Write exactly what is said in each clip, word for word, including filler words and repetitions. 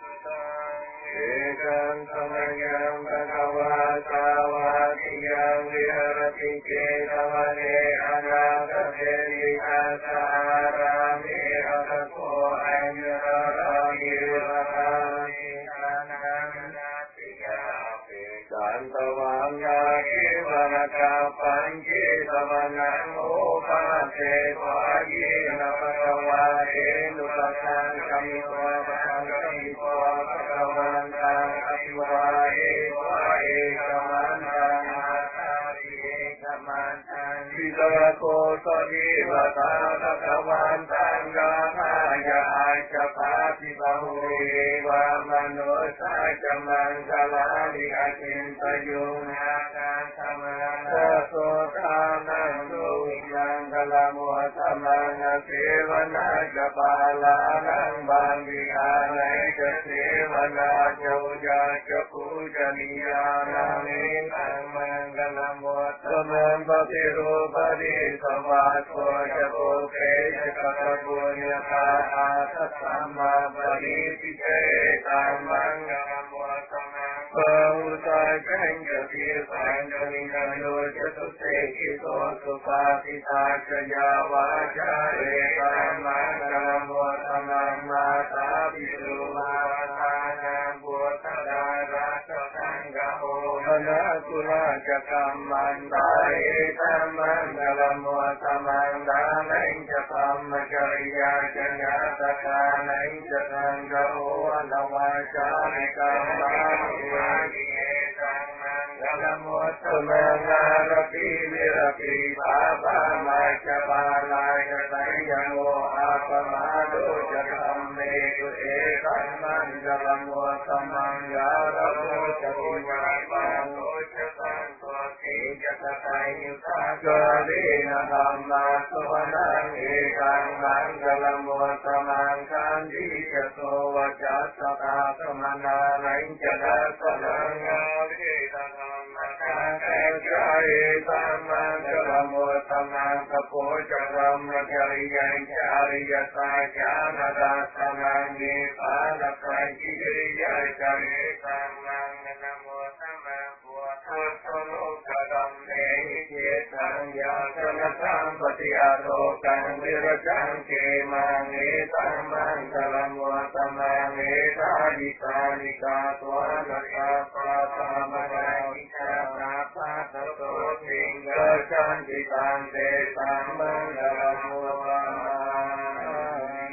เอกังสมยังภะคะวะตาวะติยังวิหรติเจตวะเนอนาคเตติอาสารามิอัตโกอัญญารามิวะรามิอานันนาติยาปิสันตวังยาคิวะนะกาปัญจิตวะนังโอปะเทวะยินะภะคะวะเอตุปะสังฆมิโตปะสังฆมิโตภะคะวันตังอภิวาเอวะเอกมันตังอาตาริเอกมันตังวิโสโกสติวะตาภะคะวันตังกาหายะอาจปาติบาหุเอวะมโนสัจจมังคลาลิอาคินตยุนาคังธรรมังโสตานังดุยังคลามุตตมังเสวนาจะปาลานังบังวิหานัยจะเสวนาจะอุจาจะปูจนิยานามิตังมังคลามุตตมังปฏิรูปฏิสวัสโตจะโกเกจะกัตบุญญาตาอาทัตสัมมาปริปิเตตังมังคลามุตตมังปะอุตาจังจะพิสังจะมินาโยจะตุเตกิโตสุปาติตาจะยาวาจาเอตังมังคลามุตตมังมาตาปิสุมาตานังบุตตดาราชสังฆโอภนะกุลาจะกัมมันตาเอตังมังคลามุตตมังดานังจะธัมมจริยาจะญาตกานังจะสังฆโออนวาจาริกัมมานิวานิเอตังมังคลามุตตมังนารติวิรติปาปามาจะปาลายจะไตยังโออาปมาโดจะธัมเมตุเอตังมังคลามุตตมังยาระโมจะปุญญาปังโตจะสังโฆติจะตะไคยุตากะเรนะธัมมาสุวนังเอตังมังคลามุตตมังคันติจะโสวจัสสะตาสมนานังจะดัสสะนังอาภิตังธัมมะตังเตจาเอตังมังคลามุตตมังสะโพจะธัมมจริยังจาริยสัจจานาดัสสะนังนิพพานะสัจจิริยะจาเอตังมังคลามุตตมังพุทธัสสะโลกดัมเมหิเจตังยาสนะสัมปติอาโลกังวิรจังเกมังเอตังมังคลามุตตมังเอตาดิตานิกาตวะนะคาปะปะมะนาวิชานาภาตโตสิงเกจันติตังเตตังมังคลามุตตมัง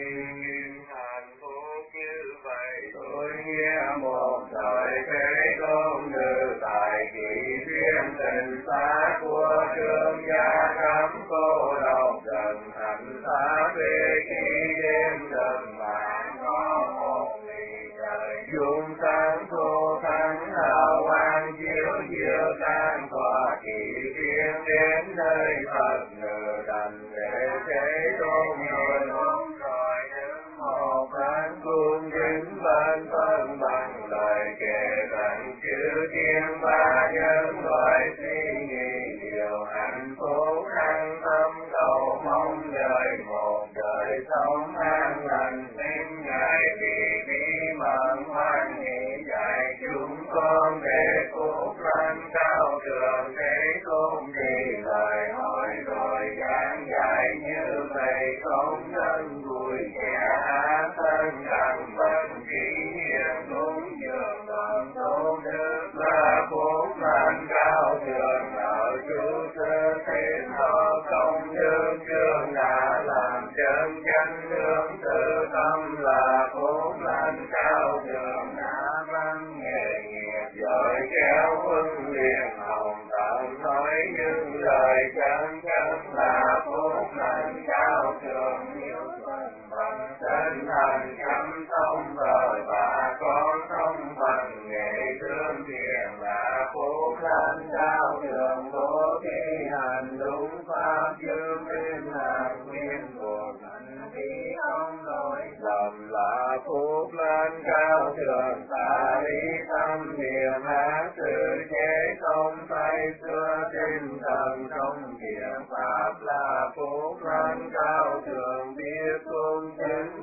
hạnh phúc như vậy tôi nghe một đời thế công từ tại kỳ duyên tình xa của thương gia cắm cô độc dần thành xa về khi đêm dần mạng có một ngày trời dùng sáng thu thắng hào quang chiếu chiếu tan tỏa kỳ duyên đến nơi Phật ngự đành để thế tôn rồi đúng rồi đứng một cánh cung kính ban thân bằng lời kể tặng chữ thiên ba nhân loại suy nghĩ điều hạnh phúc an tâm cầu mong đời một đời sống an lành tin ngài vì bí mật hoan hỷ dạy chúng con để phúc lành cao thượng thế tôn thì lời hỏi rồi giảng dạy như vậy không nên vui vẻ thân đặng bất chỉ hiền cúng dường toàn tôn đức là phúc lành cao thượng ở chú sơ thế thọ công đức chương đã làm chân chánh hướng tự tâm là phúc lành cao thượng đã văn nghề nghiệp giỏi kéo huân liền hồng tận nói những lời chân chân là phúc lành cao thượng yêu thuần bằng chân thành chăm thông rồi bà con thông bằng nghệ thương thiện là phúc lành cao thượng bố thí hành đúng pháp dương minh là nguyên của thành khí không lỗi lầm là phúc lành cao thượng ta lý tâm niệm ác sự chế không tay xưa tinh thần không thiện pháp là phúc lành cao thượng biết cung chính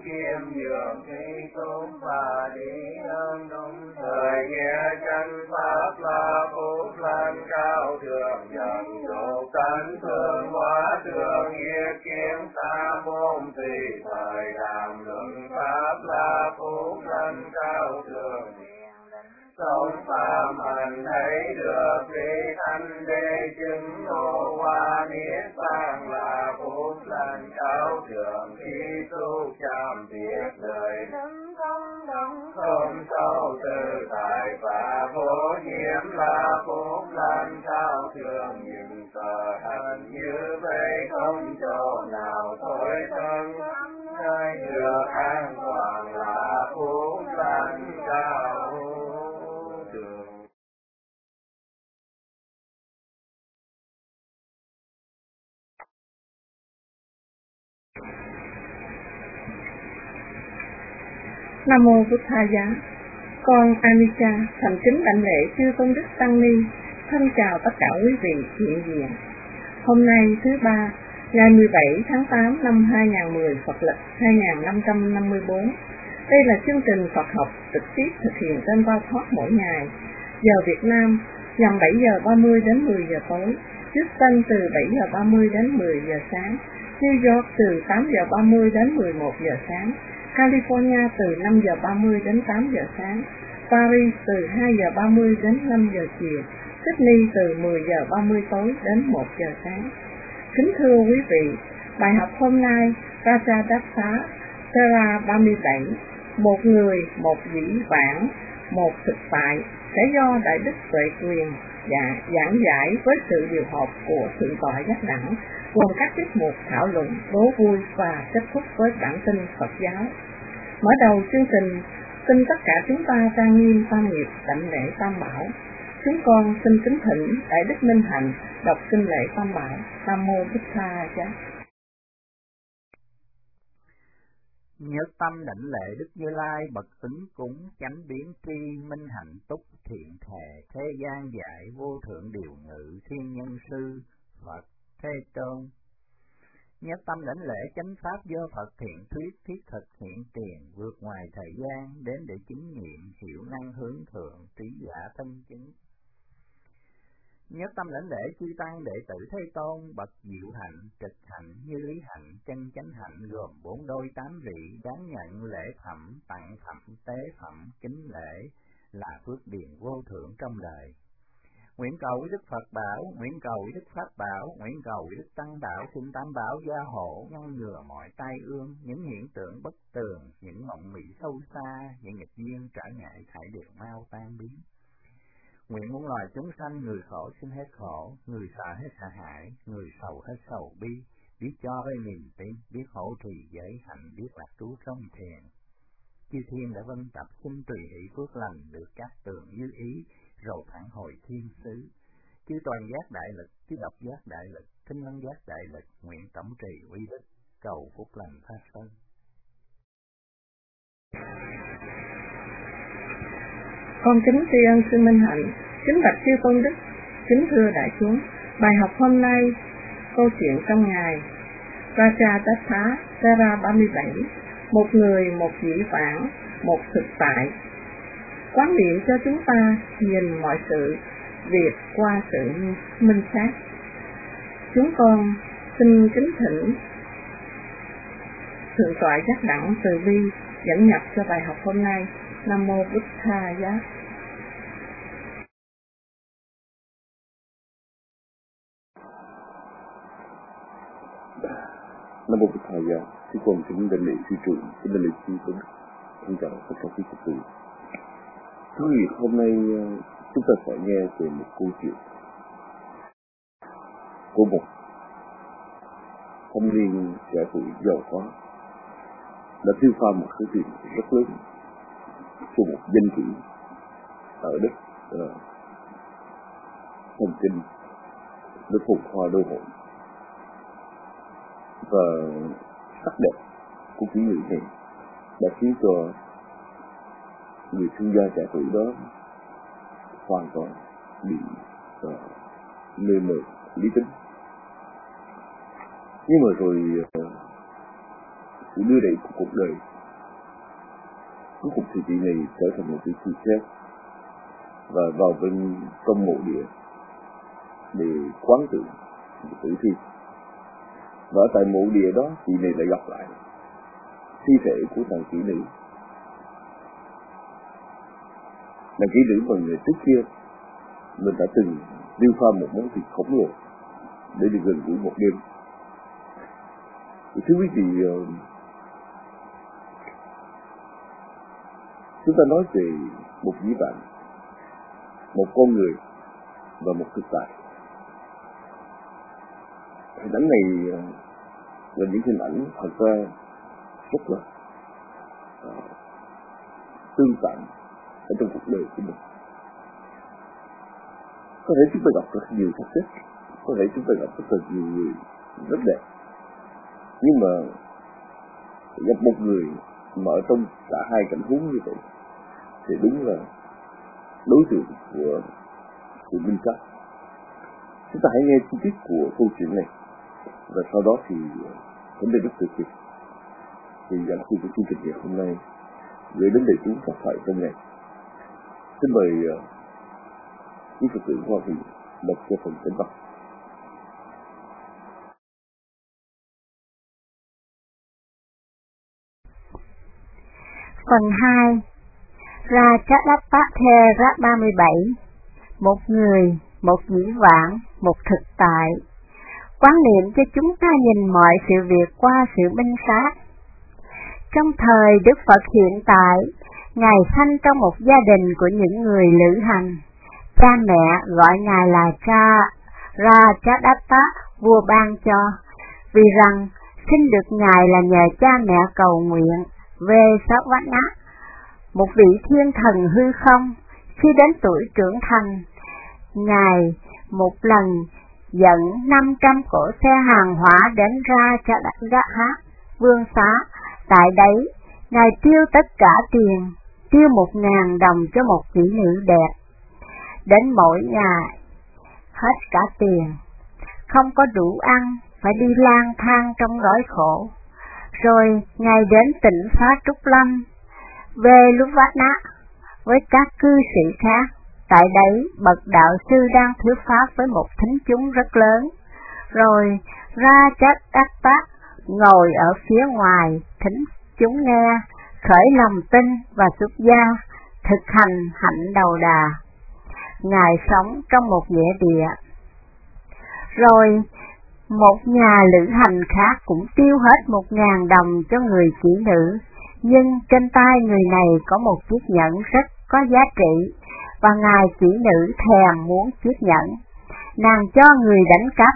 kiếm nhường khi tốn và đi ơn đúng thời nghĩa chân pháp là phúc lành cao thượng nhận độ tấn thương hóa thương nghiệp kiếm xa môn tùy thời đàm luận pháp là phúc lành cao thượng sống phạm hành thấy được lý thanh đế chứng ngộ hoa niết bàn là phúc lành cao thượng khi tu chạm việc đời nâng không đóng không sâu tự tại và vô nhiễm là phúc lành cao thượng nhưng sợ hận như vậy không chỗ nào thôi thân nơi được an toàn là phúc lành cao thượng. Nam mô Bụt Tha Giá. Con Anisha thành kính đảnh lễ chư tôn đức tăng ni, thân chào tất cả quý vị hiện diện. Hôm nay thứ ba, ngày mười bảy tháng tám năm hai nghìn không trăm mười Phật lịch hai nghìn năm trăm năm mươi tư. Đây là chương trình Phật học trực tiếp thực hiện trên Bao Thoát mỗi ngày. Giờ Việt Nam nhằm bảy giờ ba mươi đến mười giờ tối, Houston từ bảy giờ ba mươi đến mười giờ sáng, New York từ tám giờ ba mươi đến mười một giờ sáng, California từ năm giờ ba mươi đến tám giờ sáng, Paris từ hai giờ ba mươi đến năm giờ chiều, Sydney từ mười giờ ba mươi tối đến một giờ sáng. Kính thưa quý vị, bài học hôm nay Rajadatta Tera ba mươi bảy, một người, một dĩ vãng, một thực tại, sẽ do Đại Đức Tuệ Quyền dạ, giảng giải với sự điều hợp của Thượng tọa Giác Đẳng, gồm các tiết mục thảo luận, đố vui và kết thúc với bản tin Phật giáo. Mở đầu chương trình, xin tất cả chúng ta trang nghiêm tam nghiệp đảnh lễ Tam Bảo. Chúng con xin kính thỉnh Đại Đức Minh Hạnh đọc kinh lễ Tam Bảo. Nam mô Bụt Tha Giá. Nhất tâm đảnh lễ Đức Như Lai bậc tính cúng chánh biến tri minh hạnh túc thiện thề thế gian dạy vô thượng điều ngự thiên nhân sư Phật Thế Tôn. Nhất tâm đảnh lễ chánh pháp do Phật thiện thuyết thiết thực hiện tiền vượt ngoài thời gian đến để chứng nghiệm hiểu năng hướng thượng trí giả thân chứng. Nhất tâm đảnh lễ chư tăng đệ tử Thế Tôn bậc diệu hạnh trực hạnh như lý hạnh chân chánh hạnh gồm bốn đôi tám vị đáng nhận lễ phẩm tặng phẩm tế phẩm kính lễ là phước điền vô thượng trong đời. Nguyện cầu với Đức Phật bảo, nguyện cầu với Đức Pháp bảo, nguyện cầu với Đức Tăng bảo, xin Tam bảo gia hộ ngăn ngừa mọi tai ương, những hiện tượng bất tường, những mộng mị sâu xa, những nghịch duyên trở ngại thải đều mau tan biến. Nguyện muôn loài chúng sanh, người khổ xin hết khổ, người sợ hết sợ hãi, người sầu hết sầu bi, biết cho với niềm tin, biết hỗ trì giới hạnh, biết lạc trú trong thiền. Chư thiên đã vân tập xin tùy hỷ phước lành được các tường như ý, rồi phản hồi thiên xứ. Chư toàn giác đại lực, chư độc giác đại lực, thinh lăng giác đại lực, nguyện tổng trì uy đức, cầu phúc lành phát sinh. Con kính tri ân sư Minh Hạnh, kính bạch chư tôn đức, kính thưa đại chúng. Bài học hôm nay, câu chuyện trong ngày Rajadatta Tera ba mươi bảy, một người, một dĩ vãng, một thực tại, quán niệm cho chúng ta nhìn mọi sự việc qua sự minh sát. Chúng con xin kính thỉnh Thượng tọa Giác Đẳng từ bi dẫn nhập cho bài học hôm nay. Nam mô Bụt Tha Giá. Nam mô Bụt Tha Giá. Chúng con kính đảnh lễ sư trưởng, kính đảnh lễ chư tôn đức, thân chào tất cả quý Phật tử. Thưa quý vị, hôm nay chúng ta sẽ nghe về một câu chuyện của một thanh niên trẻ tuổi giàu có đã tiêu pha một số tiền rất lớn cho một danh chỉ ở đất uh, Thần Kinh, đất Phùng Hoa Đô Hội, và sắc đẹp của kỹ người này đã khiến cho người thương gia trẻ tuổi đó hoàn toàn bị uh, mê mờ lý tính. Nhưng mà rồi uh, sự đưa đẩy của cuộc đời cuối cùng thì vị này trở thành một vị tỳ kheo và vào bên trong mộ địa để quán tưởng tử thi. Và ở tại mộ địa đó, vị này lại gặp lại thi thể của thằng kỹ nữ. Thằng kỹ nữ mà người trước kia mình đã từng tiêu pha một món thịt khổng lồ để được gần gũi một đêm. Thì thưa quý vị, chúng ta nói về một vĩ bạn, một con người và một thực tại. Hình ảnh này là những hình ảnh thật ra rất là uh, tương tự ở trong cuộc đời của mình. Có thể chúng ta gặp rất nhiều thách thức, có thể chúng ta gặp rất là nhiều người rất đẹp, nhưng mà gặp một người mà ở trong cả hai cảnh huống như vậy thì đúng là đối tượng của sự minh sát. Chúng ta hãy nghe chi tiết của câu chuyện này và sau đó thì vấn đề rất tuyệt vời thì giảng sư của chương trình ngày hôm nay gửi đến đại chúng Pháp thoại trong ngày. Xin mời uh, quý Phật tử Hoa Thị đọc cho phần chánh văn. Phần hai. Rajagattha ba mươi bảy. Một người, một dĩ vãng, một thực tại. Quán niệm cho chúng ta nhìn mọi sự việc qua sự minh sát. Trong thời Đức Phật hiện tại, Ngài sanh trong một gia đình của những người lữ hành. Cha mẹ gọi Ngài là cha Rajagattha, vua ban cho, vì rằng sinh được Ngài là nhờ cha mẹ cầu nguyện về Savana, một vị thiên thần hư không. Khi đến tuổi trưởng thành, Ngài một lần dẫn năm trăm cỗ xe hàng hóa đến Rajagattha vương xá. Tại đấy, Ngài tiêu tất cả tiền, tiêu một ngàn đồng cho một tỷ nữ đẹp. Đến mỗi ngày, hết cả tiền, không có đủ ăn, phải đi lang thang trong đói khổ. Rồi Ngài đến tỉnh xá Trúc Lâm, về Luvana với các cư sĩ khác. Tại đấy, bậc đạo sư đang thuyết pháp với một thính chúng rất lớn. Rồi Rajagattha ngồi ở phía ngoài, thính chúng nghe, khởi lòng tin và xuất gia, thực hành hạnh đầu đà. Ngài sống trong một nghĩa địa. Rồi một nhà lữ hành khác cũng tiêu hết một ngàn đồng cho người kỹ nữ, nhưng trên tay người này có một chiếc nhẫn rất có giá trị, và ngài kỹ nữ thèm muốn chiếc nhẫn. Nàng cho người đánh cắp,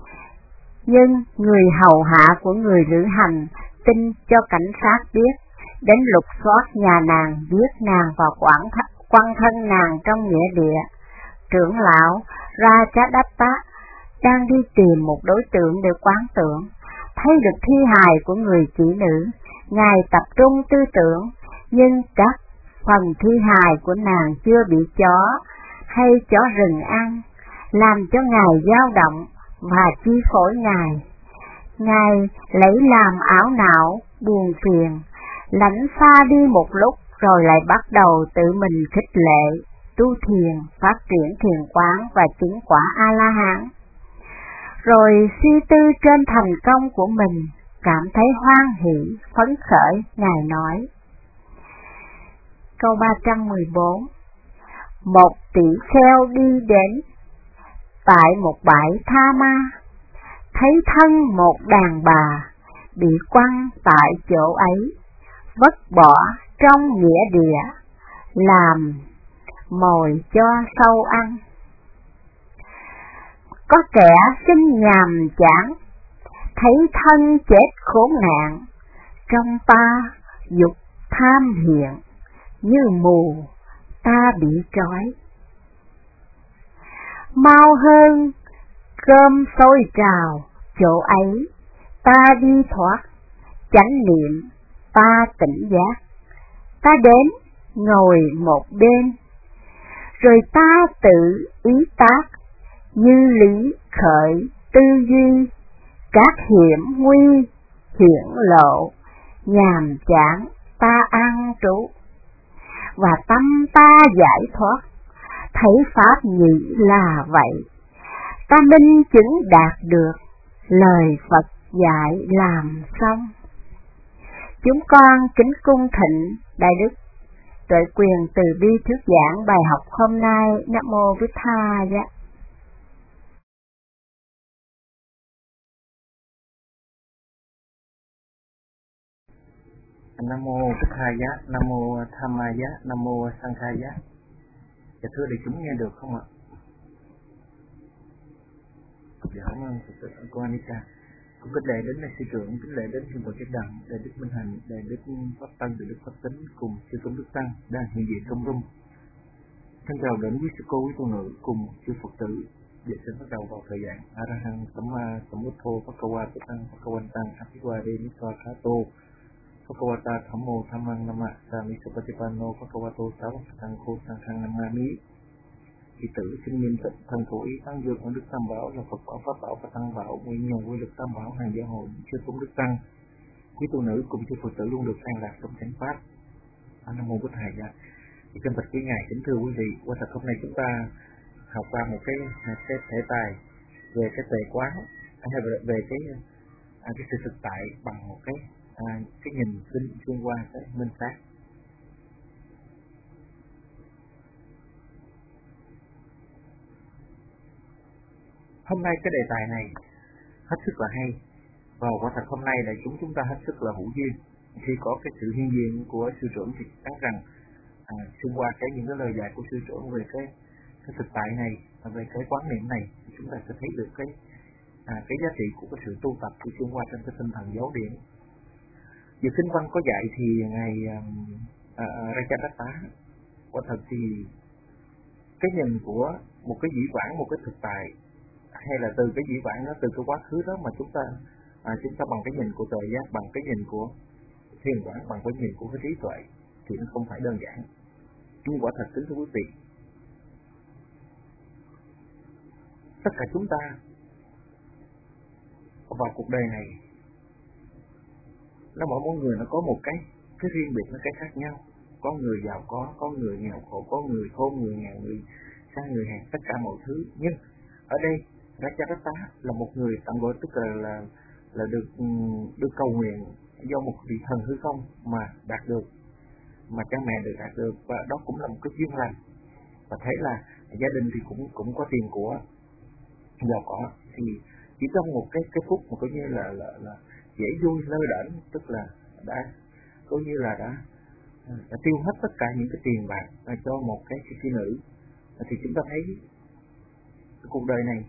nhưng người hầu hạ của người lữ hành tin cho cảnh sát biết, đến lục soát nhà nàng, giết nàng và quẳng quăng thân nàng trong nghĩa địa. Trưởng lão Rajagattha đang đi tìm một đối tượng để quán tưởng, thấy được thi hài của người kỹ nữ. Ngài tập trung tư tưởng, nhưng các phần thi hài của nàng chưa bị chó hay chó rừng ăn, làm cho Ngài dao động và chi phối Ngài. Ngài lấy làm ảo não, buồn phiền, lãnh xa đi một lúc rồi lại bắt đầu tự mình khích lệ, tu thiền, phát triển thiền quán và chứng quả A-la-hán. Rồi suy tư trên thành công của mình, cảm thấy hoan hỷ, phấn khởi, Ngài nói. Câu ba trăm mười bốn. Một tỷ kheo đi đến tại một bãi tha ma, thấy thân một đàn bà bị quăng tại chỗ ấy, vứt bỏ trong nghĩa địa, làm mồi cho sâu ăn. Có kẻ sinh nhàm chán, thấy thân chết khốn nạn, trong ta dục tham hiện, như mù ta bị trói. Mau hơn cơm sôi trào, chỗ ấy ta đi thoát, chánh niệm ta tỉnh giác. Ta đến ngồi một bên, rồi ta tự ý tác, như lý khởi tư duy, các hiểm nguy hiển lộ, nhàm chán ta an trú. và tâm ta giải thoát. Thấy pháp nhị là vậy, ta minh chứng đạt được lời Phật dạy làm xong. Chúng con kính cung thịnh Đại Đức Tuệ Quyền từ bi thuyết giảng bài học hôm nay. Nam mô Bụt Tha Giá. Nam mô Bụt Tha Giá, Nam mô Tham Ma Giá, Nam mô Sang Kha Giá. Dạ thưa đại chúng nghe được không ạ? Dạ cảm ơn Phật tử cô Anita. Cũng kính lễ đến đại sư trưởng, kính lễ đến sư Bồ Tát Đặng, đại đức Minh Hạnh, đại đức Pháp Tăng, đại đức Pháp Tính cùng sư Tôn Đức Tăng đang hiện diện trong room. Thân chào đến quý sư cô, quý tu nữ cùng chư Phật tử. Để xin bắt đầu vào thời gian A Ra Hăng Samma Sambuddho Bhagava Tăng Bhagavantang Abhivade Nissakhato Bhagavata Thammo Dhammang Nama Sami Supatipanno Bhagavato Savakkhangkho Sanghang Namami. Đệ tử xin nghiêm tịnh thần thủ ý tăng dược ở Đức Tam Bảo là Phật Bảo, Pháp Bảo và Tăng Bảo, nguyện nhờ quy lực Tam Bảo hàng gia hội chư tôn Đức Tăng, quý tu nữ cùng chư Phật tử luôn được an lạc trong chánh pháp. Nam mô Bụt Tha Giá. Thì chân thật quý ngài, kính thưa quý vị, qua thật hôm nay chúng ta học qua một cái cái thể tài về cái tuệ quán hay về, về cái à, cái sự thực tại bằng một cái à, cái nhìn xuyên xuyên qua cái minh sát. Hôm nay cái đề tài này hết sức là hay, và quả thật hôm nay đại chúng chúng ta hết sức là hữu duyên khi có cái sự hiện diện của sư trưởng. Thì chắc rằng à, xuyên qua cái những cái lời dạy của sư trưởng về cái cái thực tại này, về cái quán niệm này, thì chúng ta sẽ thấy được cái à, cái giá trị của cái sự tu tập của xuyên qua trong cái tinh thần giáo điển. Về kinh văn có dạy thì ngày à, Rajadatta quả thật thì cái nhìn của một cái dĩ vãng, một cái thực tại, hay là từ cái dĩ vãng đó, từ cái quá khứ đó mà chúng ta à, chúng ta bằng cái nhìn của tuệ giác, bằng cái nhìn của thiền quán, bằng cái nhìn của cái trí tuệ thì nó không phải đơn giản. Nhưng quả thật kính thưa quý vị, tất cả chúng ta vào cuộc đời này, nó mỗi mỗi người nó có một cái cái riêng biệt, nó cái khác nhau. Có người giàu có, có người nghèo khổ, có người khôn, người nghèo, người sang, người hèn, tất cả mọi thứ. Nhưng ở đây Rajadatta là một người tạm gọi, tức là là, là được được cầu nguyện do một vị thần hư không mà đạt được, mà cha mẹ được đạt được, và đó cũng là một cái duyên lành. Và thấy là gia đình thì cũng cũng có tiền của, giàu có, thì chỉ trong một cái cái phút mà coi như là là, là dễ vui lơ đễnh, tức là đã coi như là đã đã tiêu hết tất cả những cái tiền bạc cho một cái phi nữ. Thì chúng ta thấy cuộc đời này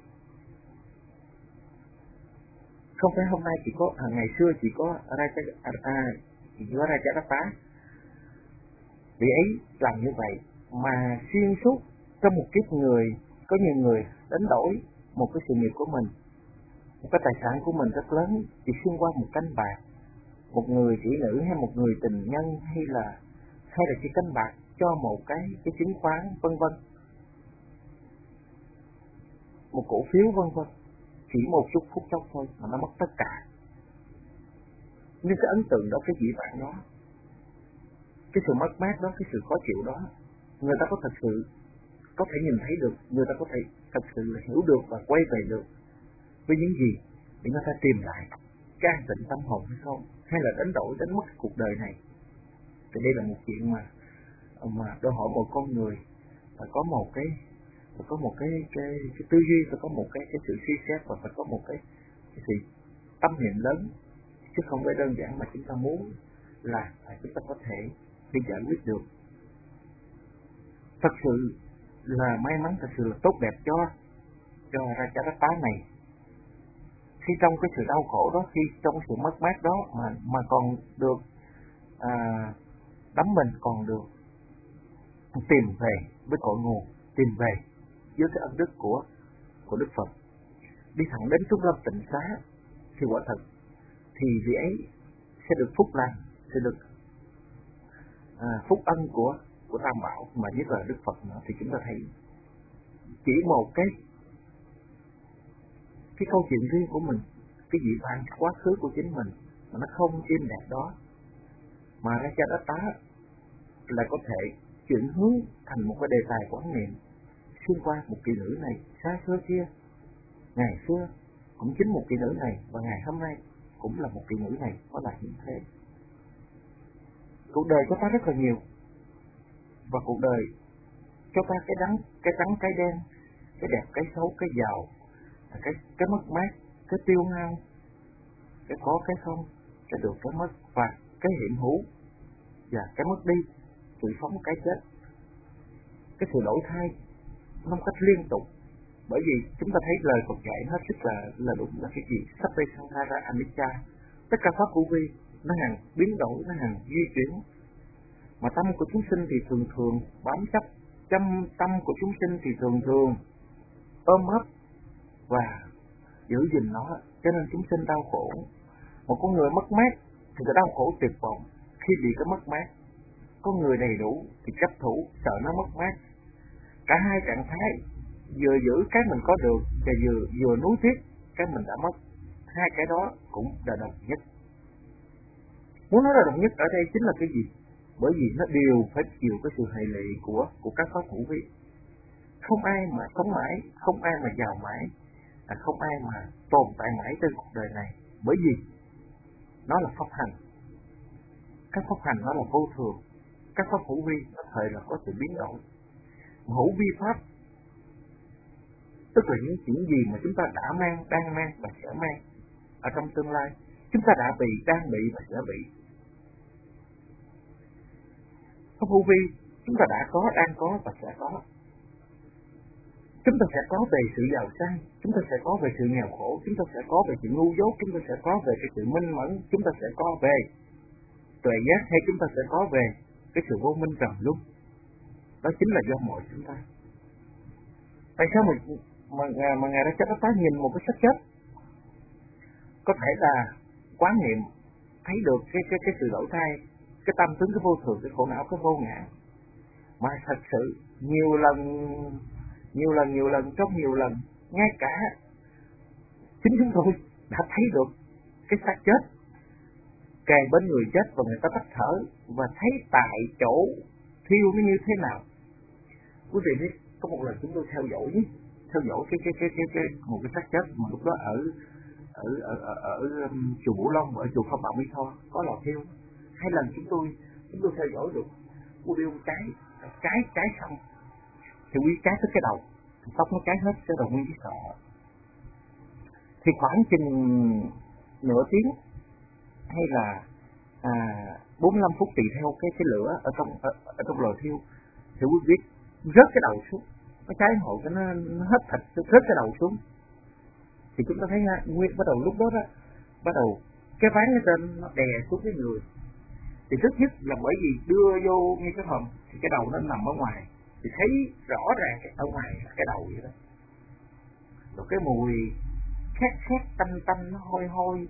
không phải hôm nay chỉ có à, ngày xưa chỉ có Raja à, à, chỉ có Rajadatta vì ấy làm như vậy, mà xuyên suốt trong một kiếp người có nhiều người đánh đổi một cái sự nghiệp của mình, một cái tài sản của mình rất lớn, chỉ xuyên qua một canh bạc, một người tỷ nữ hay một người tình nhân, hay là hay là chỉ canh bạc cho một cái cái chứng khoán vân vân, một cổ phiếu vân vân, chỉ một chút phút chốc thôi mà nó mất tất cả. Nhưng cái ấn tượng đó, cái dĩ vãng đó, cái sự mất mát đó, cái sự khó chịu đó, người ta có thật sự có thể nhìn thấy được, người ta có thể thật sự là hiểu được và quay về được với những gì để người ta tìm lại cái an tịnh tâm hồn hay không, hay là đánh đổi, đánh mất cuộc đời này. Thì đây là một chuyện mà mà đòi hỏi một con người phải có một cái phải có một cái cái, cái tư duy, phải có một cái cái sự suy xét, và phải có một cái cái sự tâm niệm lớn, chứ không phải đơn giản mà chúng ta muốn là phải chúng ta có thể đi giải quyết được. Thật sự là may mắn, thật sự là tốt đẹp cho cho Rajadatta này, khi trong cái sự đau khổ đó, khi trong cái sự mất mát đó mà mà còn được à, đắm mình, còn được tìm về với cội nguồn, tìm về với cái ân đức của của Đức Phật, đi thẳng đến Trung Lâm Tịnh Xá, thì quả thật thì vị ấy sẽ được phúc lành, sẽ được à, phúc ân của của Tam Bảo, mà nhất là Đức Phật nữa. Thì chúng ta thấy chỉ một cái cái câu chuyện riêng của mình, cái dị vãng quá khứ của chính mình mà nó không êm đẹp đó, mà Rajadatta lại có thể chuyển hướng thành một cái đề tài quán niệm xuyên qua một kỳ nữ này xa xưa kia. Ngày xưa cũng chính một kỳ nữ này, và ngày hôm nay cũng là một kỳ nữ này, có là hiện thế. Cuộc đời của ta rất là nhiều, và cuộc đời cho ta cái đắng, cái trắng, cái đen, cái đẹp, cái xấu, cái giàu, cái cái mất mát, cái tiêu hao, cái có, cái không, cái được, cái mất, và cái hiện hữu và cái mất đi, sự sống, cái chết, cái sự đổi thay nó một cách liên tục. Bởi vì chúng ta thấy lời Phật dạy hết sức là là đúng, là cái gì Sappe Sankhara Anicca, tất cả pháp hữu vi nó hằng biến đổi, nó hằng di chuyển, mà tâm của chúng sinh thì thường thường bám chấp, tâm tâm của chúng sinh thì thường thường ôm ấp và giữ gìn nó, cho nên chúng sinh đau khổ. Một con người mất mát thì cái đau khổ tuyệt vọng khi bị cái mất mát, con người đầy đủ thì chấp thủ sợ nó mất mát. Cả hai trạng thái vừa giữ cái mình có được và vừa vừa nuối tiếc cái mình đã mất, hai cái đó cũng là độc nhất. Muốn nói là độc nhất ở đây chính là cái gì? Bởi vì nó đều phải chịu cái sự hệ lụy của của các pháp hữu vi. Không ai mà sống mãi, không ai mà giàu mãi, à, không ai mà tồn tại mãi trên cuộc đời này. Bởi vì nó là pháp hành. Các pháp hành nó là vô thường, các pháp hữu vi có thể là có sự biến đổi. Hữu vi pháp tức là những chuyện gì mà chúng ta đã mang, đang mang và sẽ mang ở trong tương lai. Chúng ta đã bị, đang bị và sẽ bị. Pháp hữu vi chúng ta đã có, đang có và sẽ có. Chúng ta sẽ có về sự giàu sang, chúng ta sẽ có về sự nghèo khổ, chúng ta sẽ có về sự ngu dốt, chúng ta sẽ có về cái sự minh mẫn, chúng ta sẽ có về tuệ giác, hay chúng ta sẽ có về cái sự vô minh trầm luân. Đó chính là do mọi chúng ta. Tại sao mà mà, mà Ngài đã cho ta nhìn một cái xác chết? Có thể là quán niệm thấy được cái cái cái sự đổi thay, cái tâm tướng, cái vô thường, cái khổ não, cái vô ngã. Mà thật sự nhiều lần, nhiều lần, nhiều lần, trong nhiều lần, ngay cả chính chúng tôi đã thấy được cái xác chết kề bên người chết và người ta tắt thở, và thấy tại chỗ thiêu nó như thế nào. Quý vị biết, có một lần chúng tôi theo dõi theo dõi cái cái cái cái, cái một cái xác chết mà lúc đó ở ở ở ở, ở um, chùa Bửu Long, ở chùa Pháp Bảo Mỹ Tho có lò thiêu. Hai lần chúng tôi chúng tôi theo dõi được, cô điêu cháy cháy cháy xong thì quy cháy tới cái đầu, tóc nó cháy hết, cái đầu nguyên cái sọ. Thì khoảng chừng nửa tiếng hay là à, bốn mươi lăm phút tùy theo cái cái lửa ở trong ở, ở trong lò thiêu, thì quý vị rớt cái đầu xuống, nó cháy hộ cái nó, nó hết thịt, rớt cái đầu xuống. Thì chúng ta thấy ha, nguyên bắt đầu lúc đó đó, bắt đầu cái ván ở trên nó đè xuống cái người. Thì thứ nhất là bởi vì đưa vô như cái hòm, thì cái đầu nó nằm ở ngoài, thì thấy rõ ràng cái ở ngoài là cái đầu vậy đó. Rồi cái mùi khét khét tanh tanh, nó hôi hôi.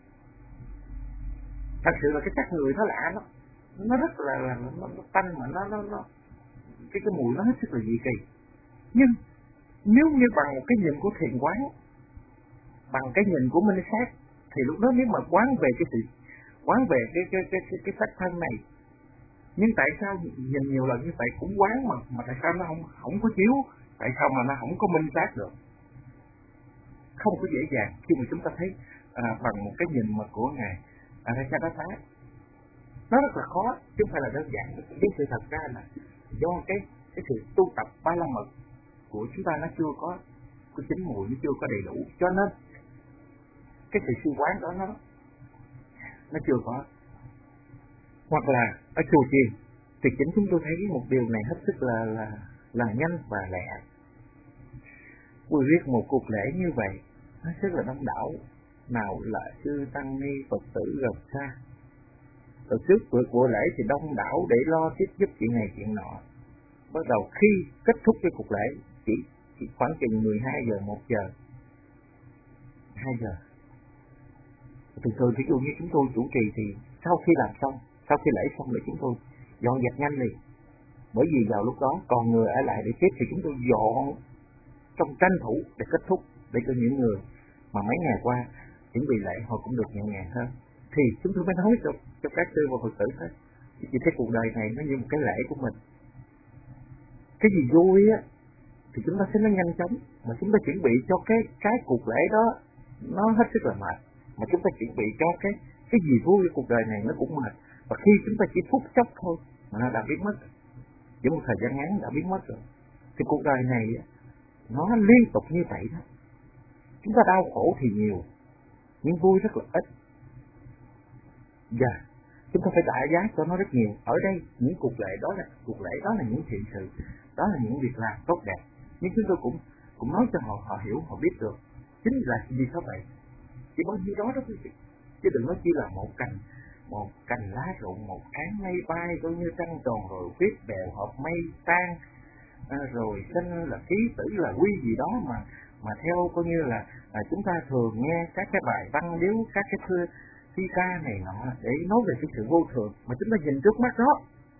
Thật sự là cái xác người nó lạ, nó nó rất là, là nó, nó tanh, mà nó nó nó cái cái mùi nó hết sức là dị kỳ. Nhưng nếu như bằng một cái nhìn của thiền quán, bằng cái nhìn của minh sát, thì lúc đó nếu mà quán về cái sự quán về cái cái cái cái, cái xác thân này, nhưng tại sao nhìn nhiều lần như vậy cũng quán mà mà tại sao nó không không có chiếu, tại sao mà nó không có minh sát được? Không có dễ dàng khi mà chúng ta thấy à, bằng một cái nhìn mà của ngài Ajatasatthā. Nó rất là khó, chứ không phải là đơn giản. Nhưng sự thật ra là do cái cái sự tu tập ba la mật của chúng ta nó chưa có cái chín mùi, nó chưa có đầy đủ, cho nên cái sự suy quán đó nó nó chưa có. Hoặc là ở chùa chiền thì chính chúng tôi thấy một điều này hết sức là là là nhanh và lẹ. Tôi viết một cuộc lễ như vậy hết sức là đông đảo, nào là sư tăng ni Phật tử gần xa. Từ trước của, của lễ thì đông đảo để lo tiếp giúp chuyện này chuyện nọ. Bắt đầu khi kết thúc cái cuộc lễ chỉ, chỉ khoảng chừng mười hai giờ, một giờ, hai giờ. Thường thường ví dụ như chúng tôi chủ trì thì sau khi làm xong, sau khi lễ xong thì chúng tôi dọn dẹp nhanh liền. Bởi vì vào lúc đó còn người ở lại để tiếp thì chúng tôi dọn trong tranh thủ để kết thúc, để cho những người mà mấy ngày qua chuẩn bị lễ họ cũng được nhẹ nhàng hơn. Thì chúng tôi mới nói cho, cho các sư và Phật tử hết. Chỉ thấy cuộc đời này nó như một cái lễ của mình. cái gì vui á thì chúng ta sẽ nó nhanh chóng, mà chúng ta chuẩn bị cho cái cái cuộc lễ đó nó hết sức là mệt, mà chúng ta chuẩn bị cho cái cái gì vui của cuộc đời này nó cũng mệt, và khi chúng ta chỉ phút chốc thôi mà nó đã biến mất, chỉ một thời gian ngắn đã biến mất rồi. Thì cuộc đời này nó liên tục như vậy đó, chúng ta đau khổ thì nhiều nhưng vui rất là ít. Và chúng ta phải trả giá cho nó rất nhiều. Ở đây những cuộc lễ đó là cuộc lễ đó là những thiện sự, đó là những việc làm tốt đẹp, nhưng chúng tôi cũng cũng nói cho họ họ hiểu, họ biết được chính là gì sao vậy, chỉ bao nhiêu đó đó quý vị, chứ đừng nói chỉ là một cành một cành lá rụng, một áng mây bay coi như trăng tròn, rồi khuyết bèo hợp mây tan, à, rồi sinh là ký tử là quy gì đó mà mà theo coi như là à, chúng ta thường nghe các cái bài văn điếu, các cái thơ thi ca này nọ để nói về cái sự vô thường mà chúng ta nhìn trước mắt đó,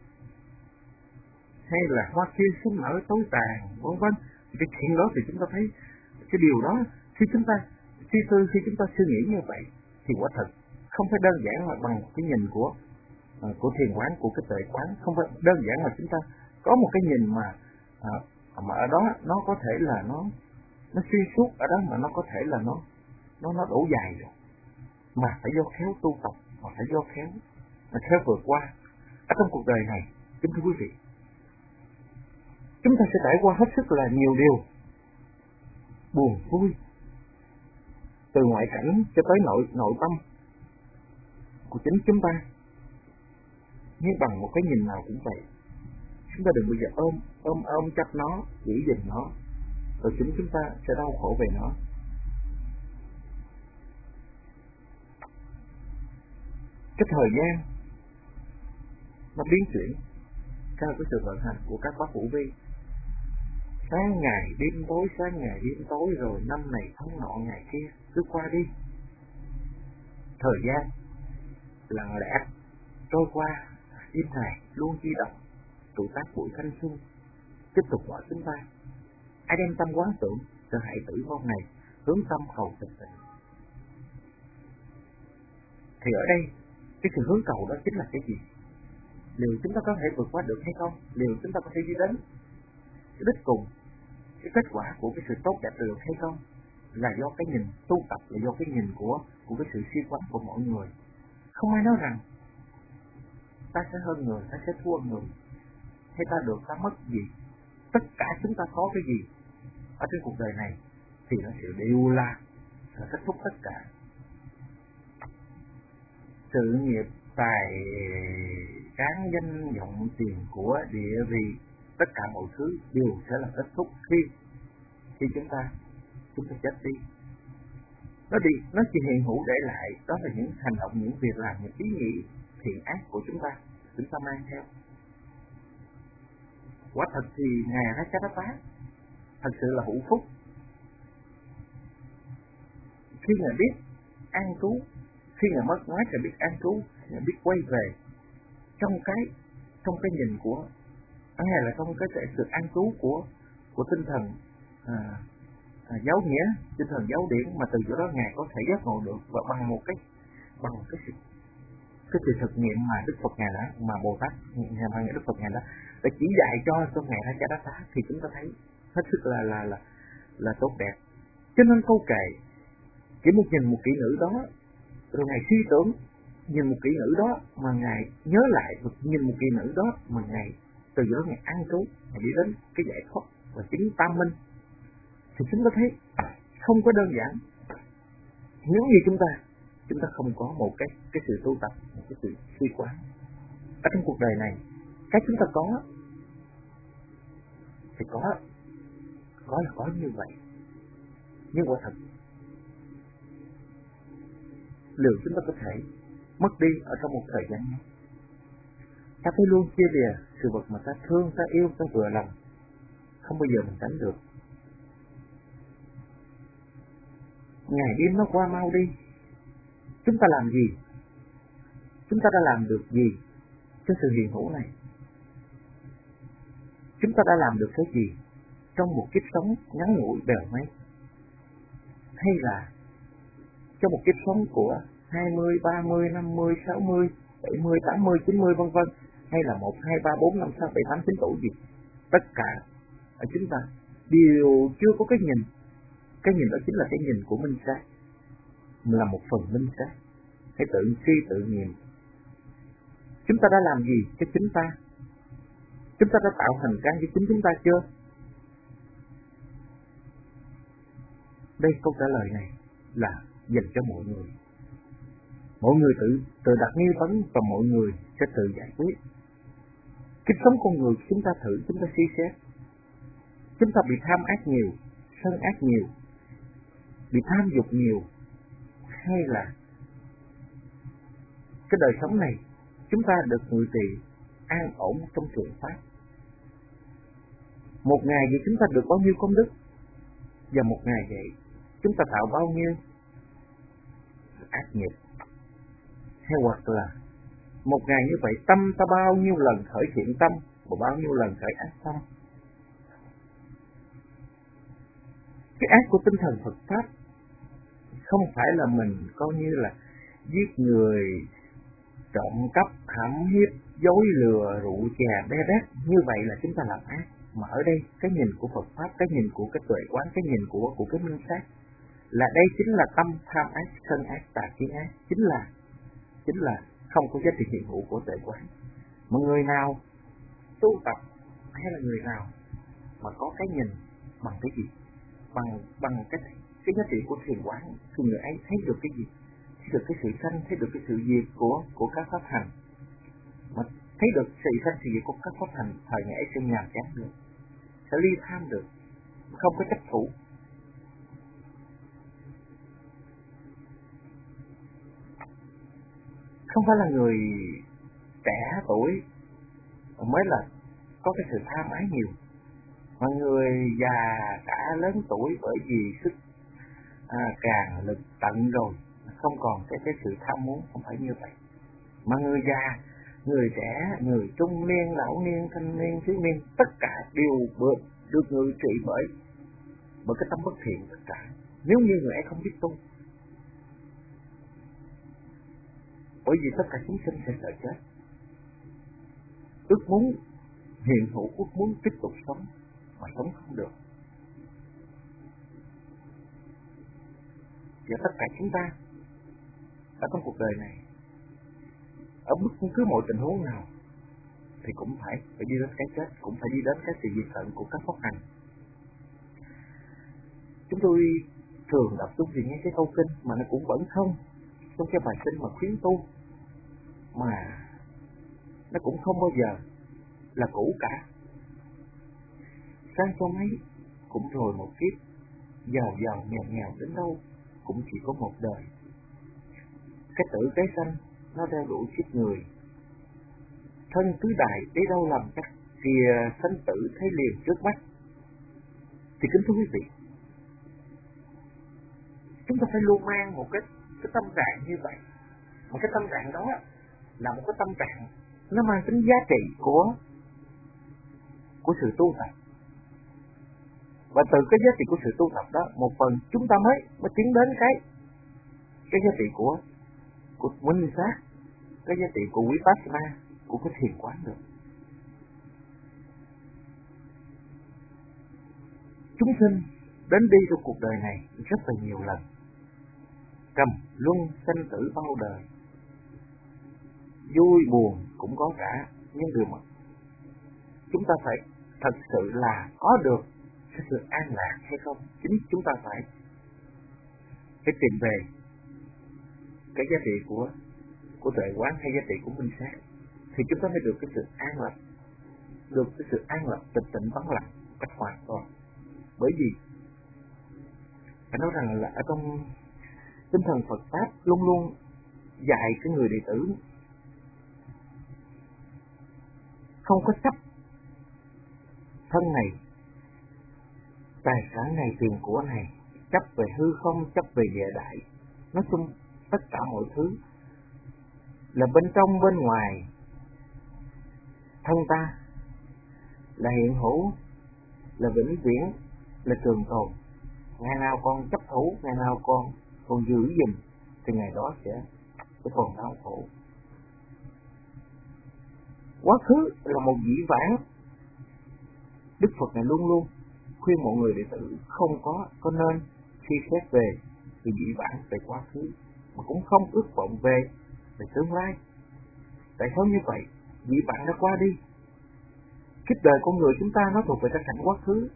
hay là hoa kia xuân ở tối tàn vân vân. Cái chuyện đó thì chúng ta thấy cái điều đó, khi chúng ta suy tư, khi chúng ta suy nghĩ như vậy thì quả thật không phải đơn giản là bằng cái nhìn của uh, của thiền quán, của cái tuệ quán, không phải đơn giản là chúng ta có một cái nhìn mà uh, mà ở đó nó có thể là nó nó xuyên suốt, ở đó mà nó có thể là nó nó nó đổ dài rồi, mà phải do khéo tu tập, mà phải do khéo mà khéo vượt qua. Ở trong cuộc đời này, kính thưa quý vị, chúng ta sẽ trải qua hết sức là nhiều điều buồn vui, từ ngoại cảnh cho tới nội nội tâm của chính chúng ta. Nhưng bằng một cái nhìn nào cũng vậy, chúng ta đừng bao giờ ôm ôm ôm chấp nó, giữ gìn nó, rồi chính chúng ta sẽ đau khổ về nó. Cái thời gian nó biến chuyển theo cái sự vận hành của các bác vũ vi, sáng ngày đêm tối, sáng ngày đêm tối, rồi năm này tháng nọ ngày kia cứ qua đi. Thời gian lặng lẽ trôi qua, im này luôn di động, tuổi tác buổi thanh xuân tiếp tục ở chúng ta. Ai đem tâm quán tưởng cho hại tử vong này, hướng tâm cầu tịch tịnh. Thì ở đây cái sự hướng cầu đó chính là cái gì? Liệu chúng ta có thể vượt qua được hay không? Liệu chúng ta có thể đi đến cái đích cùng, cái kết quả của cái sự tốt đẹp được hay không? Là do cái nhìn tu tập, là do cái nhìn của của cái sự suy quán của mọi người. Không ai nói rằng ta sẽ hơn người, ta sẽ thua người, hay ta được, ta mất gì. Tất cả chúng ta có cái gì ở trên cuộc đời này thì nó sẽ đều là là kết thúc tất cả. Sự nghiệp, tài cán, danh vọng, tiền của, địa vị, tất cả mọi thứ đều sẽ là kết thúc khi khi chúng ta chúng ta chết đi. Nó đi, nó chỉ hiện hữu để lại đó là những hành động, những việc làm, những ý nghĩ thiện ác của chúng ta, chúng ta mang theo. Quả thật thì Ngài Ratchadatthá thật sự là hữu phúc khi Ngài biết an trú, khi Ngài mất mát Ngài biết an trú, Ngài biết quay về trong cái trong cái nhìn của Ngài, là trong cái sự an trú của của tinh thần à, à, giáo nghĩa, tinh thần giáo điển, mà từ chỗ đó Ngài có thể giác ngộ được, và bằng một cái bằng một cái sự cái sự thực nghiệm mà Đức Phật Ngài đã, mà Bồ Tát Ngài mà Đức Phật Ngài đã để chỉ dạy cho cho Ngài Ratchadatthá, thì chúng ta thấy hết sức là là là là tốt đẹp. Cho nên câu kệ chỉ một nhìn một kỹ nữ đó, rồi Ngài suy tưởng nhìn một kỹ nữ đó mà Ngài nhớ lại, nhìn một kỹ nữ đó mà Ngài từ đó Ngài ăn trú, Ngài đi đến cái giải thoát và chính tam minh, thì chúng ta thấy không có đơn giản. Nếu như chúng ta chúng ta không có một cái cái sự tu tập, một cái sự suy quán ở trong cuộc đời này, cái chúng ta có thì có có là có như vậy, nhưng quả thật liệu chúng ta có thể mất đi ở trong một thời gian ngắn. Ta phải luôn chia lìa sự vật mà ta thương, ta yêu, ta vừa lòng, không bao giờ mình tránh được. Ngày đêm nó qua mau đi. Chúng ta làm gì? Chúng ta đã làm được gì cho sự hiện hữu này? Chúng ta đã làm được cái gì trong một kiếp sống ngắn ngủi bèo mấy? Hay là trong một kiếp sống của hai mươi, ba mươi, năm mươi, sáu mươi, bảy mươi, tám mươi, chín mươi vân vân, hay là một, hai, ba, bốn, năm, sáu, bảy, tám, chín tuổi gì? Tất cả ở chúng ta đều chưa có cái nhìn. Cái nhìn đó chính là cái nhìn của minh sát, là một phần minh sát. Hãy tự suy tự nghiệm, chúng ta đã làm gì cho chính ta? Chúng ta đã tạo hành trang cho chính chúng ta chưa? Đây, câu trả lời này là dành cho mọi người. Mọi người tự tự đặt nghi vấn và mọi người sẽ tự giải quyết. Cái sống con người chúng ta thử, chúng ta suy xét. Chúng ta bị tham ác nhiều, sân ác nhiều, bị tham dục nhiều, hay là cái đời sống này chúng ta được ngự trị an ổn trong trường pháp? Một ngày vậy chúng ta được bao nhiêu công đức, và một ngày vậy chúng ta tạo bao nhiêu ác nghiệp? Hay hoặc là một ngày như vậy tâm ta bao nhiêu lần khởi thiện tâm và bao nhiêu lần khởi ác tâm? Cái ác của tinh thần Phật pháp không phải là mình coi như là giết người, trộm cắp, hãm hiếp, dối lừa, rượu chè, bê bét, như vậy là chúng ta làm ác. Mà ở đây cái nhìn của Phật pháp, cái nhìn của cái tuệ quán, cái nhìn của của cái minh sát là đây chính là tâm tham ác, sân ác, tà kiến ác, chính là chính là không có giá trị hiện hữu của tuệ quán. Mà người nào tu tập hay là người nào mà có cái nhìn bằng cái gì? Bằng bằng cái cái giá trị của thiền quán, thì người ấy thấy được cái gì? Thấy được cái sự sanh, thấy được cái sự diệt của của các pháp hành. Mà thấy được sự sanh sự diệt của các pháp hành, thời ngày ấy sẽ nhàm chán được, sẽ ly tham được, không có chấp thủ. Không phải là người trẻ tuổi mới là có cái sự tham ái nhiều, mà người già cả lớn tuổi bởi vì sức à, càng lực tận rồi, không còn cái, cái sự tham muốn, không phải như vậy. Mà người già, người trẻ, người trung niên, lão niên, thanh niên, thiếu niên, tất cả đều được, được ngự trị bởi bởi cái tâm bất thiện tất cả. Nếu như người ấy không biết tu, bởi vì tất cả chúng sinh sẽ sợ chết, ước muốn hiện hữu, ước muốn tiếp tục sống mà sống không được. Và tất cả chúng ta ở trong cuộc đời này, ở bất cứ mọi tình huống nào thì cũng phải phải đi đến cái chết, cũng phải đi đến cái sự diệt tận của các pháp hành. Chúng tôi thường đọc chung gì nghe cái câu kinh mà nó cũng vẫn không trong cái bài kinh mà khuyến tu, mà nó cũng không bao giờ là cũ cả. Sang cho mấy cũng rồi một kiếp, giàu giàu nghèo nghèo đến đâu cũng chỉ có một đời. Cái tử cái sanh nó đeo đuổi kiếp người, thân tứ đại đến đâu làm chắc, kìa sanh tử thấy liền trước mắt. Thì kính thưa quý vị, chúng ta phải luôn mang một cái cái tâm trạng như vậy. Một cái tâm trạng đó là một cái tâm trạng nó mang tính giá trị của của sự tu tập. Và từ cái giá trị của sự tu tập đó, một phần chúng ta mới mới tiến đến cái cái giá trị của của minh sát, cái giá trị của vipassana, của cái thiền quán được. Chúng sinh đến đi trong cuộc đời này rất là nhiều lần, trầm luân sanh tử bao đời, vui buồn cũng có cả, nhưng điều mà chúng ta phải thật sự là có được cái sự an lạc hay không, chính chúng ta phải phải tìm về cái giá trị của của tuệ quán hay giá trị của minh sát, thì chúng ta mới được cái sự an lạc, được cái sự an lạc tịch tịnh vắng lặng một cách hoàn toàn. Bởi vì phải nói rằng là ở trong tinh thần Phật pháp luôn luôn dạy cái người đệ tử không có chấp thân này, tài sản này, tiền của này, chấp về hư không, chấp về địa đại. Nói chung tất cả mọi thứ là bên trong bên ngoài thân ta, là hiện hữu, là vĩnh viễn, là trường tồn. Ngày nào còn chấp thủ, ngày nào còn còn giữ gìn thì ngày đó sẽ sẽ còn đau khổ. Quá khứ là một dĩ vãng, Đức Phật này luôn luôn khuyên mọi người đệ tử không có có nên suy xét về về dĩ vãng, về quá khứ, mà cũng không ước vọng về về tương lai. Tại sao như vậy? Dĩ vãng đã qua đi. Kiếp đời con người chúng ta nó thuộc về cái cảnh quá khứ,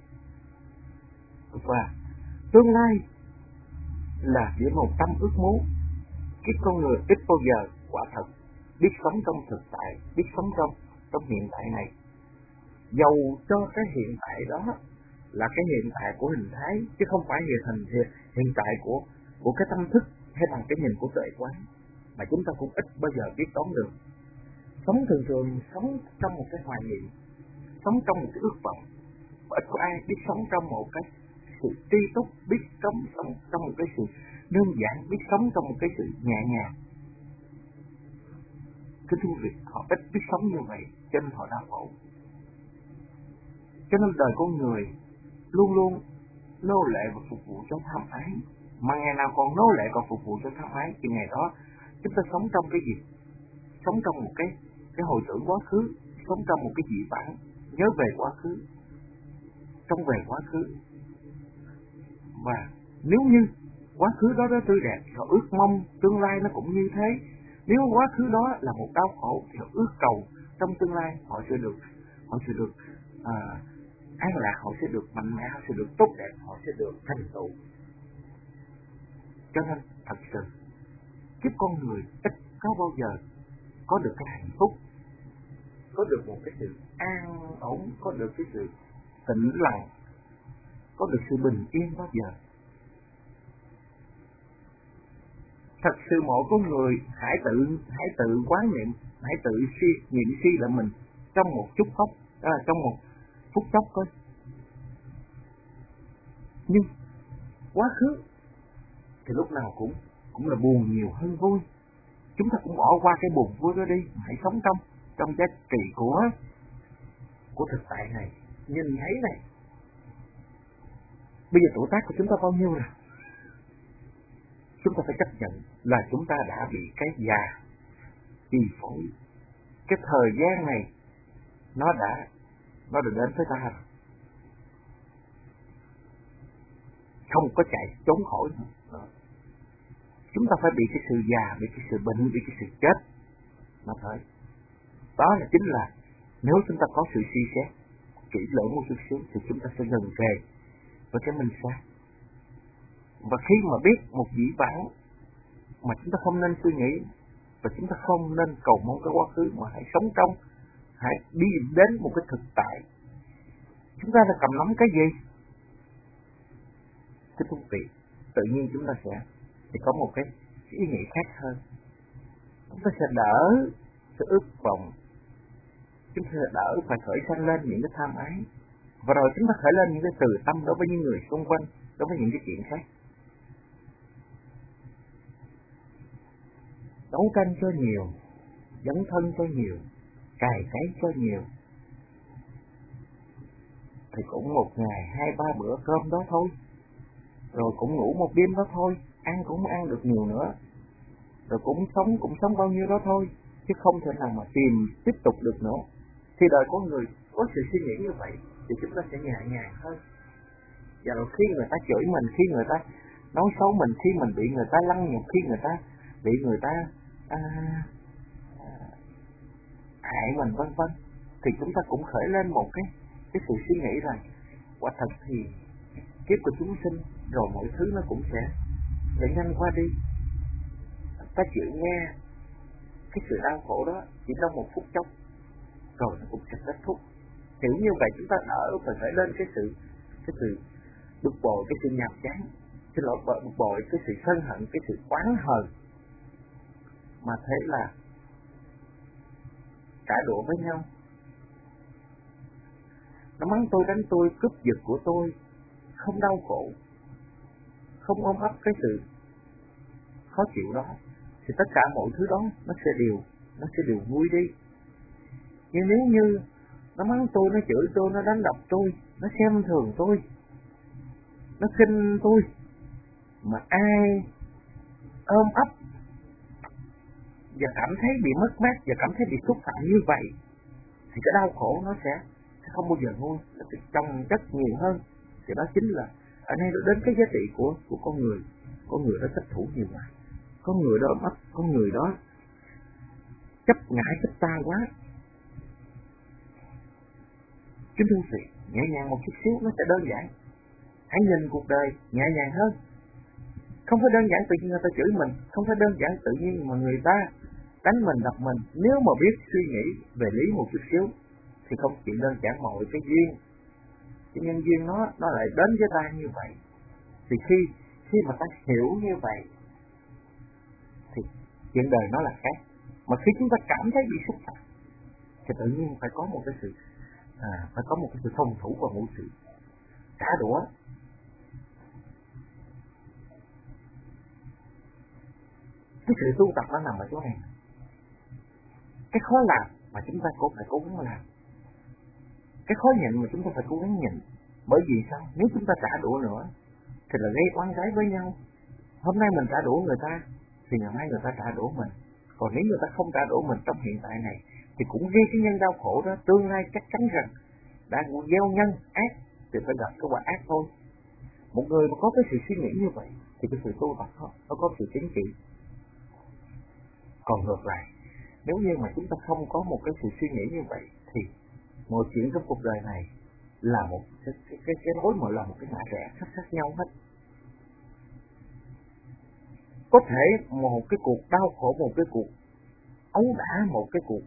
và tương lai là chỉ một tâm ước muốn. Kiếp con người ít bao giờ quả thật biết sống trong thực tại, biết sống trong trong hiện tại này. Dầu cho cái hiện tại đó là cái hiện tại của hình thái, chứ không phải hiện hình hiện tại của của cái tâm thức hay bằng cái nhìn của tuệ quán, mà chúng ta cũng ít bao giờ biết toán được. Sống thường thường sống trong một cái hoài niệm, sống trong một cái ước vọng, và ít có ai biết sống trong một cái sự tri túc, biết sống trong trong một cái sự đơn giản, biết sống trong một cái sự nhẹ nhàng. Cái thu việc họ ít biết sống như vậy, cho nên họ đau khổ. Cho nên đời con người luôn luôn nô lệ và phục vụ cho tham ái, mà ngày nào còn nô lệ còn phục vụ cho tham ái thì ngày đó chúng ta sống trong cái gì? Sống trong một cái cái hồi tưởng quá khứ, sống trong một cái dị vãng, nhớ về quá khứ, trong về quá khứ. Và nếu như quá khứ đó đó tươi đẹp thì họ ước mong tương lai nó cũng như thế. Nếu quá khứ đó là một đau khổ thì họ ước cầu trong tương lai họ sẽ được họ sẽ được à, an lạc, họ sẽ được mạnh mẽ, họ sẽ được tốt đẹp, họ sẽ được thành tựu. Cho nên thật sự kiếp con người ít có bao giờ có được cái hạnh phúc, có được một cái sự an ổn, có được cái sự tĩnh lặng, có được sự bình yên bao giờ. Thật sự mỗi con người hãy tự hãy tự quán niệm, hãy tự suy nghiệm suy lại mình trong một chút phút, à, trong một phút chốc coi. Nhưng quá khứ thì lúc nào cũng cũng là buồn nhiều hơn vui. Chúng ta cũng bỏ qua cái buồn vui đó đi, hãy sống trong trong giá trị của của thực tại này, nhìn thấy này. Bây giờ tuổi tác của chúng ta bao nhiêu rồi? Chúng ta phải chấp nhận là chúng ta đã bị cái già chi phối. Cái thời gian này nó đã nó đã đến với ta rồi, không có chạy trốn khỏi nữa. Chúng ta phải bị cái sự già, bị cái sự bệnh, bị cái sự chết mà thôi. Đó là chính là nếu chúng ta có sự suy xét kỹ lưỡng một chút xíu thì chúng ta sẽ gần kề với cái minh sát. Và khi mà biết một dĩ vãng mà chúng ta không nên suy nghĩ, và chúng ta không nên cầu mong cái quá khứ, mà hãy sống trong, hãy đi đến một cái thực tại. Chúng ta đã cầm nắm cái gì? Cái thú vị, tự nhiên chúng ta sẽ thì có một cái ý nghĩ khác hơn. Chúng ta sẽ đỡ sự ước vọng, chúng ta sẽ đỡ phải khởi sanh lên những cái tham ái, và rồi chúng ta khởi lên những cái từ tâm đối với những người xung quanh, đối với những cái chuyện khác. Đấu tranh cho nhiều, dấn thân cho nhiều, cày cấy cho nhiều, thì cũng một ngày hai ba bữa cơm đó thôi, rồi cũng ngủ một đêm đó thôi, ăn cũng ăn được nhiều nữa, rồi cũng sống cũng sống bao nhiêu đó thôi, chứ không thể nào mà tìm tiếp tục được nữa. Thì đời con người có sự suy nghĩ như vậy thì chúng ta sẽ nhẹ nhàng hơn. Và rồi khi người ta chửi mình, khi người ta nói xấu mình, khi mình bị người ta lăng nhục, khi người ta bị người ta à, à, hại mình vân vân, thì chúng ta cũng khởi lên một cái cái sự suy nghĩ rằng quả thật thì kiếp của chúng sinh rồi mọi thứ nó cũng sẽ sẽ nhanh qua đi. Ta chịu nghe cái sự đau khổ đó chỉ trong một phút chốc, rồi nó cũng sẽ kết thúc. Hiểu như vậy chúng ta đỡ phải khởi lên cái sự cái sự bực bội, cái sự nhàm chán, cái lỗi bực bội, cái sự sân hận, cái sự oán hờn, mà thế là cãi đũa với nhau. Nó mắng tôi, đánh tôi, cướp giật của tôi, không đau khổ, không ôm ấp cái sự khó chịu đó, thì tất cả mọi thứ đó nó sẽ đều nó sẽ đều nguôi đi. Nhưng nếu như nó mắng tôi, nó chửi tôi, nó đánh đập tôi, nó xem thường tôi, nó khinh tôi, mà ai ôm ấp và cảm thấy bị mất mát và cảm thấy bị xúc phạm như vậy, thì cái đau khổ nó sẽ không bao giờ nguôi, nó sẽ trồng chất nhiều hơn. Thì đó chính là ở đây đến cái giá trị của của con người. Con người đó thất thủ nhiều quá, con người đó mất, con người đó chấp ngã chấp ta quá. Kính thưa quý vị, nhẹ nhàng một chút xíu nó sẽ đơn giản. Hãy nhìn cuộc đời nhẹ nhàng hơn. Không phải đơn giản tự nhiên người ta chửi mình, không phải đơn giản tự nhiên mà người ta đánh mình đập mình. Nếu mà biết suy nghĩ về lý một chút xíu thì không chỉ đơn giản mọi cái duyên, cái nhân duyên nó nó lại đến với ta như vậy. Thì khi khi mà ta hiểu như vậy thì chuyện đời nó là khác. Mà khi chúng ta cảm thấy bị xúc phạm thì tự nhiên phải có một cái sự à, phải có một cái sự phòng thủ và một sự trả đũa. Cái sự tu tập nó nằm ở chỗ này. Cái khó làm mà chúng ta cũng phải cố gắng làm, cái khó nhịn mà chúng ta phải cố gắng nhịn. Bởi vì sao? Nếu chúng ta trả đũa nữa thì là gây oán trái với nhau. Hôm nay mình trả đũa người ta thì ngày mai người ta trả đũa mình. Còn nếu người ta không trả đũa mình trong hiện tại này thì cũng gây cái nhân đau khổ đó. Tương lai chắc chắn rằng đã gieo nhân ác thì phải gặp cái quả ác thôi. Một người mà có cái sự suy nghĩ như vậy thì cái sự tu tập đó, nó có sự tiến triển. Còn ngược lại, nếu như mà chúng ta không có một cái sự suy nghĩ như vậy thì mọi chuyện trong cuộc đời này là một cái cái cái, cái rối mà là một cái ngã rẽ khác khác nhau hết. Có thể một cái cuộc đau khổ, một cái cuộc ấu đả, một cái cuộc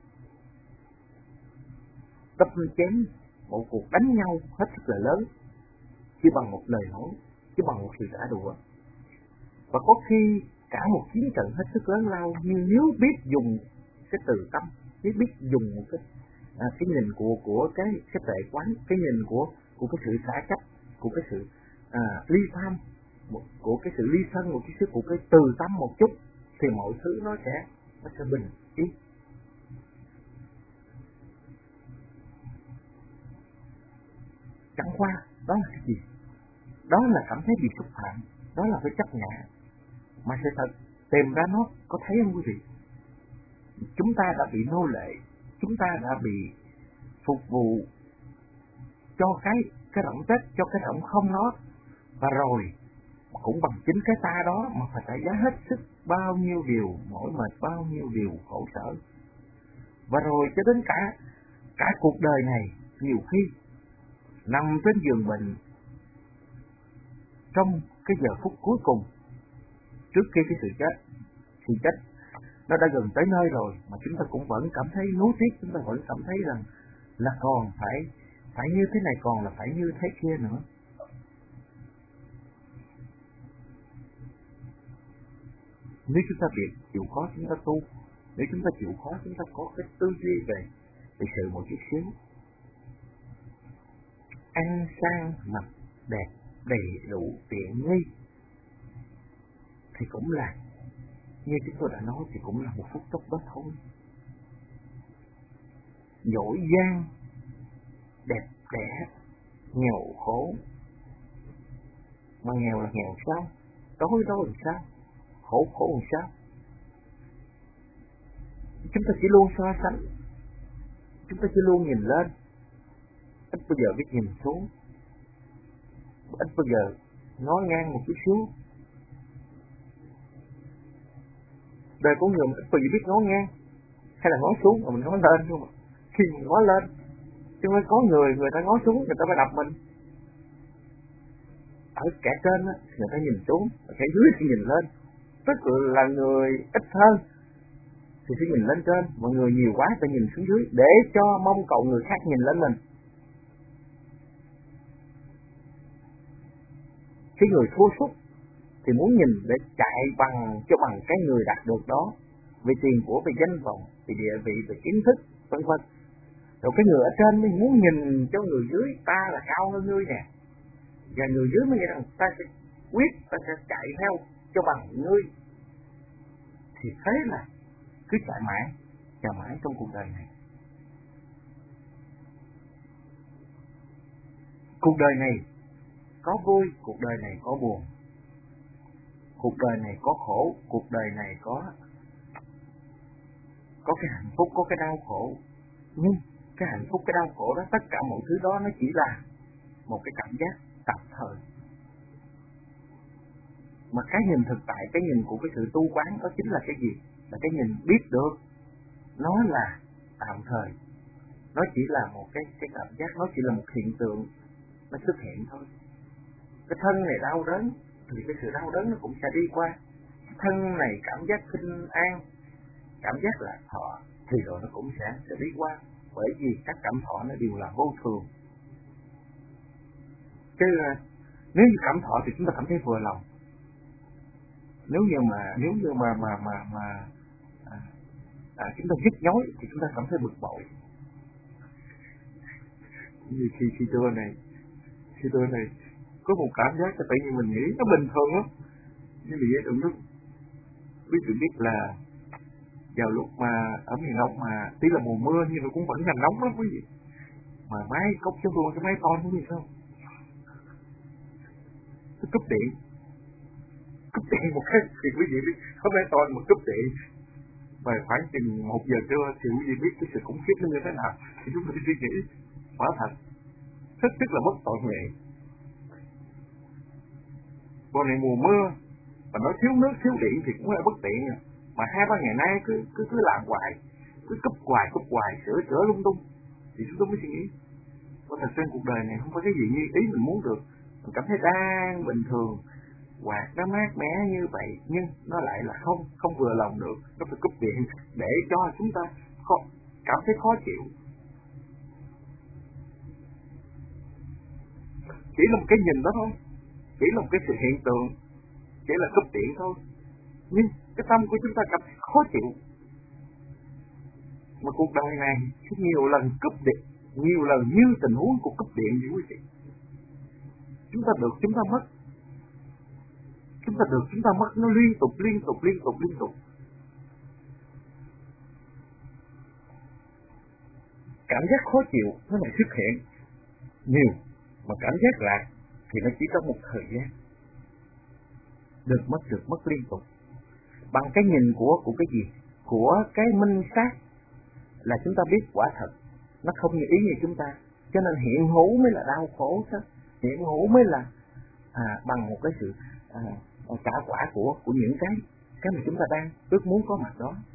đâm chém, một cuộc đánh nhau hết sức là lớn chỉ bằng một lời nói, chỉ bằng một sự trả đũa. Và có khi cả một chiến trận hết sức lớn lao, nhưng nếu biết dùng cái từ tâm, nếu biết dùng một cái à, cái nhìn của của cái cái tệ quán, cái nhìn của của cái sự xả chấp, của cái sự à, ly tham, một, của cái sự ly thân, một cái sự của cái từ tâm một chút thì mọi thứ nó sẽ nó sẽ bình yên. Chẳng qua đó là cái gì? Đó là cảm thấy bị xúc phạm, đó là phải chấp ngã. Mà sự thật tìm ra nó có thấy không quý vị? Chúng ta đã bị nô lệ, chúng ta đã bị phục vụ cho cái cái rỗng chất, cho cái rỗng không nó, và rồi cũng bằng chính cái ta đó mà phải trả giá hết sức bao nhiêu điều mỏi mệt, bao nhiêu điều khổ sở. Và rồi cho đến cả cả cuộc đời này nhiều khi nằm trên giường bệnh trong cái giờ phút cuối cùng trước khi cái sự chết, thì chết nó đã gần tới nơi rồi mà chúng ta cũng vẫn cảm thấy nuối tiếc, chúng ta vẫn cảm thấy rằng là còn phải phải như thế này, còn là phải như thế kia nữa. Nếu chúng ta biết chịu khó chúng ta tu, nếu chúng ta chịu khó chúng ta có cái tư duy về về sự một chút xíu, ăn sang mặc đẹp đầy đủ tiện nghi thì cũng là như chúng tôi đã nói thì cũng là một phút chốc đó thôi. Giỏi giang đẹp đẽ nghèo khổ, mà nghèo là nghèo sao, đói đói làm sao, khổ khổ làm sao? Chúng ta chỉ luôn so sánh, chúng ta chỉ luôn nhìn lên, ít bao giờ biết nhìn xuống, ít bao giờ nói ngang một chút xíu. Đời của người ít bao giờ biết nói ngang hay là nói xuống mà mình nói lên không ạ? Khi mình nói lên chứ mới có người người ta nói xuống, người ta phải đập mình. Ở kẻ trên á người ta nhìn xuống, kẻ dưới thì nhìn lên. Tức là người ít hơn thì sẽ nhìn lên trên, mà người nhiều quá phải nhìn xuống dưới để cho mong cầu người khác nhìn lên mình. Cái người thua sút thì muốn nhìn để chạy bằng cho bằng cái người đạt được đó, về tiền của, về danh vọng, về địa vị, về kiến thức, vân vân. Rồi cái người ở trên mới muốn nhìn cho người dưới ta là cao hơn ngươi nè, và người dưới mới nghĩ rằng ta sẽ quyết, ta sẽ chạy theo cho bằng ngươi. Thì thế là cứ chạy mãi, chạy mãi trong cuộc đời này. Cuộc đời này có vui, cuộc đời này có buồn, cuộc đời này có khổ, cuộc đời này có có cái hạnh phúc, có cái đau khổ. Nhưng cái hạnh phúc, cái đau khổ đó, tất cả mọi thứ đó nó chỉ là một cái cảm giác tạm thời. Mà cái nhìn thực tại, cái nhìn của cái sự tu quán đó chính là cái gì? Là cái nhìn biết được nó là tạm thời, nó chỉ là một cái cái cảm giác, nó chỉ là một hiện tượng, nó xuất hiện thôi. Cái thân này đau đớn thì cái sự đau đớn nó cũng sẽ đi qua. Cái thân này cảm giác kinh an, cảm giác lạc thọ thì rồi nó cũng sẽ sẽ đi qua, bởi vì các cảm thọ nó đều là vô thường. Chứ nếu như cảm thọ thì chúng ta cảm thấy vừa lòng. Nếu như mà nếu như mà mà mà mà à, à, chúng ta nhức nhối thì chúng ta cảm thấy bực bội. Như khi khi trưa này, khi trưa này có một cảm giác tự nhiên mình nghĩ nó bình thường lắm, như vậy đừng lúc quý vị biết là vào lúc mà ở miền Đông mà tí là mùa mưa nhưng mà cũng vẫn là nóng lắm quý vị. Mà máy cốc cho luôn cái máy con không biết sao, cái cúp điện, cúp điện một cái thì quý vị biết có máy con mà cúp điện và khoảng chừng một giờ trưa thì quý vị biết cái sự khủng khiếp nó như thế nào. Thì chúng tôi suy nghĩ quả thật rất rất là bất tội nghệ. Còn này mùa mưa mà nói thiếu nước thiếu điện thì cũng là bất tiện à. Mà hai ba ngày nay cứ cứ cứ làm hoài, cứ cúp hoài cúp hoài sửa sửa lung tung thì chúng tôi mới suy nghĩ có thật trên cuộc đời này không có cái gì như ý mình muốn được. Mình cảm thấy đang bình thường, quạt nó mát mẻ như vậy nhưng nó lại là không không vừa lòng được, nó phải cúp điện để cho chúng ta khó, cảm thấy khó chịu. Chỉ là một cái nhìn đó thôi, chỉ là một cái sự hiện tượng, chỉ là cúp điện thôi, nhưng cái tâm của chúng ta cảm thấy khó chịu. Mà cuộc đời này nhiều lần cúp điện, nhiều lần như tình huống của cúp điện như quý vị. Chúng ta được, chúng ta mất, chúng ta được, chúng ta mất, nó liên tục liên tục liên tục liên tục. Cảm giác khó chịu nó lại xuất hiện nhiều, mà cảm giác lạc thì nó chỉ có một thời gian. Được mất được mất liên tục. Bằng cái nhìn của của cái gì? Của cái minh sát là chúng ta biết quả thật nó không như ý như chúng ta, cho nên hiện hữu mới là đau khổ đó. Hiện hữu mới là à, bằng một cái sự à, trả quả của của những cái cái mà chúng ta đang ước muốn có mặt đó.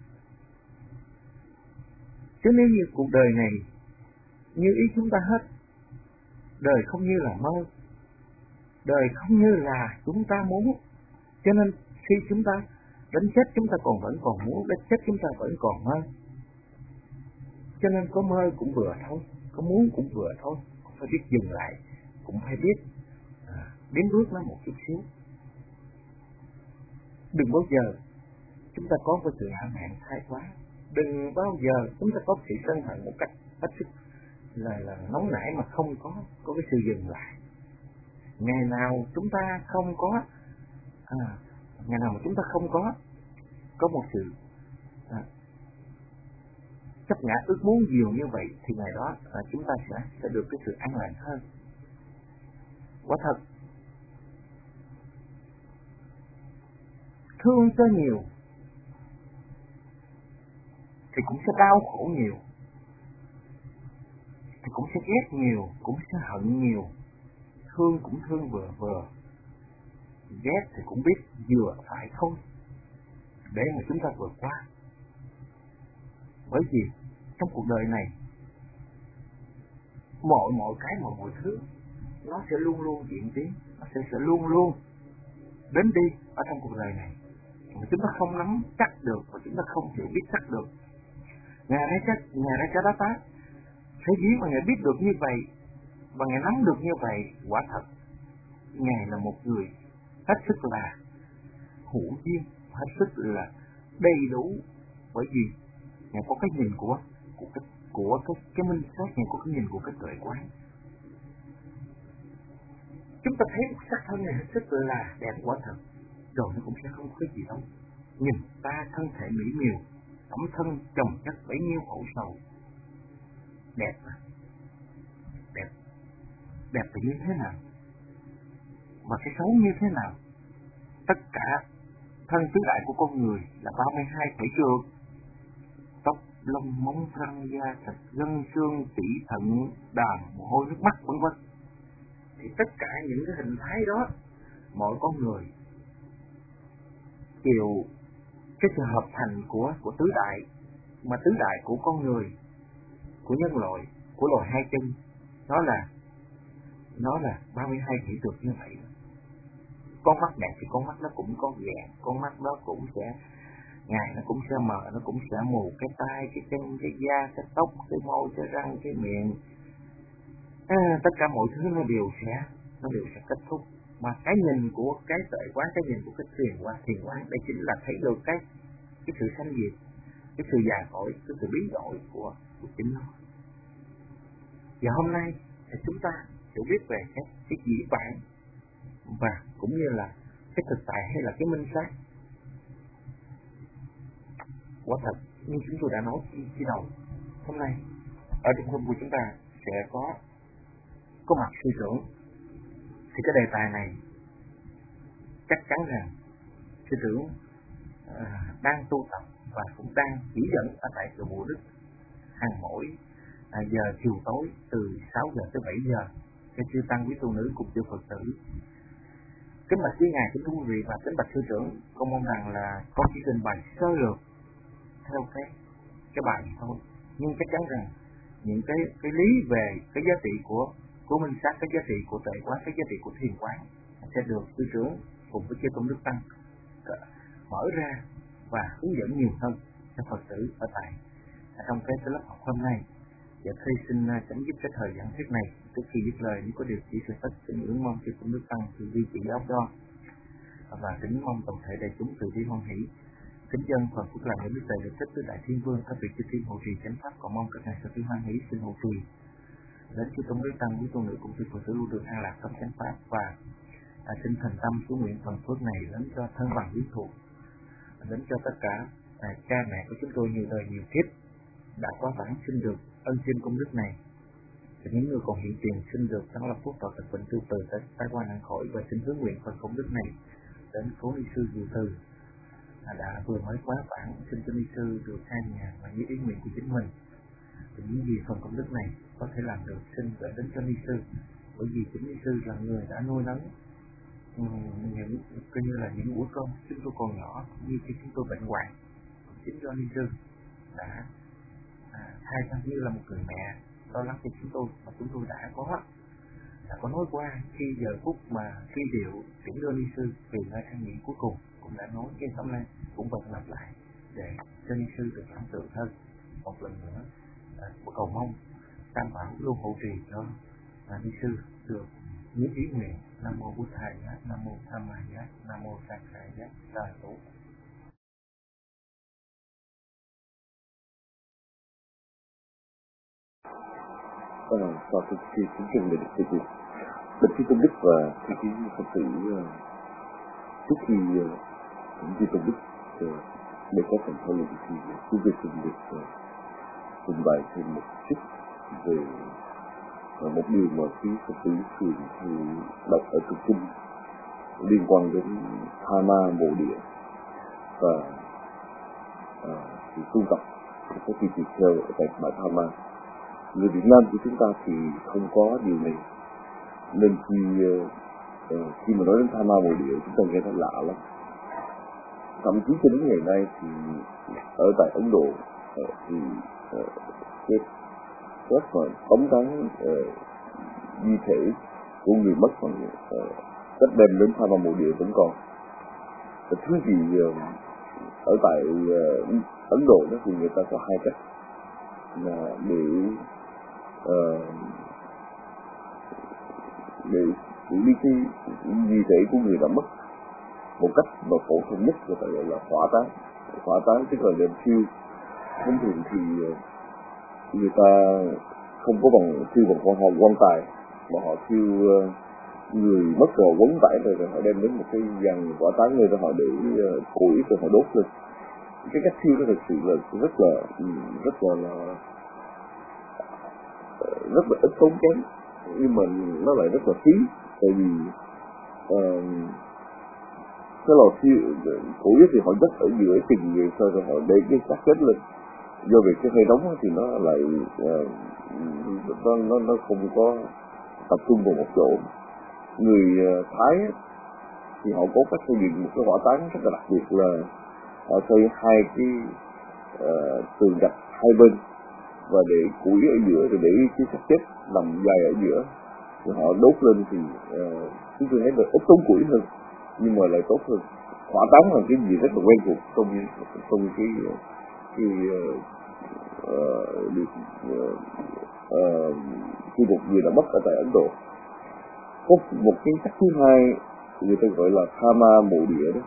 Chứ nếu như cuộc đời này như ý chúng ta hết, đời không như là mơ, đời không như là chúng ta muốn, cho nên khi chúng ta đến chết chúng ta còn vẫn còn muốn, đến chết chúng ta vẫn còn mơ. Cho nên có mơ cũng vừa thôi, có muốn cũng vừa thôi, cũng phải biết dừng lại, cũng phải biết à, biến bước nó một chút xíu. Đừng bao giờ chúng ta có cái sự hãm hạn thái quá, đừng bao giờ chúng ta có sự sân hận một cách hết sức là là nóng nảy mà không có có cái sự dừng lại. Ngày nào chúng ta không có à, ngày nào mà chúng ta không có có một sự à, chấp ngã ước muốn nhiều như vậy thì ngày đó à, chúng ta sẽ sẽ được cái sự an lành hơn. Quả thật thương cho nhiều thì cũng sẽ đau khổ nhiều, thì cũng sẽ ghét nhiều, cũng sẽ hận nhiều. Thương cũng thương vừa vừa, ghét thì cũng biết vừa phải thôi, để mà chúng ta vượt qua. Bởi vì trong cuộc đời này mọi mọi cái mà mọi thứ nó sẽ luôn luôn diễn tiến, nó sẽ sẽ luôn luôn đến đi ở trong cuộc đời này mà chúng ta không nắm chắc được, và chúng ta không chịu biết chắc được. Ngài ra chắc, ngài ra cho đó ta thế dĩ mà ngài biết được như vậy và ngài nắm được như vậy, quả thật ngài là một người hết sức là hữu duyên, hết sức là đầy đủ. Bởi vì ngài có cái nhìn của của cái của cái cái minh sát, ngài có cái nhìn của cái tuệ quán. Chúng ta thấy sắc thân này hết sức là đẹp quả thật, rồi nó cũng sẽ không có cái gì đâu. Nhìn ta thân thể mỹ miều, tấm thân chồng chất bấy nhiêu khổ sầu, đẹp mà, đẹp, đẹp thì như thế nào, và cái xấu như thế nào. Tất cả thân tứ đại của con người là ba mươi hai phẩy trượt, tóc lông móng răng da thịt gân xương tủy thận đàm mồ hôi nước mắt vân vân. Thì tất cả những cái hình thái đó mọi con người đều cái sự hợp thành của của tứ đại, mà tứ đại của con người, của nhân loại, của loài hai chân, nó là nó là ba mươi hai kỹ thuật như vậy. Con mắt đẹp thì con mắt nó cũng có ghẹn, con mắt nó cũng sẽ ngày nó cũng sẽ mờ, nó cũng sẽ mù cái tai, cái chân, cái da, cái tóc, cái môi, cái răng, cái miệng, à, tất cả mọi thứ nó đều sẽ nó đều sẽ kết thúc. Mà cái nhìn của cái tuệ quán, cái nhìn của cái thiền quán, thiền quán đây chính là thấy được cái cái sự sanh diệt, cái sự già cỗi, cái sự biến đổi của của chính nó. Và hôm nay thì chúng ta hiểu biết về cái cái dĩ vãng và cũng như là cái thực tại hay là cái minh sát. Quả thật như chúng tôi đã nói khi đầu, hôm nay ở trong hôm của chúng ta sẽ có có mặt sư trưởng. Thì cái đề tài này chắc chắn rằng sư trưởng à, đang tu tập và cũng đang chỉ dẫn ở tại chùa Bồ Đức hàng mỗi à, giờ chiều tối từ sáu giờ tới bảy giờ cho chư tăng quý tu nữ cùng chư Phật tử. Kính bạch quý ngài, kính thưa quý vị và kính bạch sư trưởng, con mong rằng là con chỉ trình bày sơ lược theo cái cái bài này thôi, nhưng chắc chắn rằng những cái cái lý về cái giá trị của của minh sát, cái giá trị của tuệ quán, cái giá trị của thiền quán sẽ được sư trưởng cùng với chư tôn đức tăng mở ra và hướng dẫn nhiều hơn cho Phật tử ở tại trong cái lớp học hôm nay. Và thầy xin chấm dứt cái thời gian thuyết này. Trước khi dứt lời, nếu có điều chỉ sự tất xin ngưỡng mong chư tôn đức tăng từ bi chỉ giáo cho và kính mong toàn thể đại chúng từ bi hoan hỷ. Kính dân phần phúc lành những đức tài được tích tứ đại thiên vương các vị chư thiên hộ trì chánh pháp, còn mong các ngài sự hoan hỷ xin hộ trì đến chư tôn đức tăng quý tôn nữ cũng chư Phật tử lưu được an lạc trong chánh pháp và à, xin thành tâm xuống nguyện phần phước này đến cho thân bằng quyến thuộc, đến cho tất cả à, cha mẹ của chúng tôi nhiều đời nhiều kiếp đã quá vãng xin được ân xin công đức này. Thì những người còn hiện tiền xin được thắng lập phúc và tật bệnh từ từ tới tai qua nạn khỏi, và xin hướng nguyện phần công đức này đến cố ni sư Diệu Từ à, đã vừa mới quá vãng, xin cho ni sư được hai nhà và như ý nguyện của chính mình. Thì những gì phần công đức này có thể làm được xin gửi đến cho ni sư, bởi vì chính ni sư là người đã nuôi nấng um, những coi như là những bữa cơm chúng tôi còn nhỏ, như khi chúng tôi bệnh hoạn, chính do ni sư đã à, thay thân như là một người mẹ lo lắng cho chúng tôi, và chúng tôi đã có đã có nói qua khi giờ phút mà suy điệu chuyển đưa ni sư về nơi an nghỉ cuối cùng, cũng đã nói cái hôm nay cũng vẫn lặp lại để cho ni sư được cảm tưởng hơn một lần nữa. À, cầu mong tam bảo luôn hộ trì cho à, ni sư được những ý nguyện. Nam mô Bụt Thầy Giác, Nam mô Tham Ma Giác, Nam mô Sa Khải Giác, Sa Tổ. À, sau khi khi chúng chân được thầy chị bạch chư tôn đức và thầy chị Phật tử trước khi những chư tôn đức để có phần thảo luận thì chúng tôi xin được trình bày thêm một chút về một điều mà quý Phật tử thường thường đọc ở trong kinh liên quan đến Tha Ma Bồ Địa và à, sự tu tập có khi tùy theo ở tại Bãi Tha Ma. Người Việt Nam của chúng ta thì không có điều này, nên khi uh, khi mà nói đến Tha Ma Bồ Địa chúng ta nghe nó lạ lắm. Thậm chí cho đến ngày nay thì ở tại Ấn Độ uh, thì uh, cái rất mà tống táng uh, di thể của người mất bằng uh, cách đem đến Tha Ma Bồ Địa vẫn còn. Và thứ gì uh, ở tại uh, Ấn Độ đó thì người ta có hai cách là để uh, để xử lý cái di thể của người đã mất một cách mà phổ thông nhất, người ta gọi là hỏa táng. Hỏa táng tức là đem thiêu. Thông thường thì người ta không có bằng thiêu bằng con hòn quan tài, mà họ thiêu người mất rồi quấn vải rồi, rồi họ đem đến một cái dàn hỏa táng nơi đó họ để củi rồi họ đốt lên. Cái cách thiêu đó thực sự là rất là rất là, là rất là ít tốn kém, nhưng mà nó lại rất là phí, tại vì uh, cái lò thiêu củi thì họ dắt ở giữa từng người, sau rồi họ để cái xác chết lên, do vì cái hơi nóng thì nó lại uh, nó nó nó không có tập trung vào một chỗ. Người uh, Thái thì họ có cách xây dựng một cái hỏa táng rất là đặc biệt là họ xây hai cái uh, tường gạch hai bên và để củi ở giữa rồi để cái xác chết nằm dài ở giữa, rồi họ đốt lên thì uh, chúng tôi thấy là ít tốn củi hơn nhưng mà lại tốt hơn. Hỏa táng là cái gì rất là quen thuộc trong trong cái cái uh, được uh, uh, khi một người đã mất ở tại Ấn Độ. Có một cái sắc thứ hai người ta gọi là Tha-ma mộ địa đó,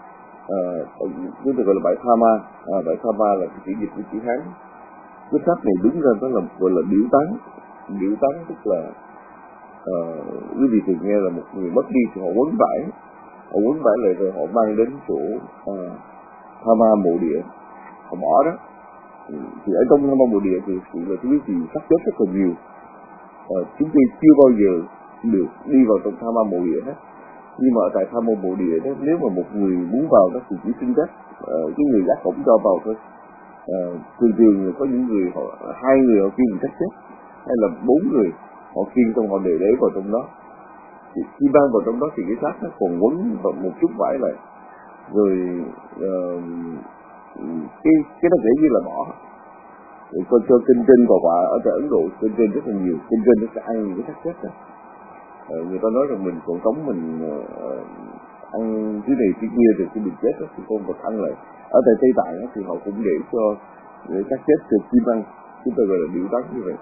uh, chúng ta gọi là bãi Tha-ma. À, bãi Tha-ma là cái chữ dịch của chữ Hán. Cái sách này đúng ra nó là gọi là điểu táng. Điểu táng tức là uh, quý vị thường nghe là một người mất đi thì họ quấn vải, họ quấn vải lại rồi họ mang đến chỗ uh, Tha-ma mộ địa, họ bỏ đó. Thì ở trong Tha-ma mộ địa thì sự là quý vị xác chết rất là nhiều. Uh, chúng tôi chưa bao giờ được đi vào trong Tha-ma mộ địa hết. Nhưng mà ở tại Tha-ma mộ địa đó, nếu mà một người muốn vào đó thì chỉ xin phép uh, cái người gác cổng cho vào thôi. Uh, thường thường có những người họ hai người họ khiêng xác chết hay là bốn người họ khiêng xong họ để để vào trong đó. Thì khi mang vào trong đó thì cái xác nó còn quấn vào một chút vải lại rồi uh, cái cái nó dễ như là bỏ. Rồi con cho kinh trên và quả ở tại Ấn Độ kinh trên rất là nhiều, kinh trên nó sẽ ăn cái xác chết này. Uh, người ta nói rằng mình còn sống mình uh, ăn thứ này thứ kia thì khi mình chết đó, thì con vật ăn lại. Ở tại Tây Tạng thì họ cũng để cho để xác chết cho chim ăn, chúng ta gọi là điểu táng như vậy.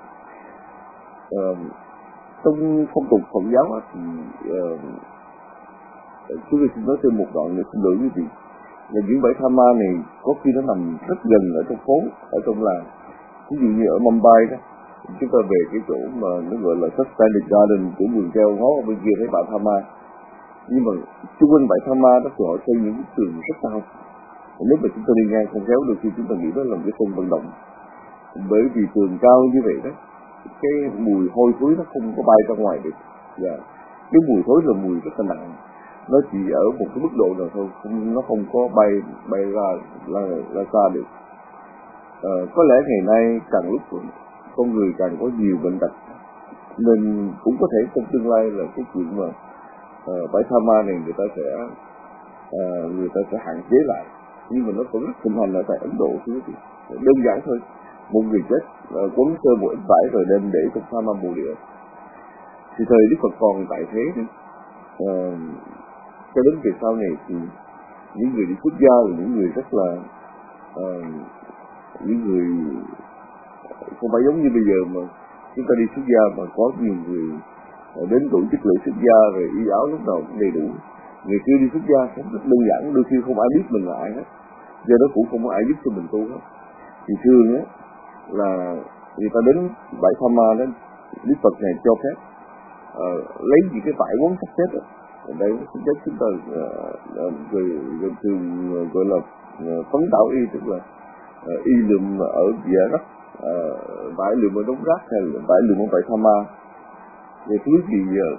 Uh, trong phong tục Phật giáo thì uh, chúng tôi xin nói thêm một đoạn nữa, xin lỗi quý vị. Là những bãi Tha-ma này có khi nó nằm rất gần ở trong phố, ở trong làng. Ví dụ như ở Mumbai đó, chúng ta về cái chỗ mà nó gọi là Sustained Garden, chỗ vườn keo ngó ở bên kia thấy bãi Tha-ma. Nhưng mà xung quanh bãi Tha-ma đó thì họ xây những cái tường rất cao. Nếu mà chúng ta đi ngang không khéo đôi khi chúng ta nghĩ đó là một cái sân vận động. Bởi vì tường cao như vậy đó, cái mùi hôi thối nó không có bay ra ngoài được. Và cái mùi thối là mùi rất là nặng, nó chỉ ở một cái mức độ nào thôi, không, nó không có bay bay ra ra, ra xa được. À, có lẽ ngày nay càng lúc con người càng có nhiều bệnh tật nên cũng có thể trong tương lai là cái chuyện mà uh, bãi Tha-ma này người ta sẽ uh, người ta sẽ hạn chế lại, nhưng mà nó vẫn rất thịnh hành ở tại Ấn Độ chứ. Đơn giản thôi, một người chết uh, quấn sơ một ít vải rồi đem để trong Tha-ma mộ địa. Thì thời Đức Phật còn tại thế đó, uh, cho đến về sau này thì những người đi xuất gia là những người rất là uh, những người không phải giống như bây giờ mà chúng ta đi xuất gia mà có nhiều người đến tổ chức lễ xuất gia rồi y áo lúc nào cũng đầy đủ. Người xưa đi xuất gia cũng rất đơn giản, đôi khi không ai biết mình là ai hết, do đó cũng không có ai giúp cho mình tu hết. Thì thường á là người ta đến bãi Tha-ma đó, Đức Phật này cho phép uh, lấy những cái vải quấn xác chết đó. Ở đây xác chết chúng ta uh, rồi, rồi thường uh, gọi là uh, phấn tạo y, tức là uh, y lượm ở vỉa đất, uh, vải lượm ở đống rác hay là vải lượm ở bãi Tha-ma. Thì thứ gì uh,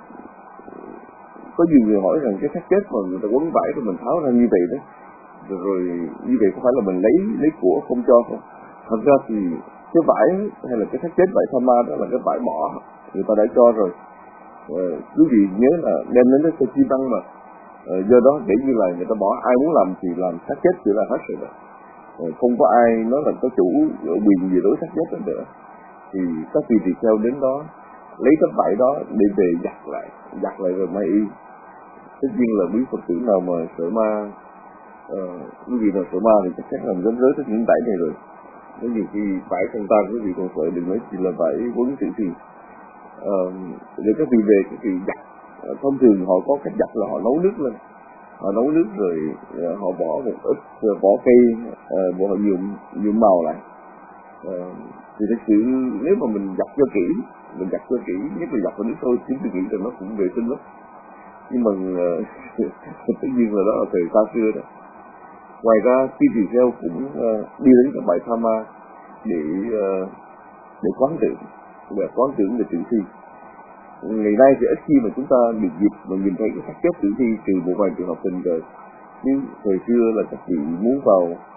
có nhiều người hỏi rằng cái xác chết mà người ta quấn vải rồi mình tháo ra như vậy đó, rồi, rồi như vậy có phải là mình lấy lấy của không cho không? Thật ra thì cái vải hay là cái xác chết bãi Tha-ma đó là cái vải bỏ người ta đã cho rồi. Ờ, quý vị nhớ là đem đến đó cho chi tăng mà. Ờ, do đó để như là người ta bỏ, ai muốn làm thì làm xác chết chỉ là hết rồi đó. Ờ, không có ai nói là có chủ quyền gì đối xác chết đó nữa. Thì các vị tỳ kheo đến đó lấy tấm vải đó để về giặt lại, giặt lại rồi may y. Tất nhiên là quý Phật tử nào mà sợ ma, uh, quý vị nào sợ ma thì chắc chắn làm rớm rớt tất những vải này rồi. Nếu nhiều khi vải không tan quý vị còn sợ đừng nói chỉ là vải quấn tử thi. Uh, để các vị về các vị giặt, uh, thông thường họ có cách giặt là họ nấu nước lên, họ nấu nước rồi uh, họ bỏ một ít uh, vỏ cây, uh, bỏ nhuộm nhuộm màu lại. Uh, thì thật sự nếu mà mình giặt cho kỹ, mình giặt cho kỹ, nhất là giặt vào nước thôi, chúng tôi nghĩ rằng nó cũng vệ sinh lắm. Nhưng mà uh, tất nhiên là đó là thời xa xưa đó. Ngoài ra khi tỳ kheo cũng uh, đi đến các bãi Tha-ma để uh, để quán tưởng, để quán tưởng về tử thi. Ngày nay thì ít khi mà chúng ta được dịp mà nhìn thấy cái xác chết tử thi trừ một vài trường hợp tình cờ. Nhưng thời xưa là các vị muốn vào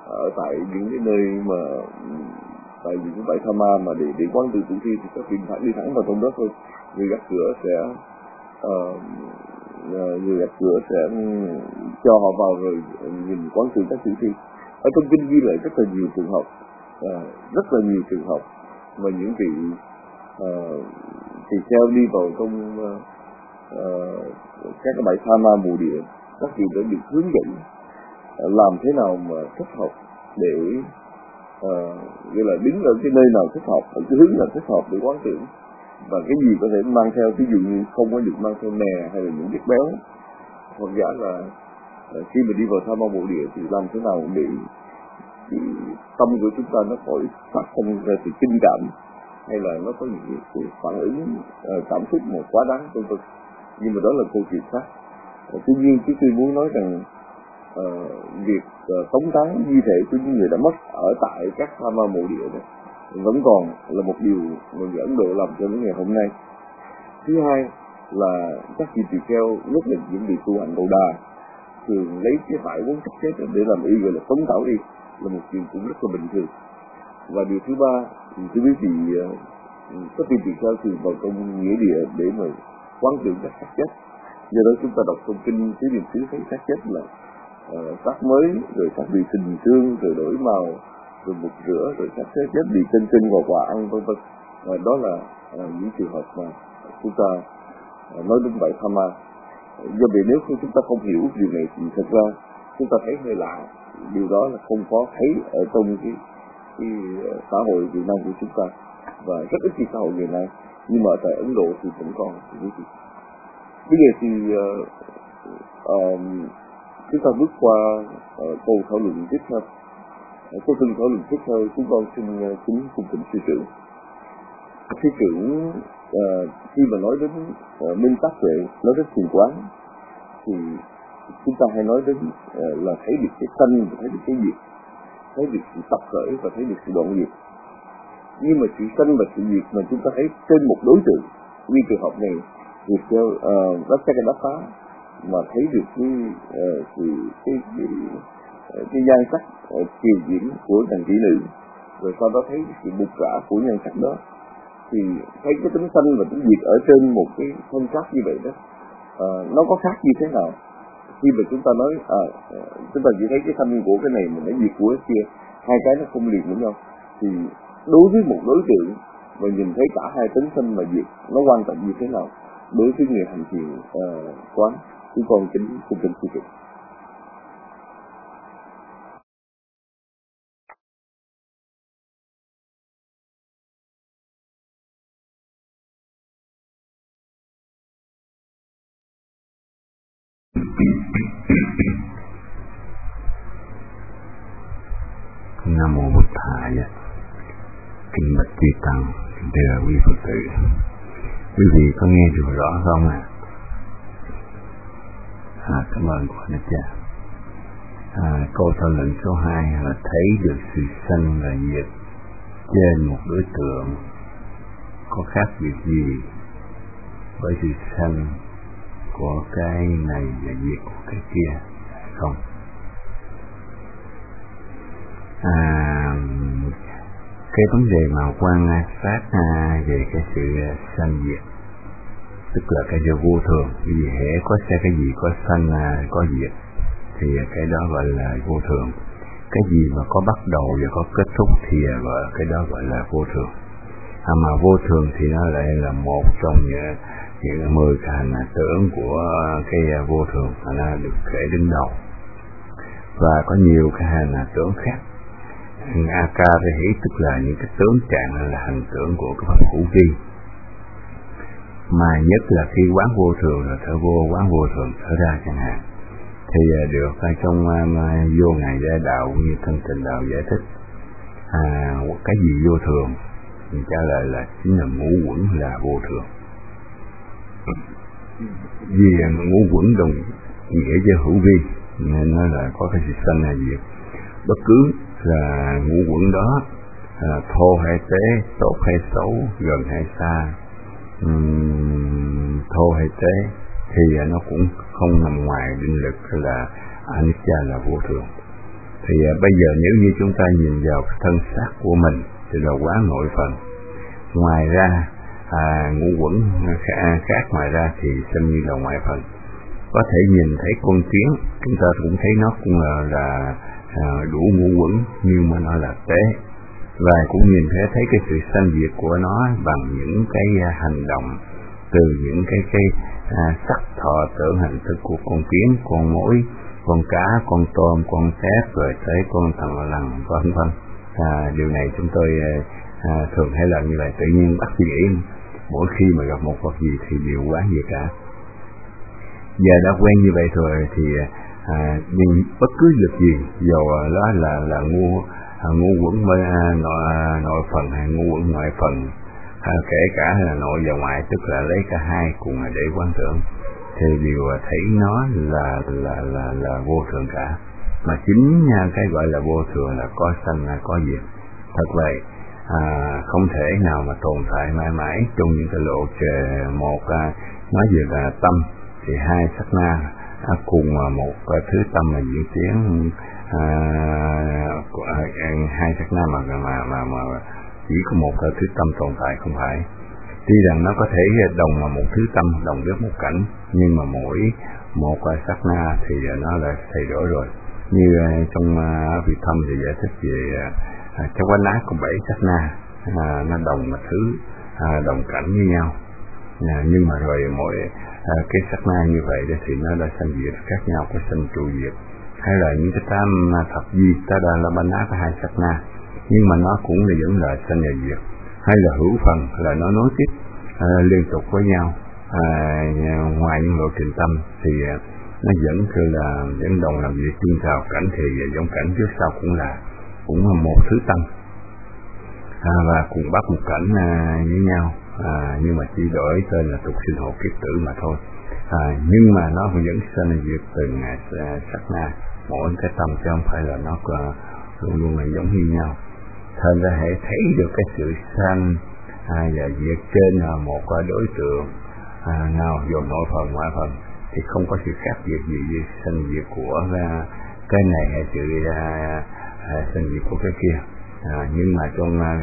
ở tại những cái nơi mà tại những cái bãi tha ma mà để để quán tự tử thi thì các vị phải đi thẳng vào trong đó thôi. Người gác cửa sẽ uh, người gác cửa sẽ cho họ vào rồi nhìn quán tự các tử thi. Ở trong kinh ghi lại rất là nhiều trường hợp, uh, rất là nhiều trường hợp mà những vị uh, thì theo đi vào trong uh, uh, các cái bãi tha ma mù địa, các vị đã được hướng dẫn uh, làm thế nào mà thích hợp để uh, như là đứng ở cái nơi nào thích hợp, ở cái hướng nào thích hợp để quán tưởng, và cái gì có thể mang theo, ví dụ như không có được mang theo nè hay là những chất béo, hoặc giả là uh, khi mà đi vào tha ma mộ địa thì làm thế nào để cái tâm của chúng ta nó khỏi phát sinh ra sự kinh cảm hay là nó có những cái phản ứng uh, cảm xúc một quá đáng vân vân. Nhưng mà đó là câu chuyện khác. Uh, tuy nhiên chúng tôi muốn nói rằng uh, việc uh, tống táng di thể của những người đã mất ở tại các tha ma mộ địa đó vẫn còn là một điều mà người Ấn Độ làm cho đến ngày hôm nay. Thứ hai là các vị tỳ kheo, nhất là những vị tu hành Bồ Đà, thường lấy cái vải vốn sắp chết để làm y gọi là tống tảo đi, là một chuyện cũng rất là bình thường. Và điều thứ ba, tôi biết thì uh, các vị tỳ kheo thường vào trong nghĩa địa để mà quán tưởng các xác chết. Do đó chúng ta đọc trong kinh Tứ Niệm xứ thấy xác chết là uh, xác mới, rồi xác bị sình xương, rồi đổi màu, rồi mục rửa, rồi xác chết bị chân chân vào quả ăn vân vân. Và đó là uh, những trường hợp mà chúng ta uh, nói đến vậy tham ma. Do vì nếu chúng ta không hiểu điều này thì thật ra chúng ta thấy hơi lạ. Điều đó là không có thấy ở trong cái, cái xã hội Việt Nam của chúng ta, và rất ít khi xã hội ngày nay, nhưng mà tại Ấn Độ thì vẫn còn. Bây giờ thì uh, uh, chúng ta bước qua uh, câu thảo luận tiếp theo. Uh, câu thảo luận tiếp theo chúng con xin uh, kính cung kính sư trưởng. Sư trưởng uh, khi mà nói đến uh, minh tác tuệ, nói đến thiền quán, thì chúng ta hay nói đến uh, là thấy được cái sanh và thấy được cái diệt, thấy được sự tập khởi và thấy được sự đoạn diệt. Nhưng mà sự sanh và sự diệt mà chúng ta thấy trên một đối tượng, như trường hợp này việc theo đất cái đất phá mà thấy được cái uh, sự cái cái, cái, cái nhan sắc uh, kiều diễm của nàng tỷ nữ, rồi sau đó thấy sự bục rã của nhan sắc đó, thì thấy cái tính sanh và tính diệt ở trên một cái thân xác như vậy đó, uh, nó có khác như thế nào? Khi mà chúng ta nói à, chúng ta chỉ thấy cái sanh của cái này mà nó diệt của cái kia, hai cái nó không liền với nhau, thì đối với một đối tượng mà nhìn thấy cả hai tính sanh và diệt nó quan trọng như thế nào đối với người hành thiền uh, quán, chúng con kính cung kính sư trưởng. Nam mô Bụt Thầy. Kính bạch chư tăng, thưa quý Phật tử. Quý vị có nghe được rõ không ạ? À? À, cảm ơn của Đức Cha. À, câu thảo luận số hai là thấy được sự sanh và diệt trên một đối tượng có khác biệt gì với sự sanh của cái này và diệt của cái kia không? À, cái vấn đề mà quan sát à, về cái sự sanh diệt, tức là cái điều vô thường. Vì hễ có xe cái gì có sanh à, có diệt thì cái đó gọi là vô thường. Cái gì mà có bắt đầu và có kết thúc thì gọi cái đó gọi là vô thường. À, mà vô thường thì nó lại là một trong những, những mười cái hành tưởng của cái vô thường mà nó được kể đứng đầu, và có nhiều cái hành tưởng khác. Akarahī tức là những cái tướng trạng là hành tưởng của cái pháp hữu vi, mà nhất là khi quán vô thường là thở vô, quán vô thường thở ra chẳng hạn, thì được ở trong vô ngài giải đạo như Thanh Tịnh Đạo giải thích. À, cái gì vô thường? Mình trả lời là chính là ngũ quẩn là vô thường. Vì ngũ quẩn đồng nghĩa với hữu vi nên nó là có cái sự sanh hay diệt. Bất cứ là ngũ quẩn đó, à, thô hay tế, tốt hay xấu, gần hay xa, uhm, thô hay tế, thì nó cũng không nằm ngoài định lực là anicca là vô thường. Thì à, bây giờ nếu như chúng ta nhìn vào thân xác của mình thì là quán nội phần. Ngoài ra à, ngũ quẩn khác ngoài ra thì xem như là ngoại phần. Có thể nhìn thấy con kiến, chúng ta cũng thấy nó cũng là, là à, đủ ngũ quẩn nhưng mà nó là tế, và cũng nhìn thấy thấy cái sự sanh diệt của nó bằng những cái à, hành động, từ những cái cái à, sắc thọ tưởng hành thức của con kiến, con mối, con cá, con tôm, con tép, rồi tới con thằn lằn, vân vân. À, điều này chúng tôi à, thường hay làm như vậy. Tự nhiên bắt suy nghĩ mỗi khi mà gặp một vật gì thì đều quán gì cả. Giờ đã quen như vậy rồi thì à, nhưng bất cứ việc gì dầu đó là là ngu à, ngu quẩn mới à, nội, à, nội phần hay ngu quẩn ngoại phần, à, kể cả là nội và ngoại, tức là lấy cả hai cùng để quán tưởng, thì đều thấy nó là là là là vô thường cả. Mà chính cái gọi là vô thường là có sanh là có diệt. Thật vậy, à, không thể nào mà tồn tại mãi mãi trong những cái lộ trời. Một à, nói về là tâm thì hai sát na à, cùng một à, thứ tâm là diễn tiến à, à, hai sát na mà mà mà mà chỉ có một à, thứ tâm tồn tại không phải. Tuy rằng nó có thể đồng là một thứ tâm, đồng với một cảnh, nhưng mà mỗi một à, sát na thì à, nó là thay đổi rồi. Như à, trong à, vị thâm thì giải thích về à, trong quán ác có bảy sát na, à, nó đồng một thứ à, đồng cảnh với nhau. À, nhưng mà rồi mỗi à, cái sát na như vậy thì nó đã sanh diệt khác nhau, có sanh trụ diệt. Hay là những cái tam thập di ta đã là bánh ác có hai sát na, nhưng mà nó cũng là vẫn là sanh và diệt. Hay là hữu phần là nó nối tiếp à, liên tục với nhau. À, ngoài những lộ trình tâm thì à, nó vẫn cứ là vẫn đồng làm việc chung vào cảnh, thì giống cảnh trước sau cũng là cũng là một thứ tâm, à, và cùng bắt một cảnh à, với nhau. À, nhưng mà chỉ đổi tên là tục sinh hộ kiếp tử mà thôi. À, nhưng mà nó vẫn sanh diệt từng sát na, mỗi cái tâm chứ không phải là nó có, luôn luôn là giống như nhau. Thành ra hãy thấy được cái sự sanh à, và diệt trên à, một à, đối tượng à, nào dù nội phần ngoại phần thì không có sự khác biệt gì với sanh diệt của à, cái này hay sự à, à, sanh diệt của cái kia. À, nhưng mà trong à,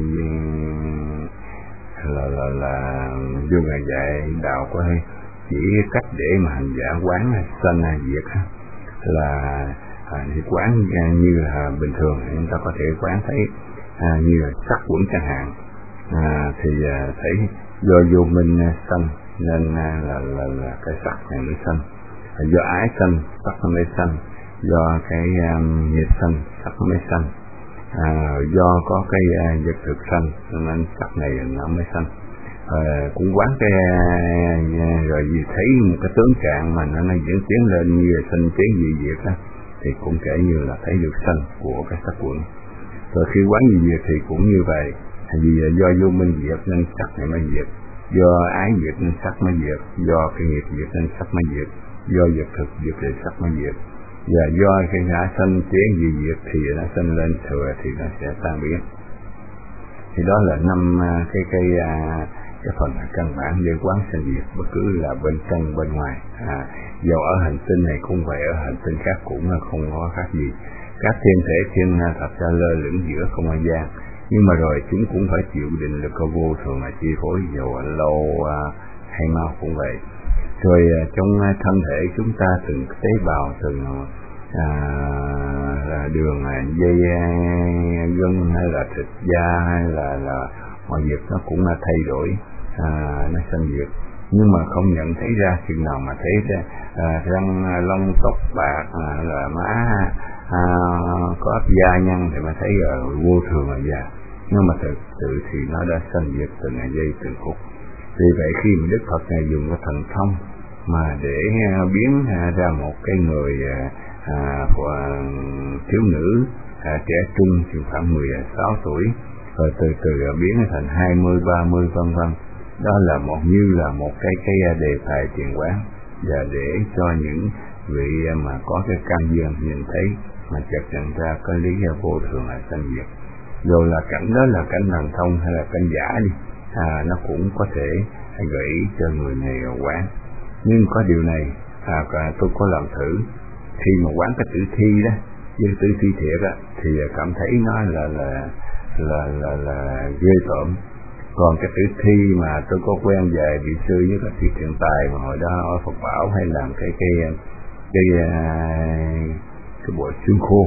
là là là Dương Ngài dạy đạo có chỉ cách để mà hành giả quán sanh diệt là à, thì quán à, như là bình thường chúng ta có thể quán thấy à, như là sắc quẩn chẳng hạn, à, thì à, thấy do vô minh sanh nên à, là, là là cái sắc này mới sanh, à, do ái sanh sắc nó mới sanh, do cái um, nghiệp sanh sắc nó mới sanh. À, do có cái uh, vật thực sanh nên sắc này nó mới sanh. À, cũng quán cái uh, rồi vì thấy một cái tướng trạng mà nó, nó diễn tiến lên như là sanh tiến dị diệt á, thì cũng kể như là thấy được sanh của cái sắc quẩn. Rồi khi quán dị diệt thì cũng như vậy, vì do vô minh diệt nên sắc này mới diệt, do ái diệt nên sắc mới diệt, do cái nghiệp diệt nên sắc mới diệt, do vật thực diệt thì sắc mới diệt. Và do cái ngã sanh tiến dị diệt thì nó sanh lên thừa thì nó sẽ tan biến. Thì đó là năm cái cái cái phần căn bản để quán sanh diệt, bất cứ là bên trong bên ngoài. À, dầu ở hành tinh này cũng vậy, ở hành tinh khác cũng không có khác gì. Các thiên thể thiên thật ra lơ lửng giữa không gian, nhưng mà rồi chúng cũng phải chịu định lực có vô thường là chi phối, dầu lâu hay mau cũng vậy. Rồi trong thân thể chúng ta từng tế bào, từng à, là đường dây gân hay là thịt da hay là là mọi việc nó cũng là thay đổi, à, nó sanh diệt, nhưng mà không nhận thấy ra. chừng nào mà thấy à, răng lông tóc bạc à, là má à, có ấp da nhăn thì mà thấy là vô thường là già, nhưng mà thực sự thì nó đã sanh diệt từng giây từng phút. Vì vậy khi mà Đức Phật này dùng cái thần thông mà để biến ra một cái người à, thiếu nữ à, trẻ trung chừng khoảng mười sáu tuổi, rồi từ từ biến thành hai mươi, ba mươi vân vân. Đó là một như là một cái cái đề tài tiền quán, và để cho những vị mà có cái căn duyên nhìn thấy mà chợt nhận ra có lý vô thường là sanh diệt. Dù là cảnh đó là cảnh thần thông hay là cảnh giả đi, à, nó cũng có thể gợi ý cho người này quán. Nhưng có điều này, à, tôi có làm thử khi mà quán cái tử thi đó, với tử thi thiệt á thì cảm thấy nó là là là là là ghê tởm. Còn cái tử thi mà tôi có quen về bị sư với các thiệt hiện tại mà hồi đó ở Phật Bảo hay làm cái cái cái cái, cái bộ xương khô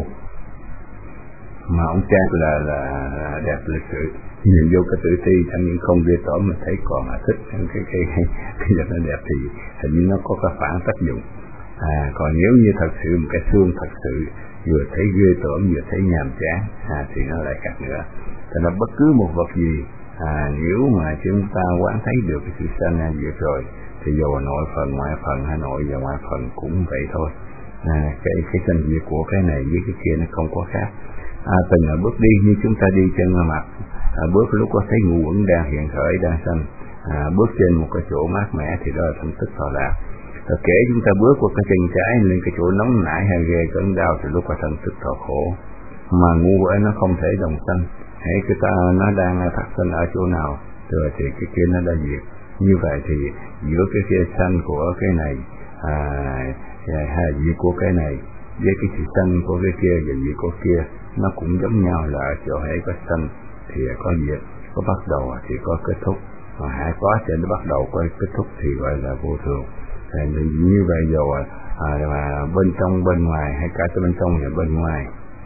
mà ông cha là là đẹp lịch sự, nhìn vô cái tử thi chẳng những không ghê tởm mà thấy còn là thích cái cái cái cái vật nó đẹp thì hình như nó có cái phản tác dụng. À, còn nếu như thật sự một cái xương thật sự vừa thấy ghê tởm vừa thấy nhàm chán à, thì nó lại khác nữa. Cho nên bất cứ một vật gì à, nếu mà chúng ta quán thấy được cái sự sanh ra diệt rồi thì dù nội phần ngoại phần hay nội và ngoại phần cũng vậy thôi. À, cái cái sanh diệt của cái này với cái kia nó không có khác. À, từng bước đi như chúng ta đi chân mặt, à, bước lúc có thấy ngũ uẩn đang hiện khởi đang sanh, à, bước trên một cái chỗ mát mẻ thì đó là thanh tích thọ lạc. Rồi kể chúng ta bước qua cái chân trái lên cái chỗ nóng nảy hay ghê cơn đau thì lúc là thanh tích thọ khổ. Mà ngũ uẩn nó không thể đồng sanh, hãy cái ta nó đang phát sinh ở chỗ nào rồi thì cái kia nó đã diệt. Như vậy thì giữa cái kia sanh của cái này à, hay diệt của cái này với cái sự sanh của cái kia và diệt của kia nó cũng giống nhau là ở chỗ hãy có sanh thì có diệt, có bắt đầu thì có kết thúc, mà hãy có cho nó bắt đầu có kết thúc thì gọi là vô thường. Thì như vậy rồi à, mà bên trong bên ngoài hay cả bên trong và bên ngoài,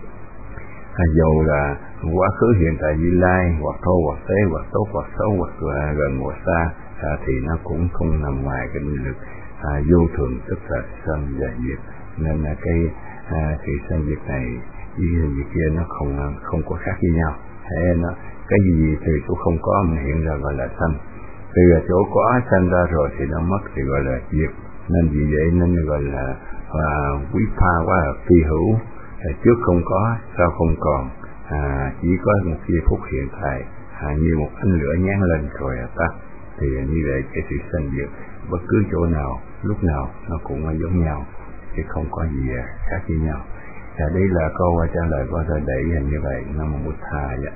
à, dù là quá khứ hiện tại vị lai hoặc thô hoặc tế hoặc tốt hoặc xấu hoặc là gần hoặc xa à, thì nó cũng không nằm ngoài cái lực à, vô thường, tức là sanh và diệt. Nên là cái à, sự sanh diệt này với việc kia nó không không có khác với nhau. Thế nó cái gì từ chỗ không có mà hiện ra gọi là sanh, từ chỗ có sanh ra rồi thì nó mất thì gọi là diệt. Nên vì vậy nên gọi là à, quý pha quá là phi hữu, à, trước không có sau không còn, à, chỉ có một giây phút hiện tại à, như một ánh lửa nhán lên rồi tắt. Thì như vậy cái sự sanh diệt bất cứ chỗ nào lúc nào nó cũng giống nhau chứ không có gì khác với nhau. Và đây là câu trả lời của tôi để như vậy. Nam mô Bụt Tha vậy.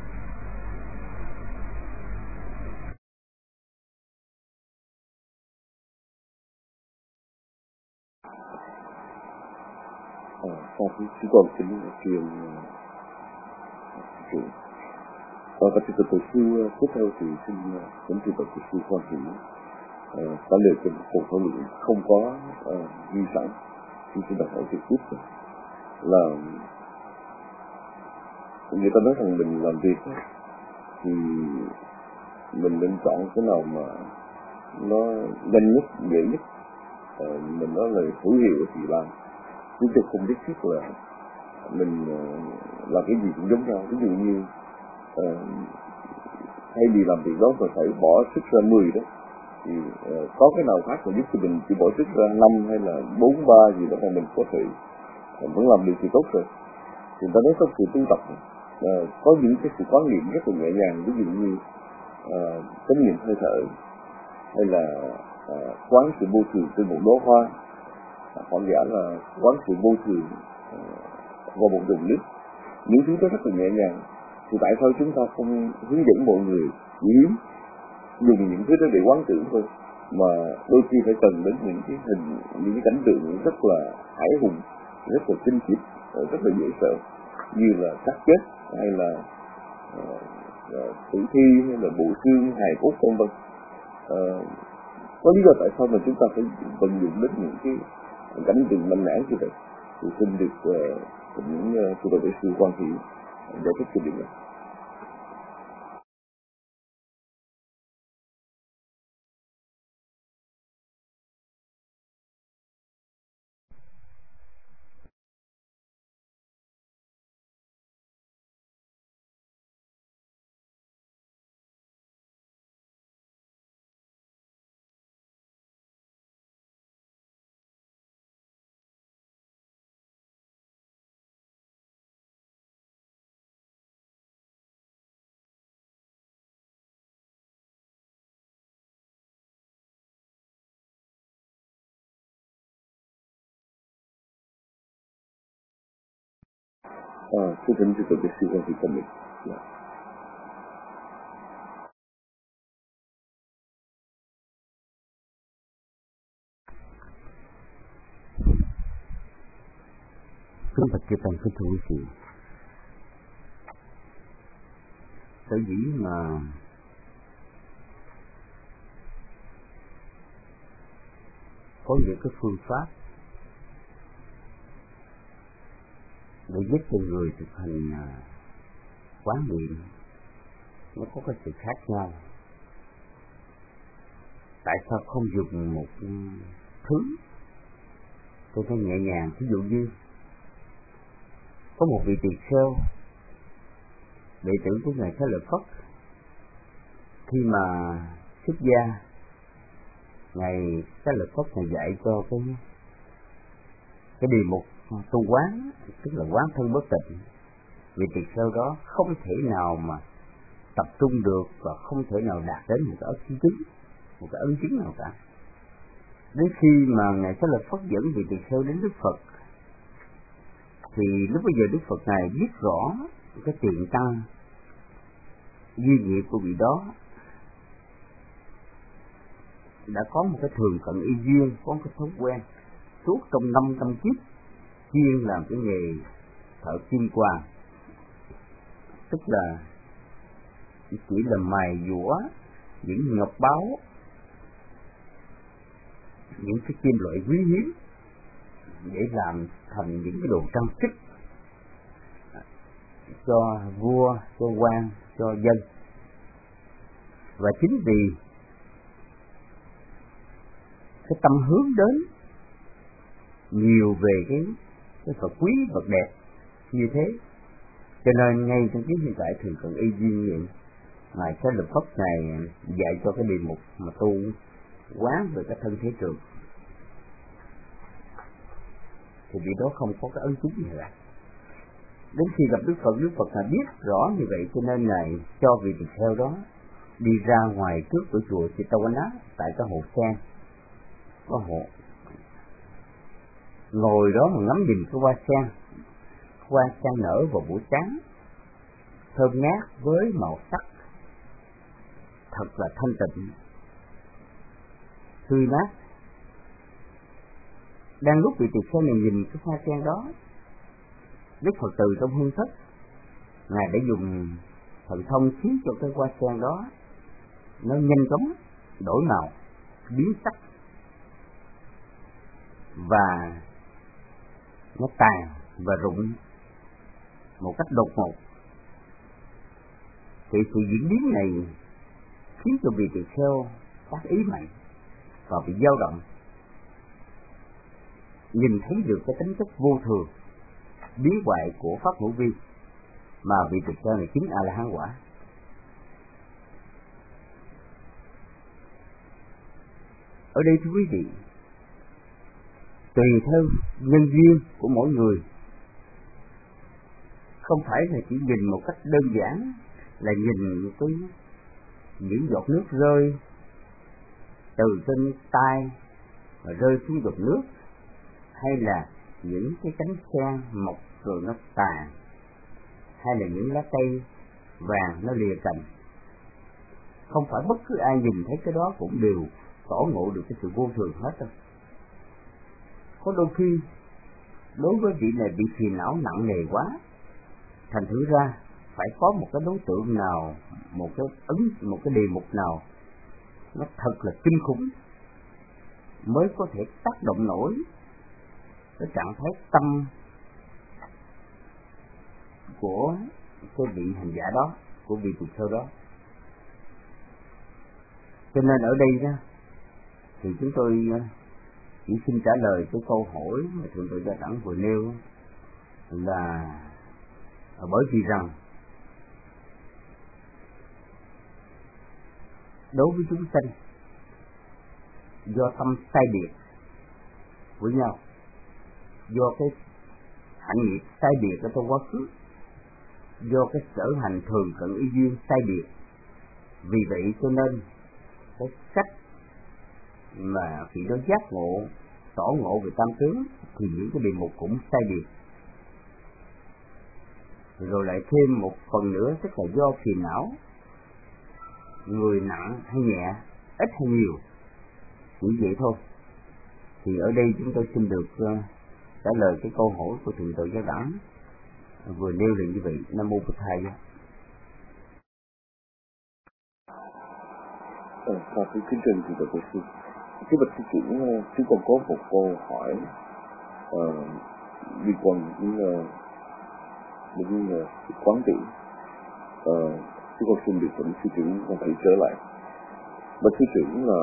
À, sau khi chúng con xin truyền truyền và các sư tổ sư tiếp theo thì xin dẫn truyền tổ sư Quan Hỷ trả lời cho một câu hỏi lượng không có ghi sẵn, chúng tôi đặt hỏi trực tiếp rồi. Là người ta nói rằng mình làm việc thì mình nên chọn cái nào mà nó nhanh nhất, dễ nhất, à, mình nói là hữu hiệu thì làm, chứ tôi không biết thiết là mình uh, làm cái gì cũng giống nhau. Ví dụ như uh, thay vì làm việc đó mà phải bỏ sức ra mười đó thì uh, có cái nào khác mà giúp cho mình chỉ bỏ sức ra năm hay là bốn ba gì đó mà mình có thể uh, vẫn làm được thì tốt rồi. Thì ta nói trong sự tu tập uh, có những cái sự quán niệm rất là nhẹ nhàng, ví dụ như uh, chánh niệm hơi thở, hay là uh, quán sự vô thường trên một đóa hoa, hoặc giả là quán sự vô thường uh, vào một dòng nước. Những thứ đó rất là nhẹ nhàng, thì tại sao chúng ta không hướng dẫn mọi người chỉ dùng những thứ đó để quán tưởng thôi, mà đôi khi phải cần đến những cái hình, những cái cảnh tượng rất là hãi hùng, rất là kinh khiếp, rất là dễ sợ, như là xác chết hay là uh, uh, tử thi hay là bộ xương hài cốt vân vân. Uh, có lý do tại sao mà chúng ta phải vận dụng đến những cái cảnh tượng mạnh mẽ như vậy. Thì xin được uh, những sư uh, sư Quan Hỷ giải thích cho điều này. À, sư thỉnh sư tổ sư Quan Hỷ của mình. Yeah. Kính bạch chư tăng, kính thưa quý vị, sở dĩ mà có những cái phương pháp để giúp cho người thực hành quán niệm nó có cái sự khác nhau. Tại sao không dùng một thứ tôi thấy nhẹ nhàng? Ví dụ như có một vị tỳ kheo đệ tử của ngài Xá Lợi Phất, khi mà xuất gia, ngài Xá Lợi Phất ngài dạy cho cái cái đề mục tu quán, tức là quán thân bất tịnh. Vị tỳ kheo đó không thể nào mà tập trung được và không thể nào đạt đến một cái ấn chứng, một cái ấn chứng nào cả. Đến khi mà ngài Xá Lợi Phất dẫn vị tỳ kheo đến Đức Phật, thì lúc bây giờ Đức Phật ngài biết rõ cái tiền căn duy nghiệp của vị đó đã có một cái thường cận y duyên, có một cái thói quen suốt trong năm trăm kiếp chuyên làm cái nghề thợ kim quàng, tức là chỉ là mài dũa những ngọc báu, những cái kim loại quý hiếm để làm thành những cái đồ trang sức cho vua, cho quan, cho dân. Và chính vì cái tâm hướng đến nhiều về cái cái vật quý, vật đẹp như thế, cho nên ngay trong cái hiện tại thường cận y duyên niệm, ngài Xá Lợi Phất này dạy cho cái đề mục mà tu quán về cái thân thế trường, thì vị đó không có cái ấn chứng gì cả. Đến khi gặp Đức Phật, Đức Phật là biết rõ như vậy, cho nên ngài cho vị tỳ kheo đó đi ra ngoài trước của chùa Chitavana, tại cái hồ sen, có hồ, ngồi đó mà ngắm nhìn cái hoa sen. Hoa sen nở vào buổi sáng, thơm ngát với màu sắc thật là thanh tịnh, tươi mát. Đang lúc vị tỳ kheo này nhìn cái hoa sen đó, Đức Phật từ trong hương thất, ngài đã dùng thần thông khiến cho cái hoa sen đó nó nhanh chóng đổi màu, biến sắc và nó tàn và rụng một cách đột ngột. Thì sự diễn biến này khiến cho vị tỳ kheo phát ý mạnh và bị dao động, nhìn thấy được cái tính chất vô thường biến hoại của pháp hữu vi, mà vị tỳ kheo này chính A La Hán quả. Ở đây thưa quý vị, tùy theo nhân duyên của mỗi người, không phải là chỉ nhìn một cách đơn giản là nhìn cái những giọt nước rơi từ trên tay và rơi xuống giọt nước, hay là những cái cánh sen mọc rồi nó tàn, hay là những lá cây vàng nó lìa cành. Không phải bất cứ ai nhìn thấy cái đó cũng đều tỏ ngộ được cái sự vô thường hết đâu. Có đôi khi đối với vị này bị phiền não nặng nề quá, thành thử ra phải có một cái đối tượng nào, một cái ấn, một cái đề mục nào nó thật là kinh khủng mới có thể tác động nổi cái trạng thái tâm của cái vị hành giả đó, của vị tỳ kheo đó. Cho nên ở đây đó thì chúng tôi chỉ xin trả lời cái câu hỏi mà Thượng tọa Gia Đẳng vừa nêu, là bởi vì rằng đối với chúng sanh, do tâm sai biệt với nhau, do cái hạnh nghiệp sai biệt ở trong quá khứ, do cái sở hành thường cận y duyên sai biệt, vì vậy cho nên cái cách mà khi đó giác ngộ, tỏ ngộ về tam tướng thì những cái đề mục cũng sai biệt. Rồi lại thêm một phần nữa, tức là do phiền não, người nặng hay nhẹ, ít hay nhiều, chỉ vậy thôi. Thì ở đây chúng tôi xin được uh, trả lời cái câu hỏi của Thượng tọa Giáo Đẳng vừa nêu lên như vậy. Nam mô Bụt Thầy. Ờ, và cái kính trình thì được sư. Cái bậc sư trưởng, chúng con có một câu hỏi uh, liên quan đến uh, đến uh, quán tưởng. Uh, chúng con xin được thỉnh sư trưởng con thầy trở lại. Bậc sư trưởng là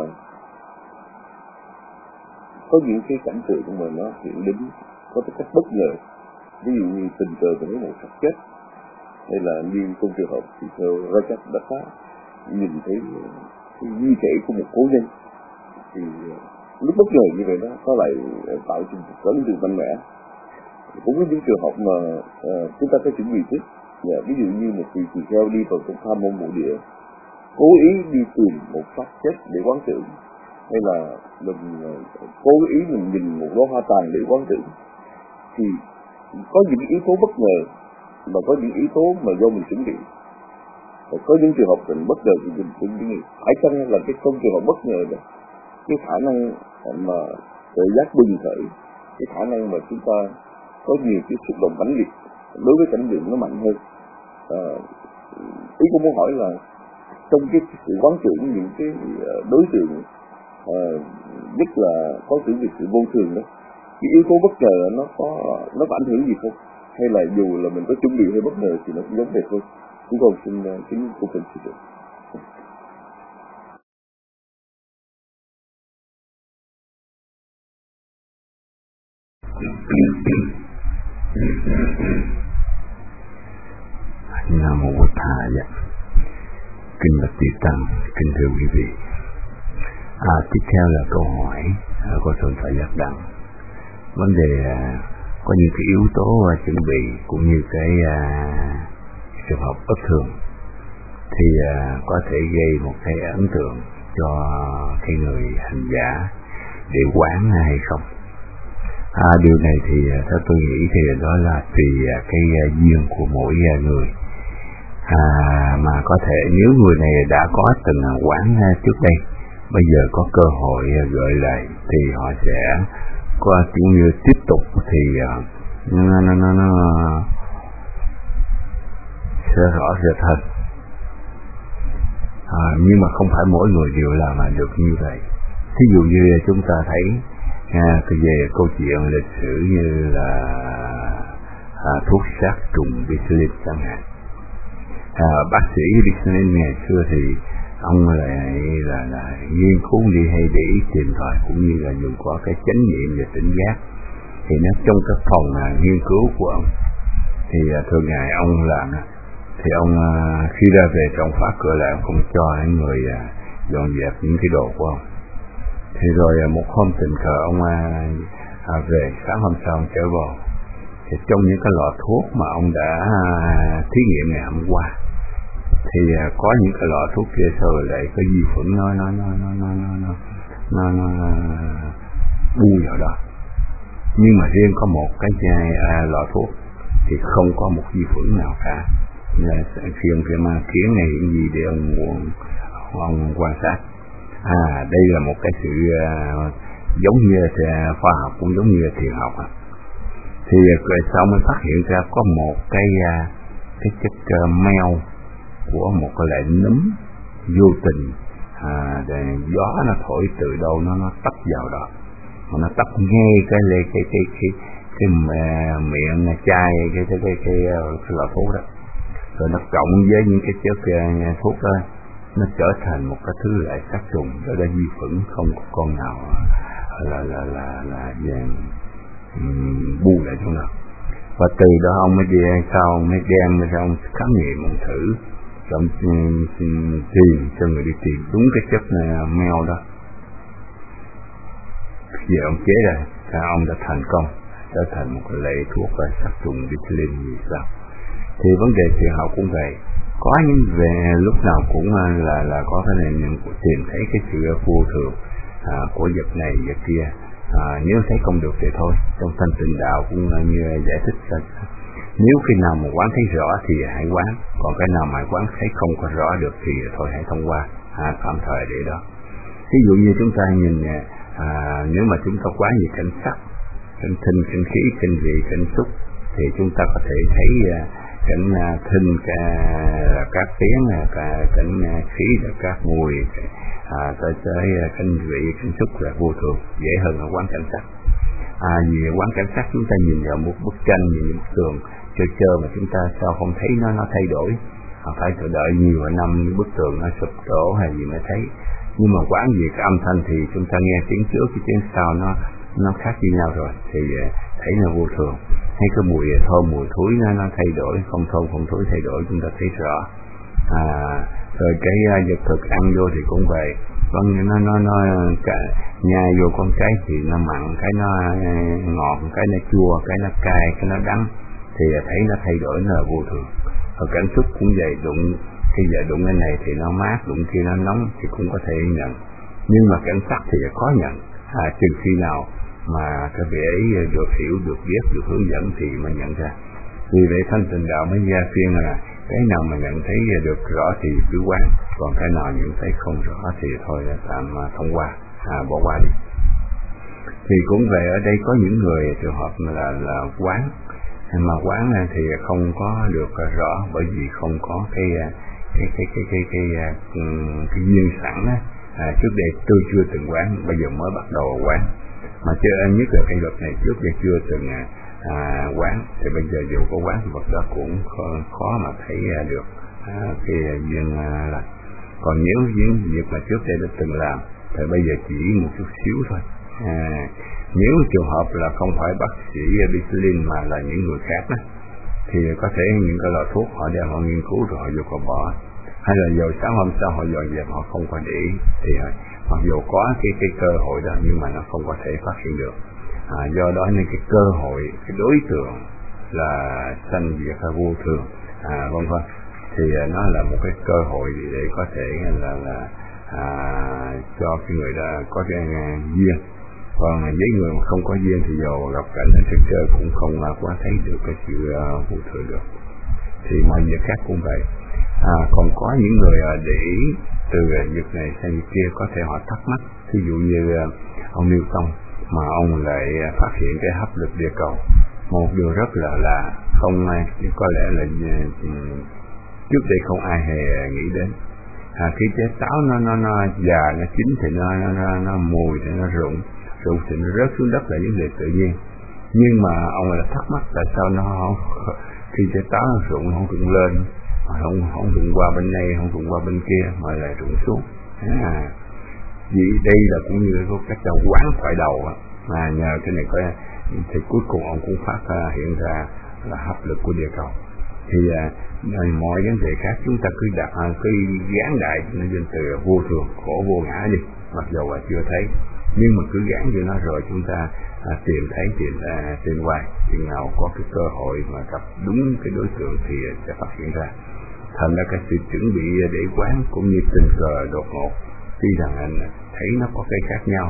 có những cái cảnh tượng mà nó hiện đến có cái cách bất ngờ, ví dụ như tình cờ với một xác chết, hay là như trong trường hợp thì theo Rajat đã phá nhìn thấy cái di thể của một cố nhân, thì lúc bất ngờ như vậy đó có lại tạo cho một cái ấn tượng mạnh mẽ. Cũng có những trường hợp mà uh, chúng ta phải chuẩn bị trước. Yeah, ví dụ như một vị tỳ kheo đi vào trong tham môn mộ địa, cố ý đi tìm một xác chết để quán tưởng, hay là mình uh, cố ý mình nhìn một đóa hoa tàn để quán tưởng, thì có những yếu tố bất ngờ mà có những yếu tố mà do mình chuẩn bị. Và có những trường hợp mình bất ngờ thì mình chuẩn bị. Phải chăng là cái trong trường hợp bất ngờ đó, cái khả năng mà tự giác bừng khởi, cái khả năng mà chúng ta có nhiều cái xúc động mãnh liệt đối với cảnh tượng nó mạnh hơn. À, ý tôi muốn hỏi là trong cái sự quán tưởng những cái đối tượng à, nhất là có tưởng về sự vô thường đó, cái yếu tố bất ngờ nó có nó có ảnh hưởng gì không, hay là dù là mình có chuẩn bị hay bất ngờ thì nó cũng giống vậy thôi. Chúng con xin kính của mình sư trưởng. Nam mô Bụt Thầy. Kính bạch Chư Tăng, kính thưa quý vị. À, tiếp theo là câu hỏi của Thượng tọa Giác Đẳng. Vấn đề có những cái yếu tố chuẩn bị cũng như cái trường hợp bất thường thì có thể gây một cái ấn tượng cho cái người hành giả để quán hay không. À, điều này thì theo tôi nghĩ thì đó là tùy cái duyên của mỗi người. À, mà có thể nếu người này đã có từng quán trước đây, bây giờ có cơ hội gợi lại thì họ sẽ có cũng như tiếp tục thì nó nó nó, nó sẽ rõ rệt hơn. À, nhưng mà không phải mỗi người đều làm mà được như vậy. Thí dụ như chúng ta thấy à, cái về câu chuyện lịch sử như là à, thuốc sát trùng penicillin chẳng hạn. À, bác sĩ penicillin ngày xưa thì ông lại là, là nghiên cứu đi hay để ý tìm tòi cũng như là dùng có cái chánh niệm và tỉnh giác. Thì nó trong cái phòng à, nghiên cứu của ông thì à, thường ngày ông làm thì ông à, khi ra về trong khóa cửa lại ông không cho những người à, dọn dẹp những cái đồ của ông. Thì rồi à, một hôm tình cờ ông à, à, về sáng hôm sau ông trở vào thì trong những cái lọ thuốc mà ông đã à, thí nghiệm ngày hôm qua thì à, có những cái lọ thuốc kia sau rồi lại có vi khuẩn nó nó nó nó nó nó nó nó nó bu vào đó, nhưng mà riêng có một cái chai à, lọ thuốc thì không có một vi khuẩn nào cả. Là khi ông kia mang kiến này hiện gì để ông, ông ông quan sát. À, đây là một cái sự à, giống như là khoa học cũng giống như là thiền học à. Thì rồi sau mới phát hiện ra có một cái à, cái chất uh, meo của một cái loại nấm vô tình à, để gió nó thổi từ đâu nó nó tấp vào đó, mà nó tấp ngay cái cái cái cái cái, cái, cái miệng chai cái cái cái cái, cái lọ thuốc đó, rồi nó cộng với những cái chất uh, thuốc đó, nó trở thành một cái thứ loại sát trùng, đó là vi khuẩn không có con nào là là là là vàng um, bu lại trong đó. Và từ đó ông mới đi sau ông mới đem ra ông khám nghiệm ông thử, ông tìm cho người đi tìm đúng cái chất meo đó. Khi ông chế ra, thì ông đã thành công, trở thành một cái loại thuốc sát trùng penicillin như sao. Thì vấn đề thiền học cũng vậy, có những về lúc nào cũng là là có cái này mình tìm thấy cái sự vô thường à, của vật này vật kia. À, nếu thấy không được thì thôi, trong thanh tịnh đạo cũng như giải thích ra. Nếu khi nào mà quán thấy rõ thì hãy quán, còn cái nào mà quán thấy không có rõ được thì thôi hãy thông qua, à, tạm thời để đó. Ví dụ như chúng ta nhìn à, nếu mà chúng ta quán về cảnh sắc cảnh thinh, cảnh khí, cảnh vị, cảnh xúc, thì chúng ta có thể thấy cảnh thinh là các tiếng, cả cảnh khí là các mùi, à, tới tới cảnh vị, cảnh xúc là vô thường, dễ hơn ở quán cảnh sắc. À, vì quán cảnh sắc chúng ta nhìn vào một bức tranh, nhìn một bức tường chơi chơi mà chúng ta sao không thấy nó nó thay đổi, à, phải chờ đợi nhiều năm bức tường nó sụp đổ hay gì mới thấy. Nhưng mà quán về cái âm thanh thì chúng ta nghe tiếng trước cái tiếng sau nó nó khác với nhau rồi thì thấy là vô thường. Hay cái mùi thơm mùi thối nó nó thay đổi, không thơm không thối thay đổi, chúng ta thấy rõ. À, rồi cái vật thực ăn vô thì cũng vậy, vâng, nó nó nó cả nhai vô con cái thì nó mặn, cái nó ngọt, cái nó chua, cái nó cay, cái nó đắng, thì thấy nó thay đổi, nó là vô thường. Rồi cảnh xúc cũng vậy, đụng khi giờ đụng cái này thì nó mát, đụng khi nó nóng thì cũng có thể nhận. Nhưng mà cảnh sắc thì khó nhận, à, trừ khi nào mà cái vị ấy được hiểu, được biết, được hướng dẫn thì mới nhận ra. Vì vậy thanh tịnh đạo mới gia khuyên là cái nào mà nhận thấy được rõ thì cứ quán, còn cái nào nhận thấy không rõ thì thôi là tạm thông qua, à, bỏ qua đi. Thì cũng vậy, ở đây có những người trường hợp là là quán, mà quán thì không có được rõ bởi vì không có cái cái cái cái cái cái cái, cái duyên sẵn á. À, trước đây tôi chưa từng quán, bây giờ mới bắt đầu quán, mà chưa nhất là cái luật này trước đây chưa từng à, quán, thì bây giờ dù có quán thì vật đó cũng khó, khó mà thấy được à, cái duyên à, là. Còn nếu những việc mà trước đây đã từng làm thì bây giờ chỉ một chút xíu thôi. À, nếu trường hợp là không phải bác sĩ Bislin mà là những người khác đó, thì có thể những cái loại thuốc họ đem họ nghiên cứu rồi họ vô họ bỏ, hay là giờ sáng hôm sau họ dọn dẹp họ không có để ý, thì mặc dù có cái cái cơ hội đó nhưng mà nó không có thể phát hiện được. À, do đó nên cái cơ hội, cái đối tượng là sanh diệt hay vô thường, à, vân vân, thì nó là một cái cơ hội để có thể là là à, cho cái người đó có cái duyên. Còn với người mà không có duyên thì dù gặp cảnh ở thực chơi cũng không quá thấy được cái sự uh, vô thường được. Thì mọi việc khác cũng vậy. À, còn có những người uh, để ý từ việc này sang việc kia, có thể họ thắc mắc. Ví dụ như uh, ông Newton mà ông lại uh, phát hiện cái hấp lực địa cầu, một điều rất là là không uh, có lẽ là uh, trước đây không ai hề nghĩ đến. À, khi trái táo nó nó nó già nó chín thì nó nó nó, nó mùi thì nó rụng rụng thì nó rớt xuống đất là vấn đề tự nhiên. Nhưng mà ông là thắc mắc tại sao nó không, khi trái táo nó rụng nó không rụng lên, không không rụng qua bên này, không rụng qua bên kia mà lại rụng xuống. À, vì đây là cũng như có cách là quán thoại đầu á, mà nhờ cái này có thì cuối cùng ông cũng phát uh, hiện ra là hấp lực của địa cầu. Thì uh, mọi vấn đề khác chúng ta cứ đặt uh, cứ gán đại nó danh từ vô thường, khổ vô ngã đi, mặc dù là chưa thấy, nhưng mà cứ gán cho nó rồi chúng ta à, tìm thấy tìm à, tìm hoài, chừng nào có cái cơ hội mà gặp đúng cái đối tượng thì sẽ phát hiện ra. Thành ra cái sự chuẩn bị để quán cũng như tình cờ đột ngột, tuy rằng anh thấy nó có cái khác nhau,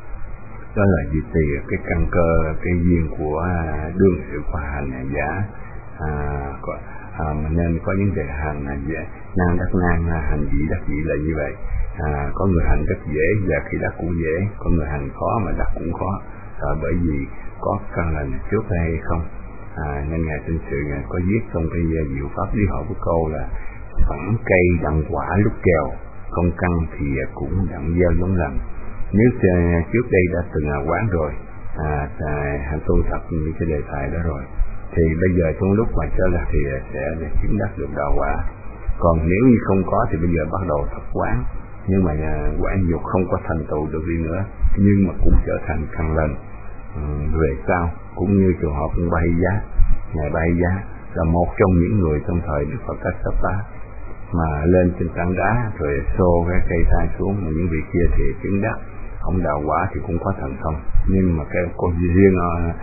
đó là vì tùy cái căn cơ, cái duyên của đương sự của hành giả, à, có, à, nên có những đề hành giả nan đắc nan, hành vị đắc vị là như vậy. À, có người hành rất dễ và khi đắc cũng dễ, có người hành khó mà đắc cũng khó, à, bởi vì có căn lành trước hay không. À, nên ngài Tinh Sự ngài có viết trong cái diệu pháp lý họ của câu là phẳng cây đặng quả lúc kèo, không căn thì cũng đặng gieo giống lành. Nếu trước đây đã từng quán rồi, à, hành tu tập những cái đề tài đó rồi, thì bây giờ trong lúc mà trở lại thì sẽ chứng đắc được đạo quả. Còn nếu như không có thì bây giờ bắt đầu tập quán, nhưng mà quán dục không có thành tựu được đi nữa, nhưng mà cũng trở thành căn lành. Ừ, về sau cũng như trường hợp của Bahia, ngài Bahia là một trong những người trong thời Đức Phật Kassapa mà lên trên tảng đá rồi xô cái cây thai xuống, mà những vị kia thì chứng đắc, ông đạo quả thì cũng có thành công, nhưng mà cái con riêng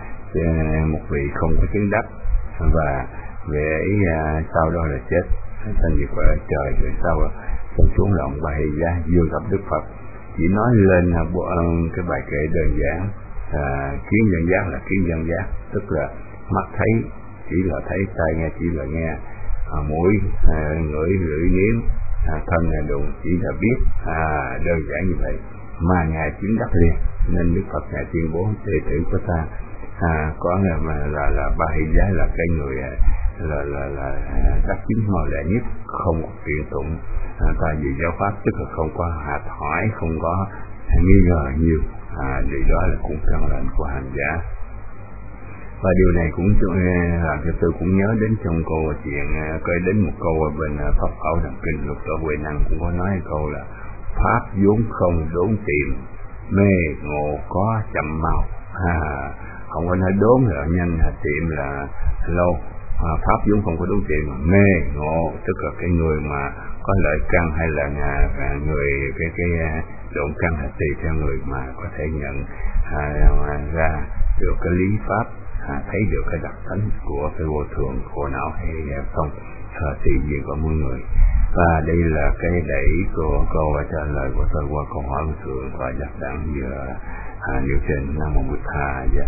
một vị không có chứng đắc, và vị ấy sau đó là chết thành việc ở trời, rồi sau xong xuống là ông Bahia vừa gặp Đức Phật, chỉ nói lên cái bài kệ đơn giản, à, kiến dân giác là kiến dân giác, tức là mắt thấy chỉ là thấy, tai nghe chỉ là nghe, à, mũi à, ngửi ngửi nếm, à, thân là đụng chỉ là biết, à, đơn giản như vậy mà ngài chứng đắc liền. Nên Đức Phật ngài tuyên bố đệ tử của ta à, có là mà là là ba hy giá là cái người là là là đắc chính mau lẹ nhất, không có kiện tụng à, tại vì giáo pháp, tức là không có hạt hỏi, không có nghi ngờ nhiều, à, điều đó là cũng căn lệnh của hành giả. Và điều này cũng làm cho tôi cũng nhớ đến trong câu chuyện, coi đến một câu ở bên Pháp Bảo Đăng Kinh Lục Tổ Huệ Năng cũng có nói câu là pháp vốn không đốn tìm, mê ngộ có chậm mau. À, không có nói đốn là nhanh, tiệm là lâu. À, pháp vốn không có đốn tìm, mà mê ngộ tức là cái người mà có lợi căn hay là người cái cái lộn căn hay tùy theo người mà có thể nhận à, ra được cái lý pháp. À, thấy được cái đặc tính của cái vô thường, khổ não hay không à, tùy duyên của mỗi người. Và đây là cái đẩy của câu trả lời của tôi qua câu hỏi của thượng và giác đẳng vừa à, nêu trên. Nam Mô Bụt Tha. Dạ.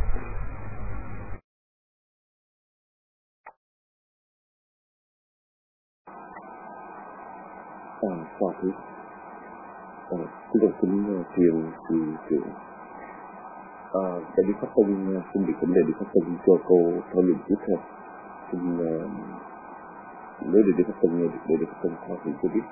À, qua thứ à, tôi đầu kính truyền từ trưởng À, Đại Đức Pháp Tông xin được kính Đại Đức Pháp Tông cho cô thảo luận tiếp theo. Xin uh, nếu Đại Đức Pháp Tông nghe được Đại Đức Pháp Tông thảo luận cho biết.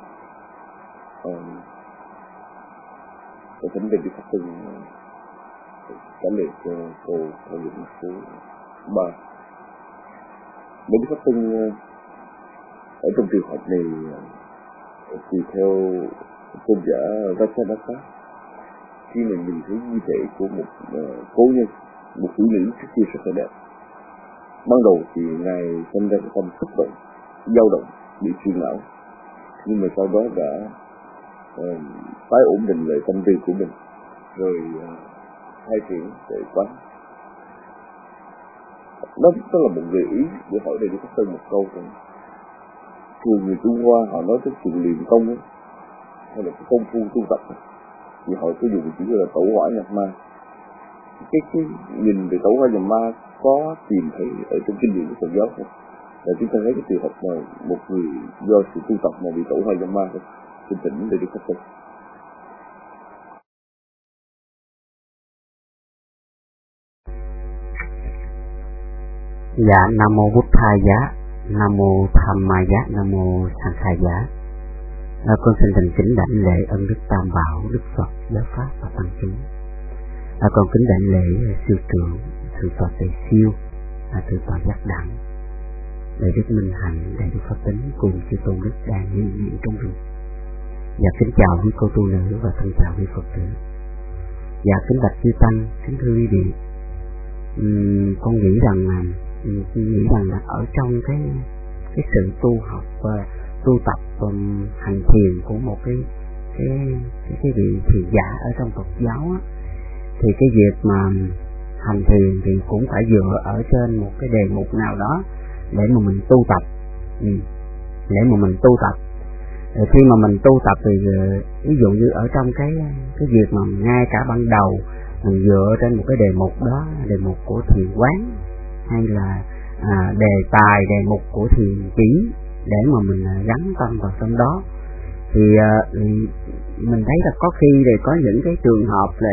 Tôi kính Đại Đức Pháp Tông trả lời cho cô thảo luận số ba. Đại Đức Pháp Tông uh, ở trong trường hợp này uh, tùy theo tôn giả Ratchanatha, khi mình nhìn thấy di thể của một uh, cố nhân, một phụ nữ trước kia rất là đẹp. Ban đầu thì ngài sinh ra cái tâm xúc động, dao động, bị phiền não, nhưng mà sau đó đã uh, tái ổn định lại tâm tư của mình, rồi uh, khai triển để quán. Đó, đó là một gợi ý để hỏi Đại Đức Pháp Tông một câu rằng thường người Trung Hoa họ nói tới chuyện luyện công ấy, hay là cái công phu tu tập ấy, thì họ có dùng chỉ là tẩu hỏa nhập ma. Cái, cái nhìn về tẩu hỏa nhập ma có tìm thấy ở trong kinh điển của Phật giáo không? Là chúng ta thấy cái trường hợp mà một người do sự tu tập mà bị tẩu hỏa nhập ma thôi. Xin tỉnh để được khắc phục. Dạ, Nam Mô Bụt Tha Giá, Nam Mô Tham Ma Giá, Nam Mô Sang Kha Giá. À, con xin thành kính đảnh lễ ân đức Tam Bảo, Đức Phật, Giáo Pháp và Tăng chúng. À, con kính đảnh lễ sư trưởng, sư tọa Tề Siêu, à, sư tọa Giác Đẳng, Đại Đức Minh Hạnh, Đại Đức Pháp Tính cùng chư tôn đức đang hiện diện trong rừng. Dạ kính chào quý cô tu nữ và thân chào quý Phật tử. Dạ kính bạch chư tăng, kính thưa quý vị. Uhm, con nghĩ rằng là tôi nghĩ rằng là ở trong cái cái sự tu học và tu tập um, hành thiền của một cái cái cái, cái vị thiền giả ở trong Phật giáo á, thì cái việc mà hành thiền thì cũng phải dựa ở trên một cái đề mục nào đó để mà mình tu tập, ừ. để mà mình tu tập. Rồi khi mà mình tu tập thì ví dụ như ở trong cái cái việc mà ngay cả ban đầu mình dựa trên một cái đề mục đó, đề mục của thiền quán hay là à, đề tài, đề mục của thiền chỉ để mà mình gắn tâm vào trong đó, thì à, mình thấy là có khi thì có những cái trường hợp là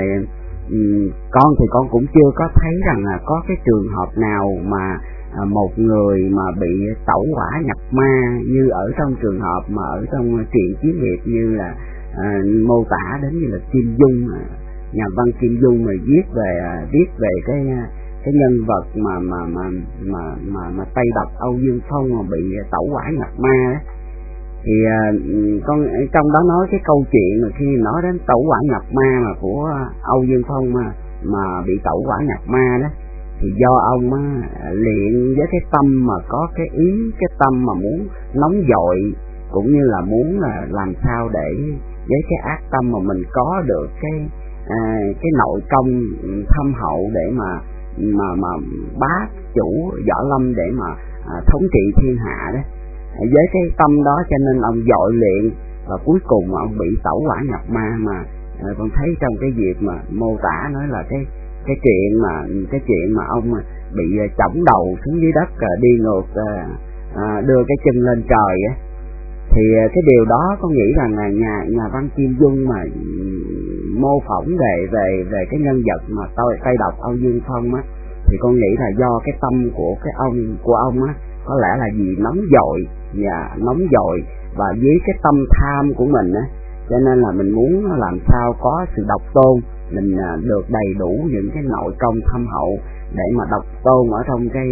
um, con thì con cũng chưa có thấy rằng là có cái trường hợp nào mà à, một người mà bị tẩu hỏa nhập ma như ở trong trường hợp mà ở trong truyện chiến hiệp như là à, mô tả đến như là Kim Dung, nhà văn Kim Dung mà viết về à, viết về cái cái nhân vật mà mà mà mà mà, mà Tây Độc Âu Dương Phong mà bị tẩu hỏa nhập ma đó. Thì à, con trong đó nói cái câu chuyện mà khi nói đến tẩu hỏa nhập ma mà của Âu Dương Phong mà mà bị tẩu hỏa nhập ma đó, thì do ông á, luyện với cái tâm mà có cái ý, cái tâm mà muốn nóng vội, cũng như là muốn là làm sao để với cái ác tâm mà mình có được cái à, cái nội công thâm hậu để mà mà mà bá chủ võ lâm để mà à, thống trị thiên hạ đó. Với cái tâm đó cho nên ông dội luyện và cuối cùng ông bị tẩu hỏa nhập ma. Mà à, con thấy trong cái việc mà mô tả nói là cái cái chuyện mà cái chuyện mà ông bị chổng đầu xuống dưới đất đi ngược à, đưa cái chân lên trời á, thì cái điều đó con nghĩ rằng là nhà nhà văn Kim Dung mà mô phỏng về về về cái nhân vật mà tôi Tây Độc Âu Dương Phong á, thì con nghĩ là do cái tâm của cái ông của ông á có lẽ là vì nóng dội và nóng dội và với cái tâm tham của mình á, cho nên là mình muốn làm sao có sự độc tôn, mình được đầy đủ những cái nội công thâm hậu để mà độc tôn ở trong cái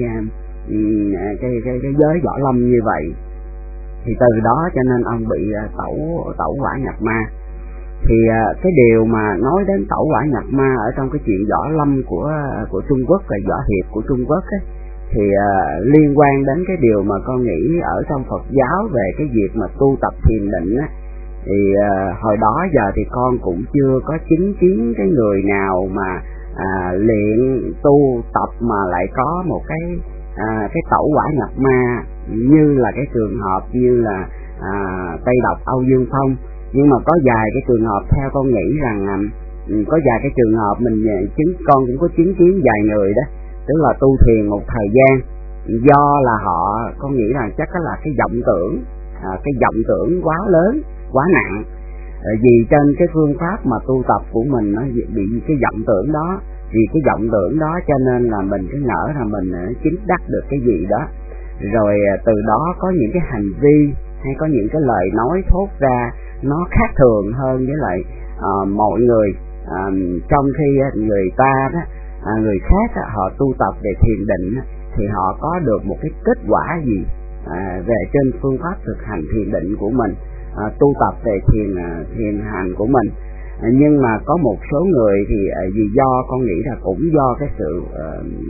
cái cái cái, cái giới võ lâm như vậy. Thì từ đó cho nên ông bị tẩu tẩu hỏa nhập ma. Thì cái điều mà nói đến tẩu hỏa nhập ma ở trong cái chuyện võ lâm của của Trung Quốc và võ hiệp của Trung Quốc ấy, thì uh, liên quan đến cái điều mà con nghĩ ở trong Phật giáo về cái việc mà tu tập thiền định á, thì uh, hồi đó giờ thì con cũng chưa có chứng kiến cái người nào mà uh, luyện tu tập mà lại có một cái uh, cái tẩu hỏa nhập ma như là cái trường hợp như là uh, Tây Độc Âu Dương Phong. Nhưng mà có vài cái trường hợp theo con nghĩ rằng uh, có vài cái trường hợp mình chứng con cũng có chứng kiến vài người đó, tức là tu thiền một thời gian, do là họ con nghĩ rằng chắc là cái vọng tưởng à, cái vọng tưởng quá lớn quá nặng, à, vì trên cái phương pháp mà tu tập của mình nó bị cái vọng tưởng đó, vì cái vọng tưởng đó cho nên là mình cứ ngỡ là mình chứng đắc được cái gì đó, rồi từ đó có những cái hành vi hay có những cái lời nói thốt ra nó khác thường hơn với lại à, mọi người, à, trong khi người ta đó À, người khác á, họ tu tập về thiền định á, thì họ có được một cái kết quả gì à, về trên phương pháp thực hành thiền định của mình, à, tu tập về thiền à, thiền hành của mình. À, nhưng mà có một số người thì à, vì do con nghĩ là cũng do cái sự à,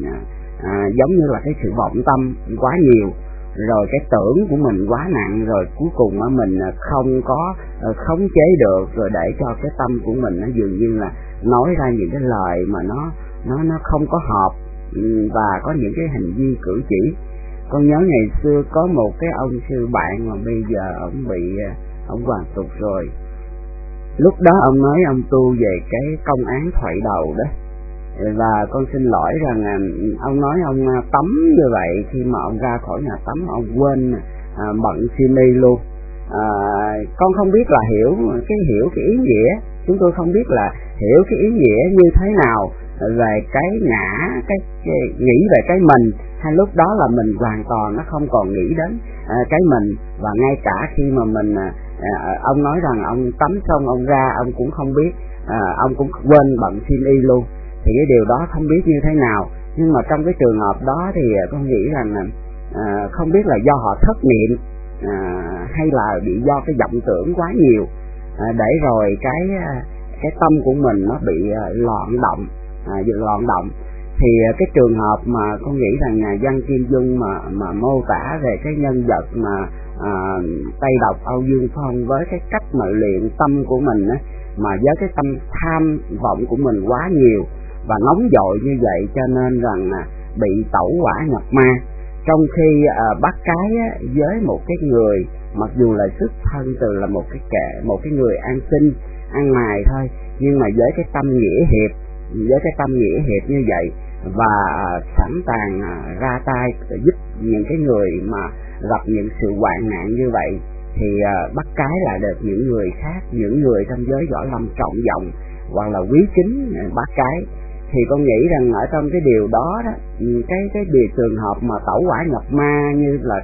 à, giống như là cái sự vọng tâm quá nhiều, rồi cái tưởng của mình quá nặng, rồi cuối cùng á, mình không có à, khống chế được, rồi để cho cái tâm của mình nó dường như là nói ra những cái lời mà nó nó nó không có hợp và có những cái hành vi cử chỉ. Con nhớ ngày xưa có một cái ông sư bạn mà bây giờ ông bị ông hoàn tục rồi. Lúc đó ông nói ông tu về cái công án thoại đầu đó, và con xin lỗi rằng ông nói ông tắm như vậy, khi mà ông ra khỏi nhà tắm ông quên à, bận simi luôn. À, con không biết là hiểu cái hiểu cái ý nghĩa, chúng tôi không biết là hiểu cái ý nghĩa như thế nào về cái ngã, cái, cái nghĩ về cái mình, hay lúc đó là mình hoàn toàn nó không còn nghĩ đến à, cái mình, và ngay cả khi mà mình à, ông nói rằng ông tắm xong ông ra ông cũng không biết, à, ông cũng quên bận sim y luôn, thì cái điều đó không biết như thế nào. Nhưng mà trong cái trường hợp đó thì con nghĩ rằng à, không biết là do họ thất niệm à, hay là bị do cái vọng tưởng quá nhiều, à, để rồi cái cái tâm của mình nó bị loạn động, à, loạn động. Thì cái trường hợp mà con nghĩ rằng nhà văn Kim Dung mà mà mô tả về cái nhân vật mà à, Tây Độc Âu Dương Phong với cái cách mà luyện tâm của mình á, mà với cái tâm tham vọng của mình quá nhiều và nóng dội như vậy, cho nên rằng à, bị tẩu hỏa nhập ma. Trong khi à, bắt cái á, với một cái người mặc dù là xuất thân từ là một cái kẻ một cái người an sinh ăn mài thôi, nhưng mà với cái tâm nghĩa hiệp, với cái tâm nghĩa hiệp như vậy, và sẵn sàng ra tay giúp những cái người mà gặp những sự hoạn nạn như vậy, thì bắt cái là được những người khác, những người trong giới võ lâm trọng vọng hoặc là quý kính bắt cái. Thì con nghĩ rằng ở trong cái điều đó đó, cái cái điều trường hợp mà tẩu hỏa nhập ma như là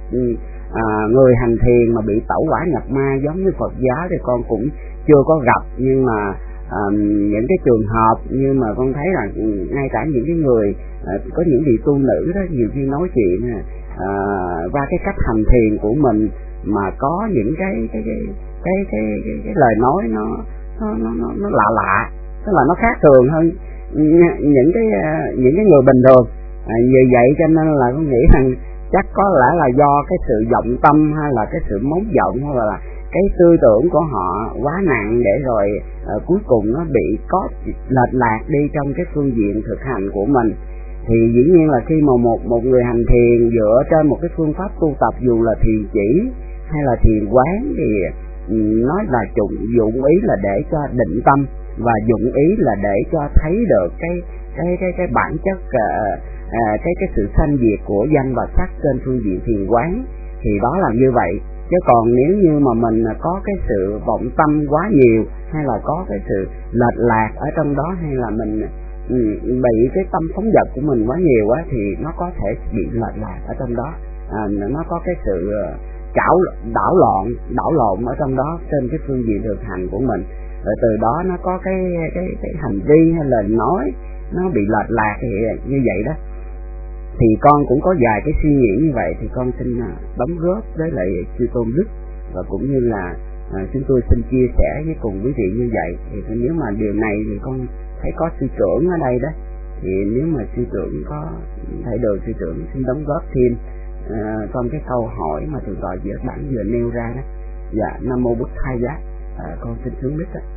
à, người hành thiền mà bị tẩu hỏa nhập ma giống như Phật giáo thì con cũng chưa có gặp, nhưng mà à, những cái trường hợp như mà con thấy là ngay cả những cái người à, có những vị tu nữ đó nhiều khi nói chuyện à, qua cái cách hành thiền của mình mà có những cái cái cái cái cái, cái, cái lời nói nó nó, nó nó lạ lạ, tức là nó khác thường hơn những cái những cái người bình thường. À, vì vậy cho nên là con nghĩ rằng chắc có lẽ là do cái sự vọng tâm hay là cái sự móng vọng hay là cái tư tưởng của họ quá nặng, để rồi uh, cuối cùng nó bị có lệch lạc đi trong cái phương diện thực hành của mình. Thì dĩ nhiên là khi mà một một người hành thiền dựa trên một cái phương pháp tu tập, dù là thiền chỉ hay là thiền quán, thì um, nói là dụng dụng ý là để cho định tâm, và dụng ý là để cho thấy được cái cái cái cái bản chất uh, uh, cái cái sự sanh diệt của danh và sắc trên phương diện thiền quán, thì đó là như vậy. Chứ còn nếu như mà mình có cái sự vọng tâm quá nhiều, hay là có cái sự lệch lạc ở trong đó, hay là mình bị cái tâm phóng dật của mình quá nhiều á thì nó có thể bị lệch lạc ở trong đó, à, nó có cái sự đảo đảo loạn đảo lộn ở trong đó trên cái phương diện thực hành của mình, rồi từ đó nó có cái cái cái hành vi hay lời nói nó bị lệch lạc thì như vậy đó. Thì con cũng có vài cái suy nghĩ như vậy, thì con xin đóng góp với lại chư Tôn Đức, và cũng như là à, chúng tôi xin chia sẻ với cùng quý vị như vậy. Thì nếu mà điều này thì con thấy có sư trưởng ở đây đó, thì nếu mà sư trưởng có thấy được, sư trưởng xin đóng góp thêm à, trong cái câu hỏi mà thượng tọa giữa bản vừa nêu ra đó. Dạ, Nam Mô Bụt Thầy Giá, à, con xin xuống mic đó.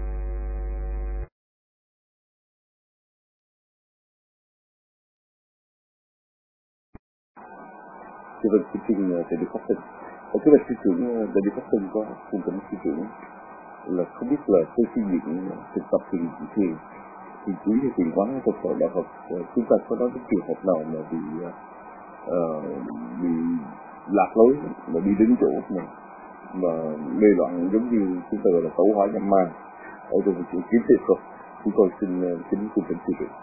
Thưa vâng, sư trưởng Đại Đức Pháp Tịnh. Thưa vâng, sư trưởng Đại Đức Pháp Tịnh có cùng với sư trưởng là không biết là tôi xây dựng thực tập thiền thiền thì quý hay thiền quán trong sở đạo Phật, chúng ta có nói cái trường hợp nào mà bị uh, bị lạc lối, mà đi đến chỗ mà mà mê loạn giống như chúng ta gọi là tẩu hỏa nhập ma ở trong chỗ kiếm tiền không? Chúng tôi xin kính cùng với sư trưởng.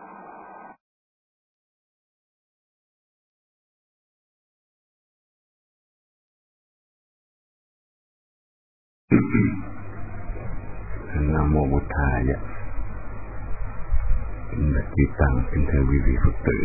Nam Mô Bụt Thầy. Kính bạch chư tăng, kính thưa quý vị Phật tử.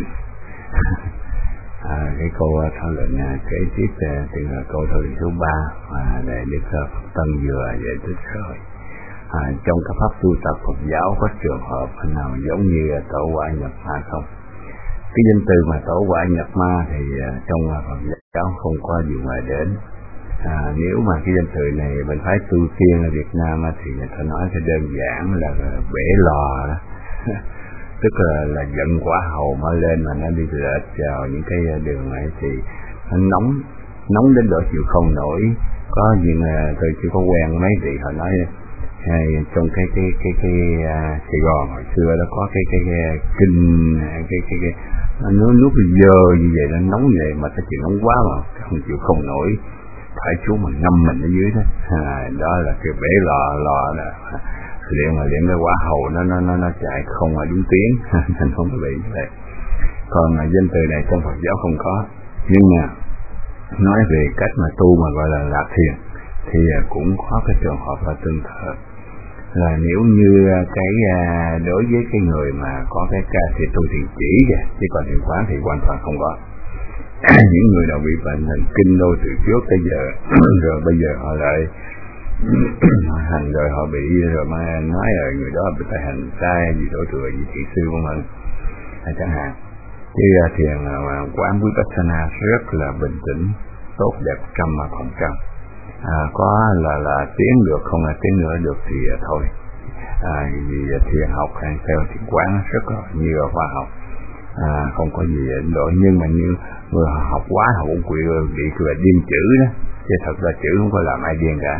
à, cái câu thảo luận kế tiếp thì là câu thảo luận số ba mà Đại Đức Phật Tân vừa giải thích rồi. À, trong các pháp tu tập Phật giáo có trường hợp nào giống như tổ quả nhập ma không? Cái danh từ mà tổ quả nhập ma thì trong Phật giáo không có gì ngoài đến. À, nếu mà cái danh từ này mình phải tu tiên ở Việt Nam thì người ta nói cái đơn giản là bể lò đó. Tức là là giận quả hầu mới lên mà nó đi lệch vào những cái đường này thì nó nóng nóng đến độ chịu không nổi. Có gì mà tôi chưa có quen mấy vị họ nói hay, trong cái cái cái cái uh, Sài Gòn hồi xưa đó có cái cái, cái kinh cái cái cái, cái nó nước dơ như vậy, nó nóng vậy mà ta chịu nóng quá mà không chịu không nổi, phải xuống mà ngâm mình ở dưới đó. À, đó là cái bể lò lò đó. Luyện mà luyện cái quả hầu nó nó nó nó chạy không mà đúng tiếng thành không có bị như vậy. Còn danh từ này trong Phật giáo không có, nhưng mà nói về cách mà tu mà gọi là lạc thiền thì cũng có cái trường hợp là tương tự, là nếu như cái đối với cái người mà có cái ca thì tu thiền chỉ vậy, chứ còn thiền quán thì hoàn toàn không có. Những người nào bị bệnh thần kinh đô từ trước tới giờ rồi bây giờ họ lại hành rồi họ bị rồi mà nói là người đó bị tại hành sai gì đổ thừa gì kỹ sư của mình hay chẳng hạn. Chứ thiền mà quán Vipassana rất là bình tĩnh, tốt đẹp trăm mà không trăm. À, có là là tiến được, không là tiến nữa được thì thôi. À, vì thiền học hay theo thiền quán rất là như là khoa học. À, không có gì ấn độ, nhưng mà như người học quá học cũng bị bị là điên chữ đó, chứ thật ra chữ không có làm ai điên cả.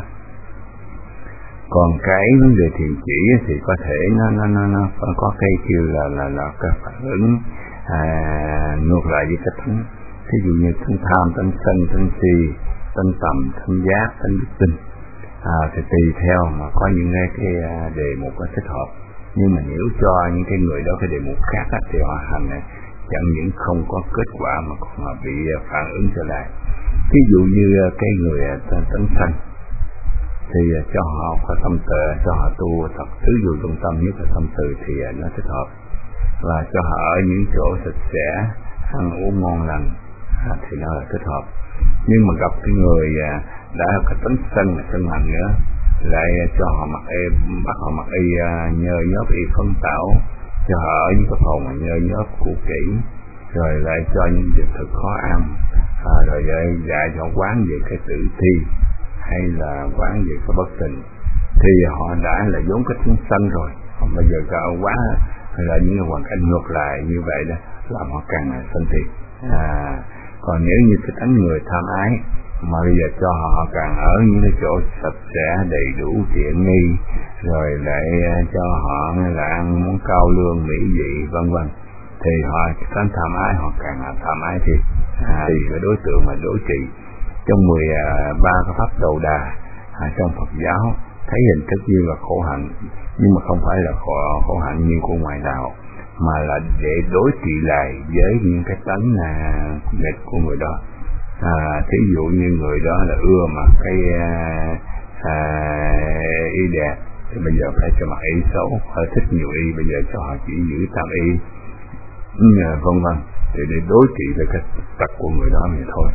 Còn cái vấn đề thiền chỉ thì có thể nó nó nó nó có cái kêu là là là cái phản ứng à, ngược lại với cái thánh, ví dụ như thân tham, thân sân, thân si, thân tầm, thân giác, thân đức tin. À, thì tùy theo mà có những cái, cái đề mục có thích hợp. Nhưng mà nếu cho những cái người đó cái đề mục khác á, thì họ hành này chẳng những không có kết quả mà còn bị phản ứng trở lại. Ví dụ như cái người tấn sanh thì cho họ có tâm tự, cho họ tu thật tứ dù trung tâm nhất là tâm từ thì nó thích hợp, và cho họ ở những chỗ sạch sẽ, ăn uống ngon lành thì nó là thích hợp. Nhưng mà gặp cái người đã có tấn sanh mà sân hành nữa, lại cho họ mặc y, bắt họ mặc y nhờ nhớp y phân tảo, cho họ ở những cái phòng mà nhờ nhớp cũ kỹ, rồi lại cho những việc thực khó ăn, à, rồi lại dạy cho quán về cái tự thi hay là quán về cái bất tình, thì họ đã là vốn cái chúng sanh rồi. Còn bây giờ cả quá hay là những hoàn cảnh ngược lại như vậy đó làm họ càng sân thiệt. À, còn nếu như cái tánh người tham ái mà bây giờ cho họ càng ở những cái chỗ sạch sẽ đầy đủ tiện nghi, rồi lại cho họ là ăn món cao lương mỹ vị vân vân, thì họ cái tánh tham ái họ càng tham ái thì à, thì cái đối tượng mà đối trị trong mười ba cái pháp đầu đà à, trong Phật giáo thấy hình thức như là khổ hạnh, nhưng mà không phải là khổ, khổ hạnh như của ngoại đạo, mà là để đối trị lại với những cái tánh à, nghịch của người đó. À, thí dụ như người đó là ưa mặc cái à, à, y đẹp, thì bây giờ phải cho mặc y xấu, họ thích nhiều y, bây giờ cho họ chỉ giữ tam y, vân vân, thì để đối trị với cái tật của người đó thì thôi.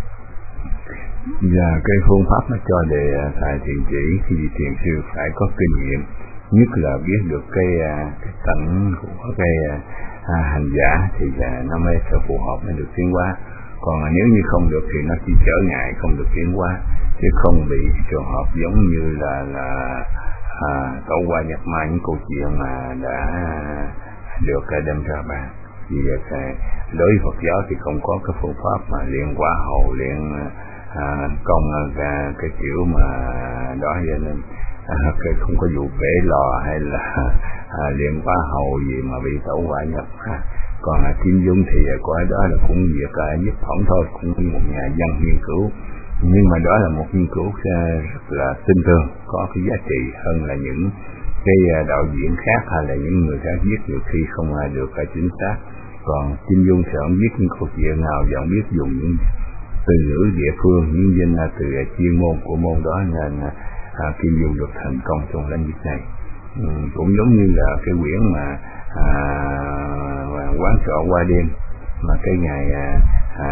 Và cái phương pháp nó cho đề thầy thiền chỉ khi đi thiền sư phải có kinh nghiệm, nhất là biết được cái cái tánh của cái à, hành giả thì là nó mới sẽ phù hợp, mới được tiến hóa. Còn nếu như không được thì nó chỉ trở ngại, không được tiến hóa, chứ không bị trường hợp giống như là là à, Tổ Hoa Nhập Ma, những câu chuyện mà đã được đem ra bàn. Vì vậy đối với Phật giáo thì không có cái phương pháp mà luyện quả hầu, luyện à, công à, cái kiểu mà đó, cho nên à, cái không có vụ bể lò hay là à, luyện quả hầu gì mà bị Tổ Hoa Nhập ha. Còn à, Kim Dung thì à, có đó là cũng việc à, giúp phỏng thôi, cũng như một nhà văn nghiên cứu, nhưng mà đó là một nghiên cứu à, rất là tinh tường, có cái giá trị hơn là những cái à, đạo diễn khác hay là những người khác viết nhiều khi không à, được à, chính xác. Còn Kim Dung sẽ không biết những câu chuyện nào và không biết dùng những từ ngữ địa phương, những danh à, từ à, chuyên môn của môn đó, nên à, Kim Dung được thành công trong lĩnh vực này. Ừ, cũng giống như là cái quyển mà à, quán trọ qua đêm mà cái ngày à, à,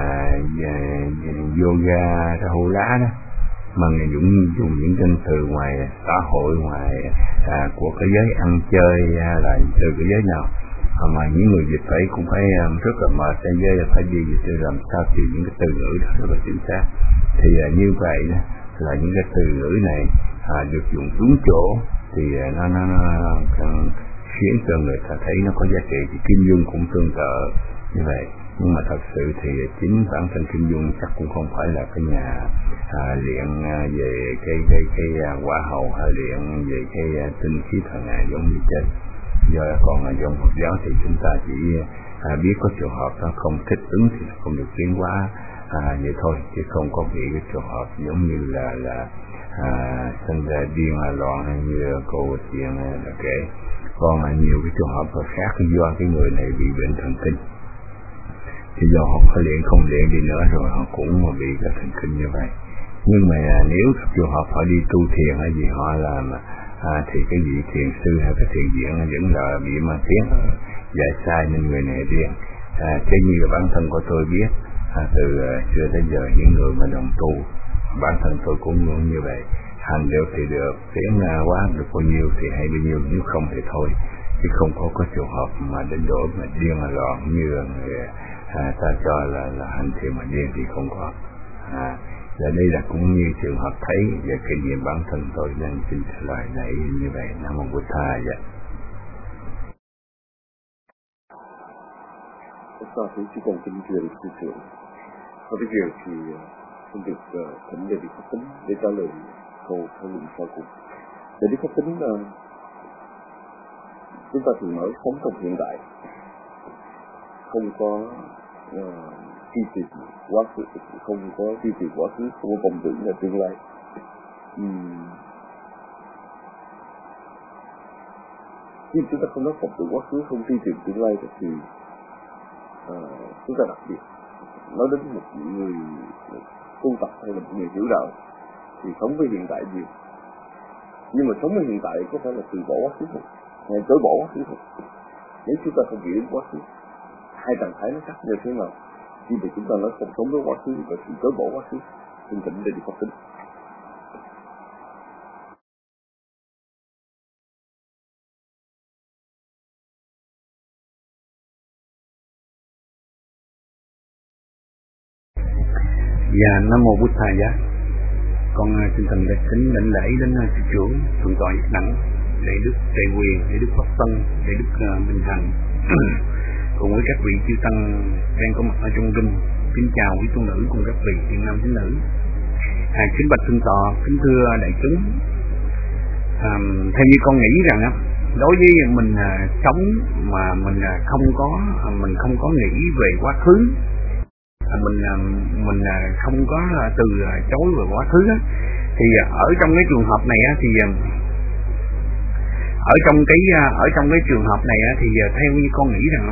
yoga Rahula đó, mà người dùng dùng những danh từ ngoài xã hội, ngoài à, của cái giới ăn chơi à, là từ cái giới nào, à, mà những người dịch phải cũng phải um, rất là mệt, trên giới là phải đi dịch để làm sao tìm những cái từ ngữ đó rất là chính xác. Thì à, như vậy đó, là những cái từ ngữ này à, được dùng đúng chỗ thì à, nó nó, nó cần khiến cho người ta thấy nó có giá trị. Thì Kim Dung cũng tương tự như vậy, nhưng mà thật sự thì chính bản thân Kim Dung chắc cũng không phải là cái nhà à, luyện à, về cái cái cái à, quả hầu, hay luyện về cái à, tinh khí thần à, giống như trên. Do còn ở trong Phật giáo thì chúng ta chỉ à, biết có trường hợp nó không thích ứng thì không được tiến hóa à, vậy thôi, chứ không có bị cái trường hợp giống như là là à, sinh ra điên à, loạn hay như cô chuyện là kể. Còn là nhiều cái trường hợp khác do cái người này bị bệnh thần kinh, thì do họ có luyện không luyện đi nữa rồi họ cũng mà bị cái thần kinh như vậy. Nhưng mà nếu trường hợp họ đi tu thiền hay gì họ làm à, thì cái vị thiền sư hay cái thiền viện vẫn là bị mang tiếng dạy sai nên người này điên. À, cái như là bản thân của tôi biết à, từ xưa tới giờ những người mà đồng tu, bản thân tôi cũng muốn như vậy, hành được thì được, tiếng quá được bao nhiêu thì hay bao nhiêu, nếu không thì thôi, chứ không có có trường hợp mà đến độ mà điên là loạn như người à, ta cho là là hành thiền mà điên thì không có. À, và đây là cũng như trường hợp thấy và kinh nghiệm bản thân tôi nên xin trả lời này như vậy. Nam Mô Bụt Thầy. Dạ. Sau khi chỉ cần kinh truyền sư trưởng, và bây giờ thì xin được uh, thỉnh đề Đức Pháp Tính để trả lời câu thảo luận sau cùng. Đề Đức Pháp Tính uh, chúng ta thường nói sống trong hiện tại, không có uh, truy tìm quá khứ, không có truy tìm quá khứ, không có vọng tưởng là tương lai. Uhm. Khi chúng ta không nói vọng tưởng quá khứ, không truy tìm tương lai thì uh, chúng ta đặc biệt nói đến một người tu tập hay là một người hiểu đạo thì sống với hiện tại nhiều. Nhưng mà sống với hiện tại có phải là từ bỏ quá khứ không? Hay chối bỏ quá khứ không? Nếu chúng ta không nghĩ đến quá khứ, hai trạng thái nó khác như thế nào? Khi mà chúng ta nói không sống với quá khứ và sự chối bỏ quá khứ, xin tỉnh để đi Pháp Tính. Và Nam Mô Bụt Thầy. Giá con xin thành đệ kính đảnh lễ đến sư trưởng thượng tọa Nhất Đẳng, đệ đức Tề Quyền, đệ đức Pháp Tân, đệ đức uh, Minh Thành cùng với các vị chư tăng đang có mặt ở trong room. Kính chào quý tôn nữ cùng các vị thiện nam tín nữ. À, kính bạch thượng tọa, kính thưa đại chúng. À, theo như con nghĩ rằng á, đối với mình à, sống mà mình à, không có à, mình không có nghĩ về quá khứ, à, mình à, mình à, không có à, từ à, chối về quá khứ á, Thì ở trong cái trường hợp này á, thì ở trong cái ở trong cái trường hợp này á, thì theo như con nghĩ rằng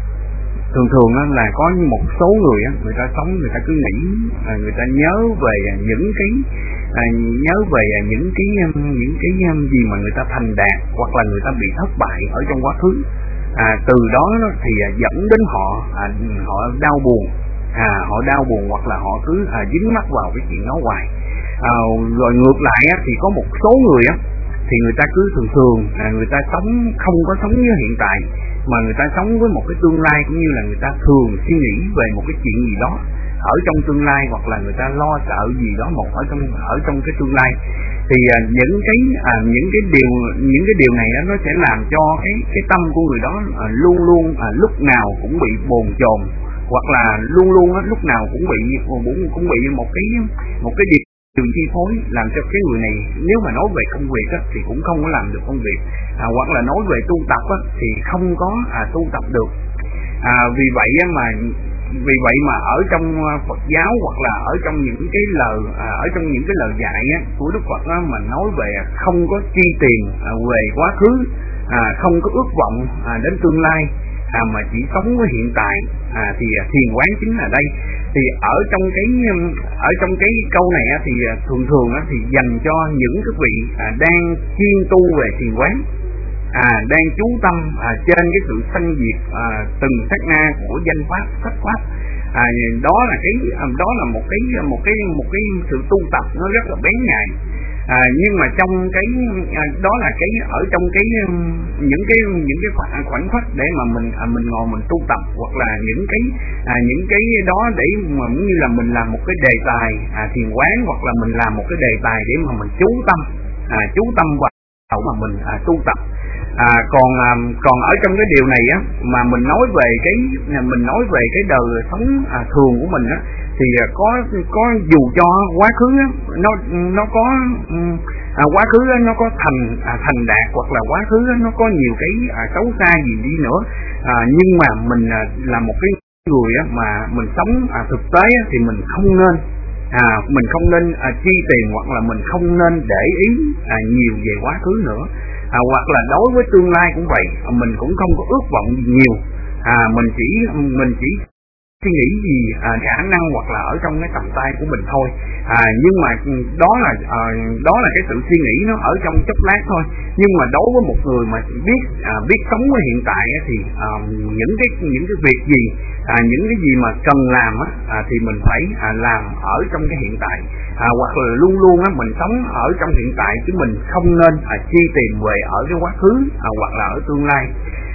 thường thường á, là có một số người á, người ta sống người ta cứ nghĩ à, người ta nhớ về những cái à, nhớ về những cái những cái gì mà người ta thành đạt hoặc là người ta bị thất bại ở trong quá khứ, à, từ đó thì dẫn đến họ à, họ đau buồn, à, họ đau buồn hoặc là họ cứ à, dính mắc vào cái chuyện đó hoài. À, rồi ngược lại á, thì có một số người á, thì người ta cứ thường thường à, người ta sống không có sống như hiện tại, mà người ta sống với một cái tương lai, cũng như là người ta thường suy nghĩ về một cái chuyện gì đó ở trong tương lai, hoặc là người ta lo sợ gì đó một ở trong ở trong cái tương lai. Thì à, những cái à, những cái điều những cái điều này đó, nó sẽ làm cho cái cái tâm của người đó à, luôn luôn à, lúc nào cũng bị bồn chồn, hoặc là luôn luôn á, lúc nào cũng bị cũng cũng bị một cái một cái điều điều chi phối, làm cho cái người này nếu mà nói về công việc á, thì cũng không có làm được công việc, à, hoặc là nói về tu tập á, thì không có à, tu tập được. À, vì vậy á, mà vì vậy mà ở trong Phật giáo hoặc là ở trong những cái lời à, ở trong những cái lời dạy á, của Đức Phật á, mà nói về không có chi tiền à, về quá khứ, à, không có ước vọng à, đến tương lai, à, mà chỉ sống với hiện tại, à, thì thiền quán chính là đây. Thì ở trong cái ở trong cái câu này á, thì thường thường á, thì dành cho những cái vị à, đang chuyên tu về thiền quán, à, đang chú tâm à, trên cái sự sanh diệt à, từng sát na của danh pháp sắc pháp. À, đó là cái đó là một cái một cái một cái sự tu tập nó rất là bén nhạy. À, nhưng mà trong cái à, đó là cái ở trong cái những cái những cái khoảnh khắc để mà mình à, mình ngồi mình tu tập, hoặc là những cái à, những cái đó để mà cũng như là mình làm một cái đề tài à, thiền quán, hoặc là mình làm một cái đề tài để mà mình chú tâm à, chú tâm vào mà mình à, tu tập. À, còn à, còn ở trong cái điều này á, mà mình nói về cái mình nói về cái đời sống à, thường của mình á, thì có có dù cho quá khứ á, nó nó có à, quá khứ á, nó có thành à, thành đạt, hoặc là quá khứ á, nó có nhiều cái à, xấu xa gì đi nữa, à, nhưng mà mình à, là một cái người á, mà mình sống à, thực tế á, thì mình không nên à, mình không nên à, chi tiền, hoặc là mình không nên để ý à, nhiều về quá khứ nữa. À, hoặc là đối với tương lai cũng vậy, mình cũng không có ước vọng gì nhiều, à, mình chỉ mình chỉ suy nghĩ gì à, khả năng hoặc là ở trong cái tầm tay của mình thôi. À, nhưng mà đó là à, đó là cái sự suy nghĩ nó ở trong chốc lát thôi. Nhưng mà đối với một người mà biết à, biết sống với hiện tại á, thì à, những cái những cái việc gì à, những cái gì mà cần làm á, à, thì mình phải à, làm ở trong cái hiện tại, à, hoặc là luôn luôn á, mình sống ở trong hiện tại, chứ mình không nên à, chi tìm về ở cái quá khứ à, hoặc là ở tương lai.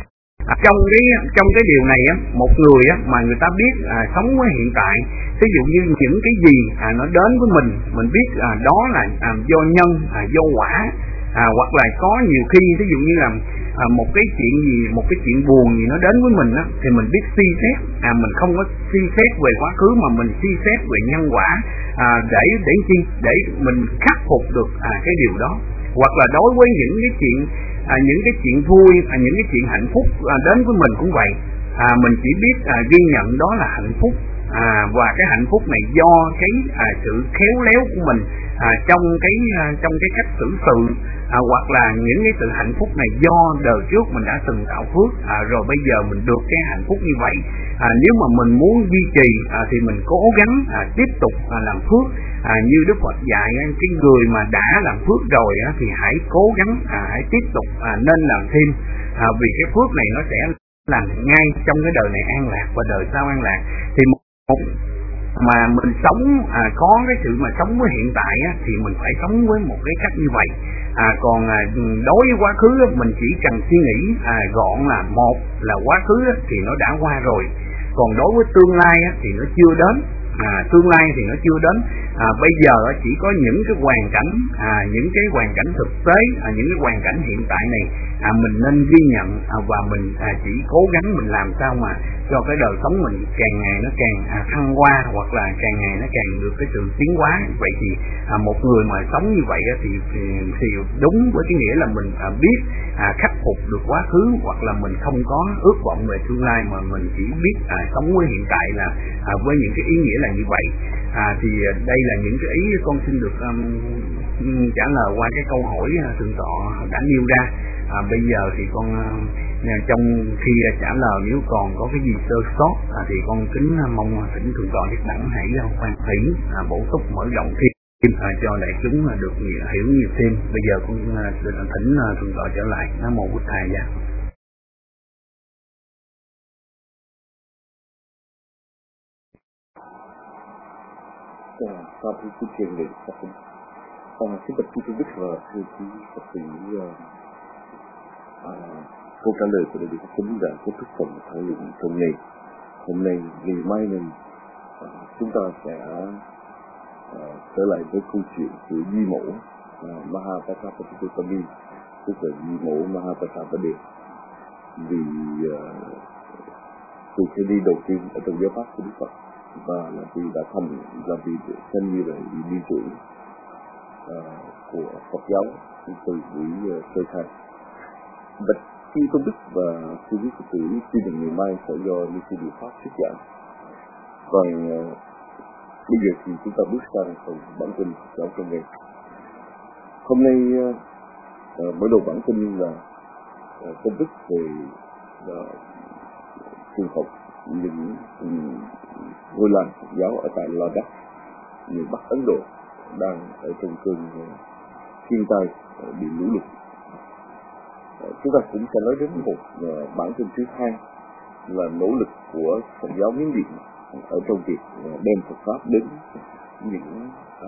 À, trong cái trong cái điều này á, một người á, mà người ta biết à, sống với hiện tại, ví dụ như những cái gì à, nó đến với mình, mình biết à, đó là à, do nhân, à, do quả, à, hoặc là có nhiều khi ví dụ như là à, một cái chuyện gì, một cái chuyện buồn gì nó đến với mình á, thì mình biết suy xét, à, mình không có suy xét về quá khứ, mà mình suy xét về nhân quả, à, để để chi để mình khắc phục được à, cái điều đó. Hoặc là đối với những cái chuyện à, những cái chuyện vui, à, những cái chuyện hạnh phúc à, đến với mình cũng vậy, à, mình chỉ biết à, ghi nhận đó là hạnh phúc, à, và cái hạnh phúc này do cái à, sự khéo léo của mình à, trong cái à, trong cái cách xử sự, à, hoặc là những cái sự hạnh phúc này do đời trước mình đã từng tạo phước, à, rồi bây giờ mình được cái hạnh phúc như vậy. À, nếu mà mình muốn duy trì à, thì mình cố gắng à, tiếp tục à, làm phước, à, như Đức Phật dạy, cái người mà đã làm phước rồi á, thì hãy cố gắng à, hãy tiếp tục à, nên làm thêm, à, vì cái phước này nó sẽ làm ngay trong cái đời này an lạc và đời sau an lạc. Thì một mà mình sống à, có cái sự mà sống với hiện tại á, thì mình phải sống với một cái cách như vậy. À, còn à, đối với quá khứ á, mình chỉ cần suy nghĩ à, gọn là một là quá khứ á, thì nó đã qua rồi, còn đối với tương lai á, thì nó chưa đến. À, tương lai thì nó chưa đến, à, bây giờ chỉ có những cái hoàn cảnh, à, những cái hoàn cảnh thực tế, à, những cái hoàn cảnh hiện tại này à, mình nên ghi nhận, à, và mình à, chỉ cố gắng mình làm sao mà cho cái đời sống mình càng ngày nó càng à, thăng hoa, hoặc là càng ngày nó càng được cái sự tiến hóa. Vậy thì à, một người mà sống như vậy thì, thì thì đúng với cái nghĩa là mình à, biết à, khắc phục được quá khứ, hoặc là mình không có ước vọng về tương lai, mà mình chỉ biết à, sống với hiện tại là à, với những cái ý nghĩa là như vậy. À, thì đây là những cái ý con xin được um, trả lời qua cái câu hỏi thượng tọa đã nêu ra. À, bây giờ thì con trong khi trả lời nếu còn có cái gì sơ sót à, thì con kính mong thỉnh thượng tọa Nhất Đẳng hãy khoan thủy à, bổ túc mở rộng thêm à, cho đại chúng được hiểu nhiều thêm. Bây giờ con thỉnh thượng tọa trở lại. Nam mô Bụt Thầy Gia. Sau khi cái truyền lệnh Phật à, xin bạch quý Đức và thưa quý Phật tử, à, câu trả lời của đại đức Kính đã kết thúc phần thảo luận trong ngày hôm nay. Vì mai này à, chúng ta sẽ à, trở lại với câu chuyện của Di Mẫu à, Mahapatapatipatami, tức là Di Mẫu Mahapatapade. Vì à, từ khi đi đầu tiên ở trong giáo pháp của Đức Phật và là vì đã thành là vì xem như là vị đi trưởng uh, của Phật giáo từ buổi uh, sơ khai. Bạch khi Tôn Đức và sư quý Phật tử chuyên định ngày mai sẽ do như sư điều pháp thuyết giảng. Còn uh, bây giờ thì chúng ta bước sang phần bản kinh Phật giáo trong ngày. Hôm nay uh, uh, mở đầu bản kinh là uh, Tôn Đức về uh, trường học những um, ngôi làng Phật giáo ở tại Ladakh, miền Bắc Ấn Độ đang ở trong cơn thiên tai bị lũ lụt. Chúng ta cũng sẽ nói đến một bản tin thứ hai là nỗ lực của Phật giáo Miến Điện ở trong việc đem Phật pháp đến những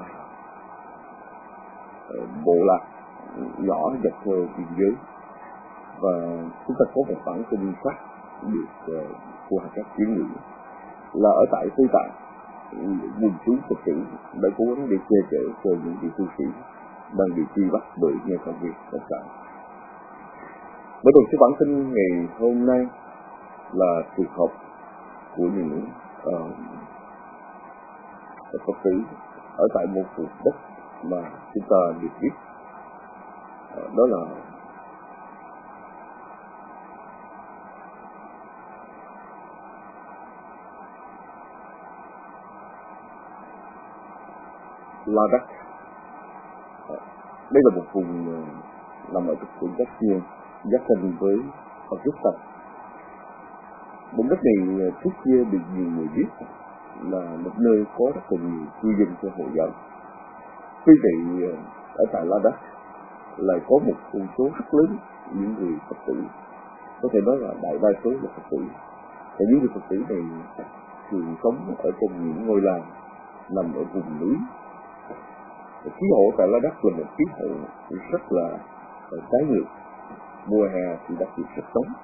bộ lạc nhỏ dọc theo biên giới. Và chúng ta có một bản tin khác được qua các chuyến ngữ là ở tại Tây Tạng, vùng chúng Phật tử đã cố gắng để che chở cho những vị tu sĩ đang bị truy bắt bởi nhà cầm quyền cộng sản. Mở đầu cho bản tin ngày hôm nay là trường học của những uh, Phật tử ở tại một vùng đất mà chúng ta được biết, uh, đó là Ladakh. Đây là một vùng nằm ở tỉnh Kashmir, giáp ranh với Pakistan. Vùng đất này trước kia được nhiều người biết là một nơi có rất là nhiều cư dân cho Hồi giáo. Tuy vậy, ở tại Ladakh lại có một con số rất lớn những người Phật tử, có thể nói là đại đa số là Phật tử. Và những người Phật tử này thường sống ở trong những ngôi làng nằm ở vùng núi. Khí hậu tại Ladakh là một khí hậu rất là trái ngược. Mùa hè thì đặc biệt rất nóng,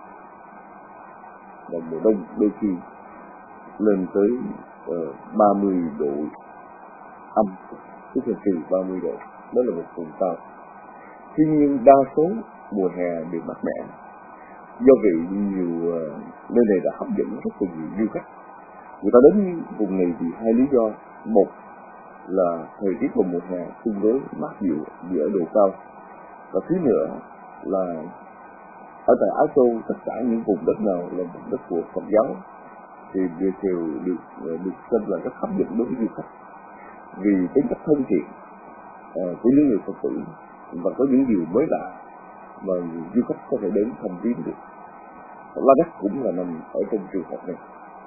và mùa đông đôi khi lên tới uh, ba mươi độ âm, tức là trừ ba mươi độ. Đó là một vùng cao. Tuy nhiên đa số mùa hè đều mát mẻ. Do vậy nhiều uh, nơi này đã hấp dẫn rất là nhiều du khách. Người ta đến vùng này vì hai lý do. Một là thời tiết vào mùa hè tương đối mát dịu vì ở độ cao, và thứ nữa là ở tại Á Châu tất cả những vùng đất nào là vùng đất của Phật giáo thì đều được được xem là rất hấp dẫn đối với du khách vì tính cách thân thiện uh, của những người Phật tử, và có những điều mới lạ mà du khách có thể đến thăm viếng được. Ladakh cũng là nằm ở trong trường hợp này.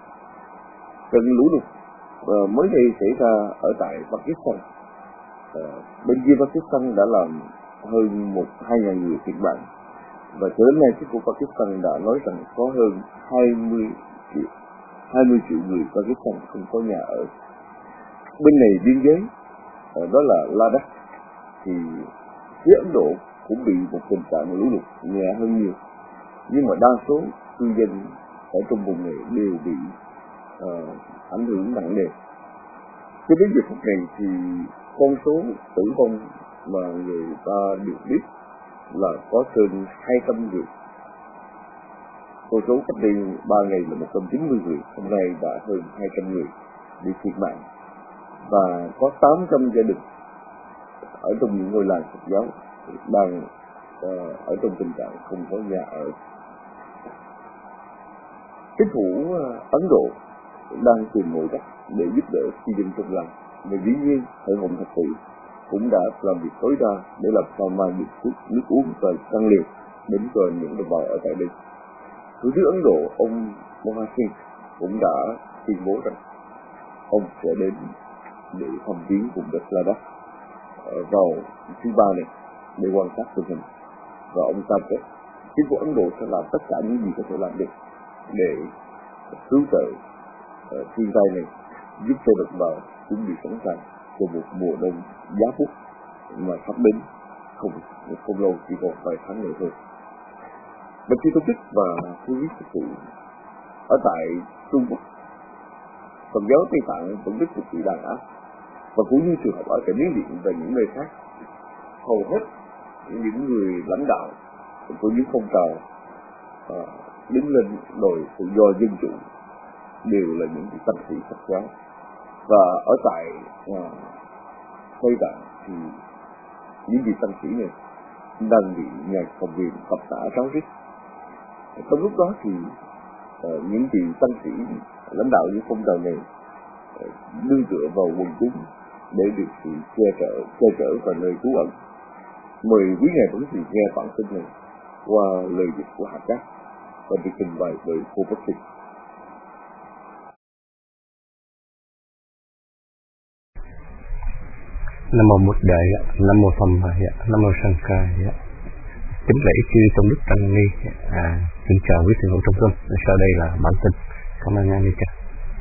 Trận lũ lụt Uh, mới đây xảy ra ở tại Pakistan. Uh, bên kia Pakistan đã làm hơn một hai ngàn người thiệt mạng, và cho đến nay chính phủ Pakistan đã nói rằng có hơn hai mươi triệu người Pakistan không có nhà ở. Bên này biên giới, uh, đó là Ladakh, thì phía Ấn Độ cũng bị một tình trạng lũ lụt nhẹ hơn nhiều, nhưng mà đa số cư dân ở trong vùng này đều bị uh, ảnh hưởng nặng nề. Cho đến giờ phút này thì con số tử vong mà người ta được biết là có trên hai trăm người. Con số cách đây ba ngày là một trăm chín mươi người, hôm nay đã hơn hai trăm người bị thiệt mạng, và có tám trăm gia đình ở trong những ngôi làng Phật giáo đang uh, ở trong tình trạng không có nhà ở. Chính phủ uh, Ấn Độ đang tìm mọi cách để giúp đỡ cư dân trong làng, và dĩ nhiên phải hồng thật sự cũng đã làm việc tối đa để làm sao mang được thuốc, nước uống và xăng liều đến cho những đồng bào ở tại đây. Thủ tướng Ấn Độ ông Mohan Singh cũng đã tuyên bố rằng ông sẽ đến để thăm viếng vùng đất Ladakh vào thứ ba này để quan sát tình hình, và ông cam kết chính phủ Ấn Độ sẽ làm tất cả những gì có thể làm được để cứu trợ uh, thiên tai này, giúp cho đồng bào chuẩn bị sẵn sàng cho một mùa đông giá buốt mà sắp đến không không lâu, chỉ còn vài tháng nữa thôi. Bạch Sư Tôn Đức và Sư Viết Thực Sự ở tại Trung Quốc, Phật giáo Tây Tạng vẫn tiếp tục bị đàn áp, và cũng như trường hợp ở tại Miến Điện và những nơi khác, hầu hết những người lãnh đạo của những phong trào à, đứng lên đòi tự do dân chủ đều là những tăng sĩ Phật giáo. Và ở tại à, Tây Tạng thì những vị tăng sĩ này đang bị nhà cầm quyền tập tả ráo riết. Trong lúc đó thì uh, những vị tăng sĩ lãnh đạo những phong trào này uh, nương tựa vào quần chúng để được sự che chở, che chở và nơi trú ẩn. Mời quý ngài vẫn thì nghe bản tin này qua lời dịch của Hạ Cát và được trình bày bởi cô Bách Sinh. Nam mô Bụt Đại, Nam mô Tham Hải, Nam mô Sang Khai. Kính lễ chư Tôn Đức Tăng Ni. À, xin chào quý thiền hữu trong tâm. Sau đây là bản tin. Cảm ơn anh đi cha.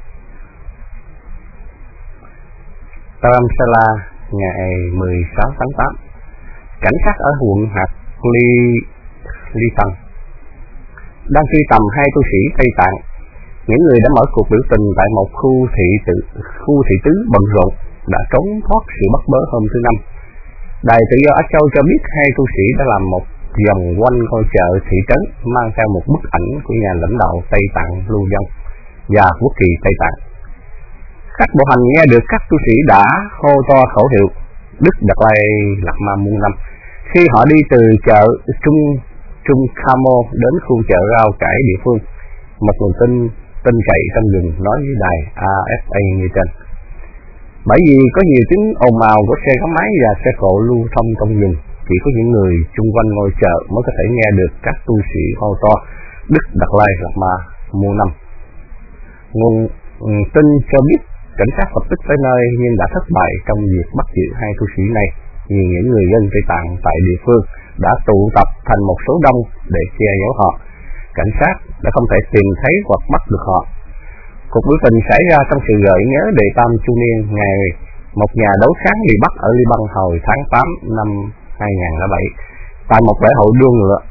Dharamsala ngày mười sáu tháng tám. Cảnh sát ở quận hạt Ly Ly Tăng đang truy tầm hai tu sĩ Tây Tạng. Những người đã mở cuộc biểu tình tại một khu thị tự khu thị tứ bận rộn đã trốn thoát sự bắt bớ hôm thứ Năm. Đài Tự do Á Châu cho biết hai tu sĩ đã làm một vòng quanh ngôi chợ thị trấn mang theo một bức ảnh của nhà lãnh đạo Tây Tạng Lưu Vong và quốc kỳ Tây Tạng. Khách bộ hành nghe được các tu sĩ đã hô to khẩu hiệu Đức Đạt Lai Lạt Ma muôn năm khi họ đi từ chợ Trung Trung Khamo đến khu chợ rau cải địa phương. Một nguồn tin tin cậy trong rừng nói với đài a ép a như trên. Bởi vì có nhiều tiếng ồn ào của xe gắn máy và xe cộ lưu thông trong rừng, chỉ có những người chung quanh ngôi chợ mới có thể nghe được các tu sĩ hô to Đức Đạt Lai Lạt Ma muôn năm. Nguồn tin cho biết cảnh sát lập tức tới nơi nhưng đã thất bại trong việc bắt giữ hai tu sĩ này, vì những người dân Tây Tạng tại địa phương đã tụ tập thành một số đông để che giấu họ. Cảnh sát đã không thể tìm thấy hoặc bắt được họ. Cuộc biểu tình xảy ra trong sự gợi nhớ đề tam chu niên ngày một nhà đấu kháng bị bắt ở Liban hồi tháng tám năm hai nghìn lẻ bảy tại một lễ hội đua ngựa.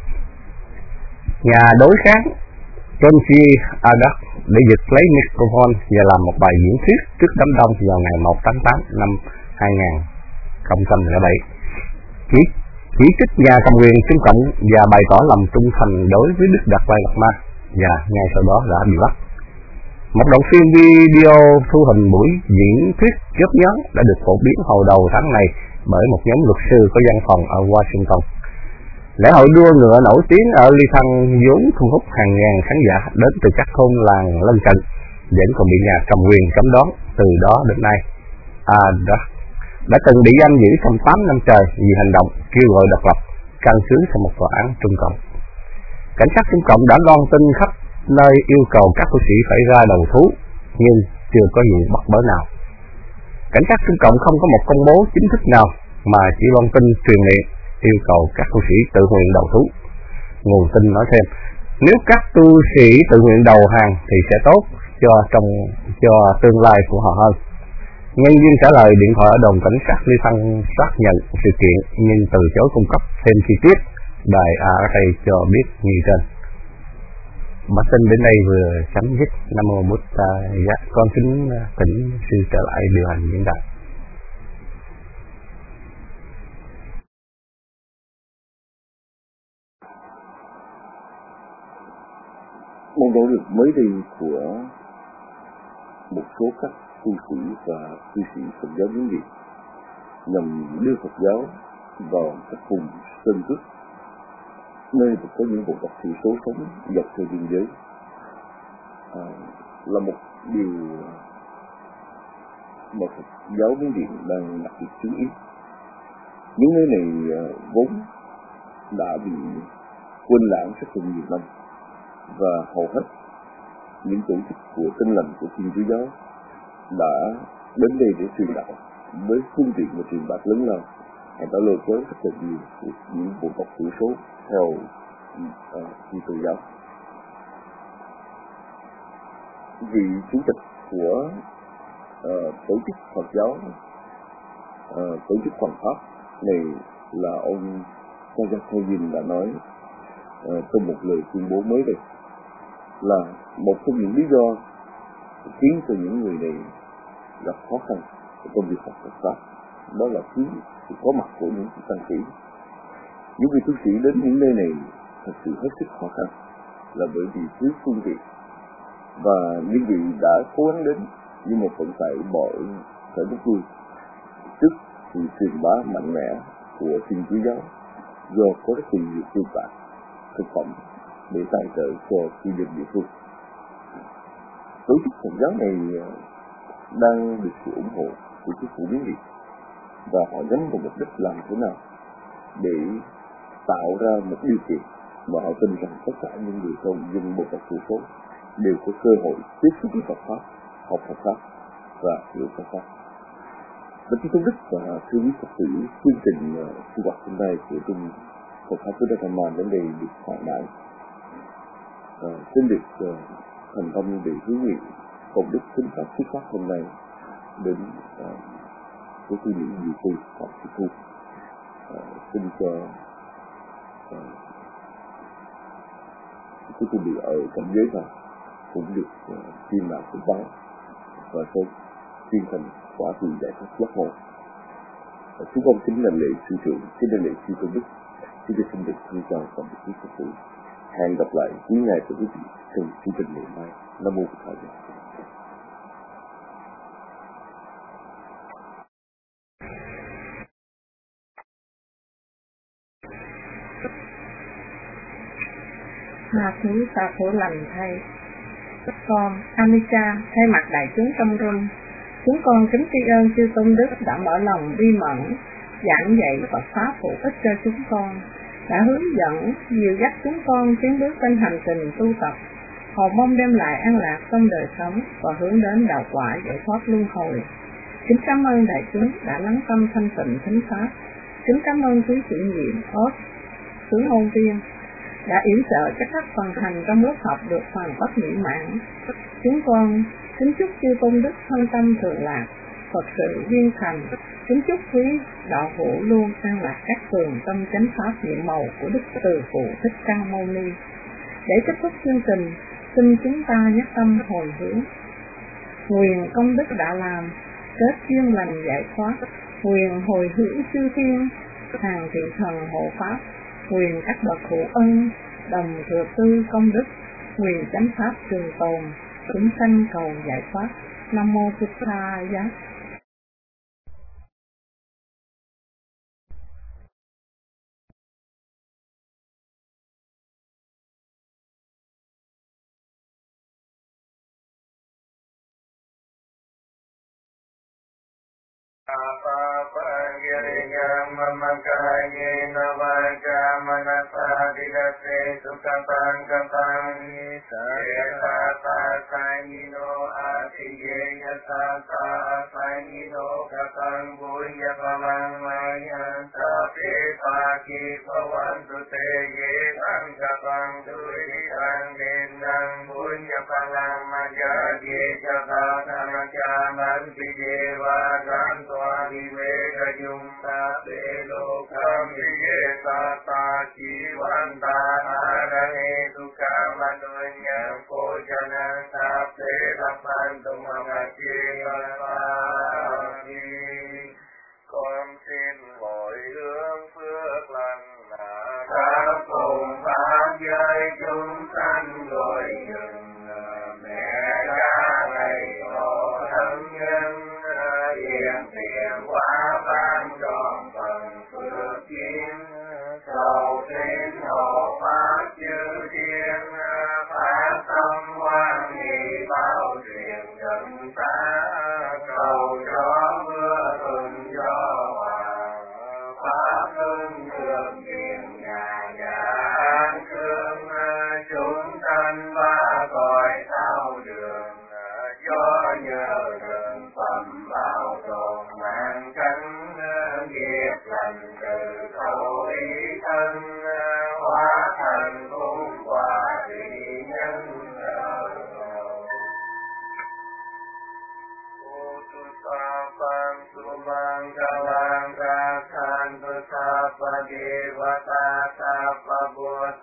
Nhà đối kháng Tonji Adak để giật lấy microphone và làm một bài diễn thuyết trước đám đông vào ngày một tháng tám năm hai nghìn không trăm lẻ bảy. Chỉ chỉ trích nhà cầm quyền Trung Cộng và bày tỏ lòng trung thành đối với Đức Đạt Lai Lạt Ma, và ngay sau đó đã bị bắt. Một đoạn phim video thu hình buổi diễn thuyết chớp nhoáng đã được phổ biến hồi đầu tháng này bởi một nhóm luật sư có văn phòng ở Washington. Lễ hội đua ngựa nổi tiếng ở Ly Thăng vốn thu hút hàng ngàn khán giả đến từ các thôn làng lân cận, vẫn còn bị nhà cầm quyền cấm đón từ đó đến nay. Adak đã từng bị giam giữ trong tám năm trời vì hành động kêu gọi độc lập căn cứ theo một tòa án Trung Cộng. Cảnh sát Trung Cộng đã loan tin khắp nơi yêu cầu các tu sĩ phải ra đầu thú, nhưng chưa có vụ bắt bớ nào. Cảnh sát Trung Cộng không có một công bố chính thức nào mà chỉ loan tin truyền miệng yêu cầu các tu sĩ tự nguyện đầu thú. Nguồn tin nói thêm, nếu các tu sĩ tự nguyện đầu hàng thì sẽ tốt cho trong cho tương lai của họ hơn. Nhân viên trả lời điện thoại ở đồn cảnh sát Ly Thăng xác nhận sự kiện nhưng từ chối cung cấp thêm chi tiết. Đài a ép a cho biết như trên. Bản tin đến đây vừa chấm dứt. Nam mô Bụt Dạ, con kính thỉnh sư trở lại điều hành diễn đàn. Một nỗ lực mới đây của một số các tu sĩ và tu sĩ Phật giáo Miến Điện nhằm đưa Phật giáo vào các vùng sơn cước, nơi có những bộ tộc thiểu số sống dọc theo biên giới, à, là một điều mà Phật giáo Miến Điện đang đặc biệt chú ý. Những nơi này vốn đã bị quên lãng rất là nhiều năm, và hầu hết những tổ chức của Tin Lành của Thiên Chúa Giáo đã đến đây để truyền đạo với phương tiện và truyền bá lớn lao. Họ đã lôi kéo rất là nhiều những bộ tộc thiểu số theo Thiên Chúa Giáo. Vị chủ tịch của uh, tổ chức Phật giáo, uh, tổ chức Hoàng Pháp này là ông Sajjad đã nói uh, trong một lời tuyên bố mới đây, là một trong những lý do khiến cho những người này gặp khó khăn trong việc học Phật pháp, đó là thiếu sự có mặt của những tăng sĩ. Những vị tu sĩ đến những nơi này thật sự hết sức khó khăn là bởi vì thiếu phương tiện, và những vị đã cố gắng đến nhưng mà vẫn phải bỏ phải rút lui trước sự truyền bá mạnh mẽ của Thiên Chúa Giáo, do có rất nhiều tiêu bản thực phẩm để tài trợ cho cư dân địa phương. Tổ chức Phật giáo này đang được sự ủng hộ của chính phủ Miến Điện, và họ nhắm vào mục đích làm thế nào để tạo ra một điều kiện mà họ tin rằng tất cả những người trong dân bộ tộc thiểu số đều có cơ hội tiếp xúc với Phật pháp, học Phật pháp và hiểu Phật pháp. Và Chúa Tôn Đức và thưa quý Phật tử, chương trình sinh hoạt hôm nay của Trung Phật pháp của Đà Rama đến đây được hoàn mãn. À, xin được uh, thành tâm để hướng nguyện công đức thính pháp thuyết pháp hôm nay đến uh, của sư nữ Diệu Phu Phạm Thị Thu. Uh, xin cho uh, chúng tôi bị ở cảnh giới nào cũng được chuyên uh, làm của báo và sớm chuyên thành quả từ giải thoát giác ngộ. Uh, chúng con kính là lễ sư trưởng, kính là lễ sư Tôn Đức, xin được xin được thân chào toàn thể quý Phật tử. Hẹn gặp lại quý ngài và quý vị trong chương trình ngày mai. Nam mô Phật Thầy. Hòa thú xa khổ lành thay. Con Amisha thay mặt đại chúng trong rung, chúng con kính tri ân chư Tôn Đức đã mở lòng bi mẫn giảng dạy Phật pháp hữu ích cho chúng con, đã hướng dẫn dìu dắt chúng con tiến bước trên hành trình tu tập, hầu mong đem lại an lạc trong đời sống và hướng đến đạo quả giải thoát luân hồi. Kính cảm ơn đại chúng đã lắng tâm thanh tịnh thính pháp. Kính cảm ơn quý chủ nhiệm Ốt, tướng ngôn viên đã yểm trợ cho các phần hành trong lớp học được hoàn tất mỹ mãn. Chúng con kính chúc chư Tôn Đức thân tâm thường lạc, Phật sự viên thành. Kính chúc quý đạo hữu luôn an lạc các tường trong chánh pháp nhiệm màu của Đức Từ Phụ Thích Ca Mâu Ni. Để kết thúc chương trình, xin chúng ta nhất tâm hồi hướng. Nguyện công đức đã làm, kết duyên lành giải thoát. Nguyện hồi hướng chư thiên, hàng thiện thần hộ pháp. Nguyện các bậc hữu ân, đồng thừa tư công đức. Nguyện chánh pháp trường tồn, chúng sanh cầu giải thoát. Nam mô Phật Thầy. Con xin mỗi hướng phước lành khắp cùng pháp giới chúng sanh gọi dừng mẹ cha thầy tổ thân nhân hiện tiền quả ban tròn phần phước kiến cầu xin hộ pháp chư thiên phát tâm hoan hỷ bảo truyền chân ta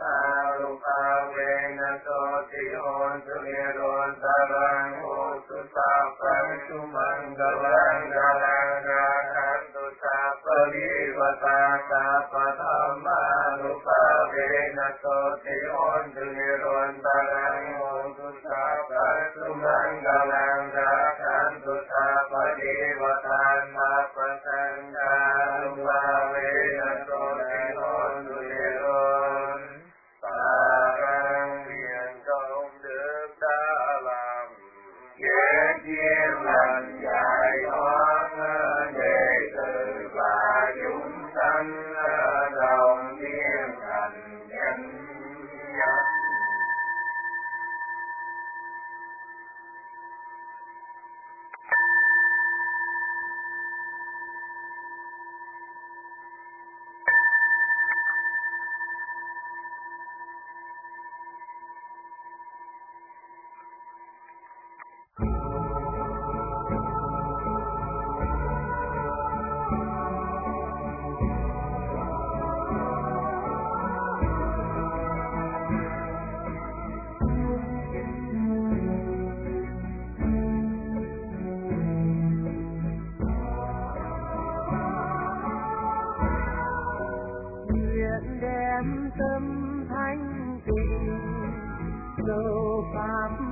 าลุภาเวนะโสติโหตุเนโรตารังโหตุสัพพังสุมังกลังกาลังราคันตุสัพพะวิวัตาสัพพะธัมมานุภาเวนะโสติโหตุเนโรตารังโหตุสัพพังสุมังกลังราคันตุสัพพะวิวัตาสัพพะสังฆานุภาเวนะโสติโหตุเนโรตารังเวียนจงดึกดาลังเย็นเยียมลันใหญ่ท้องเด็กเกิดปลายุ่งสันเราเยี่ยมกันยันยัน đem tâm thanh tịnh dầu pháp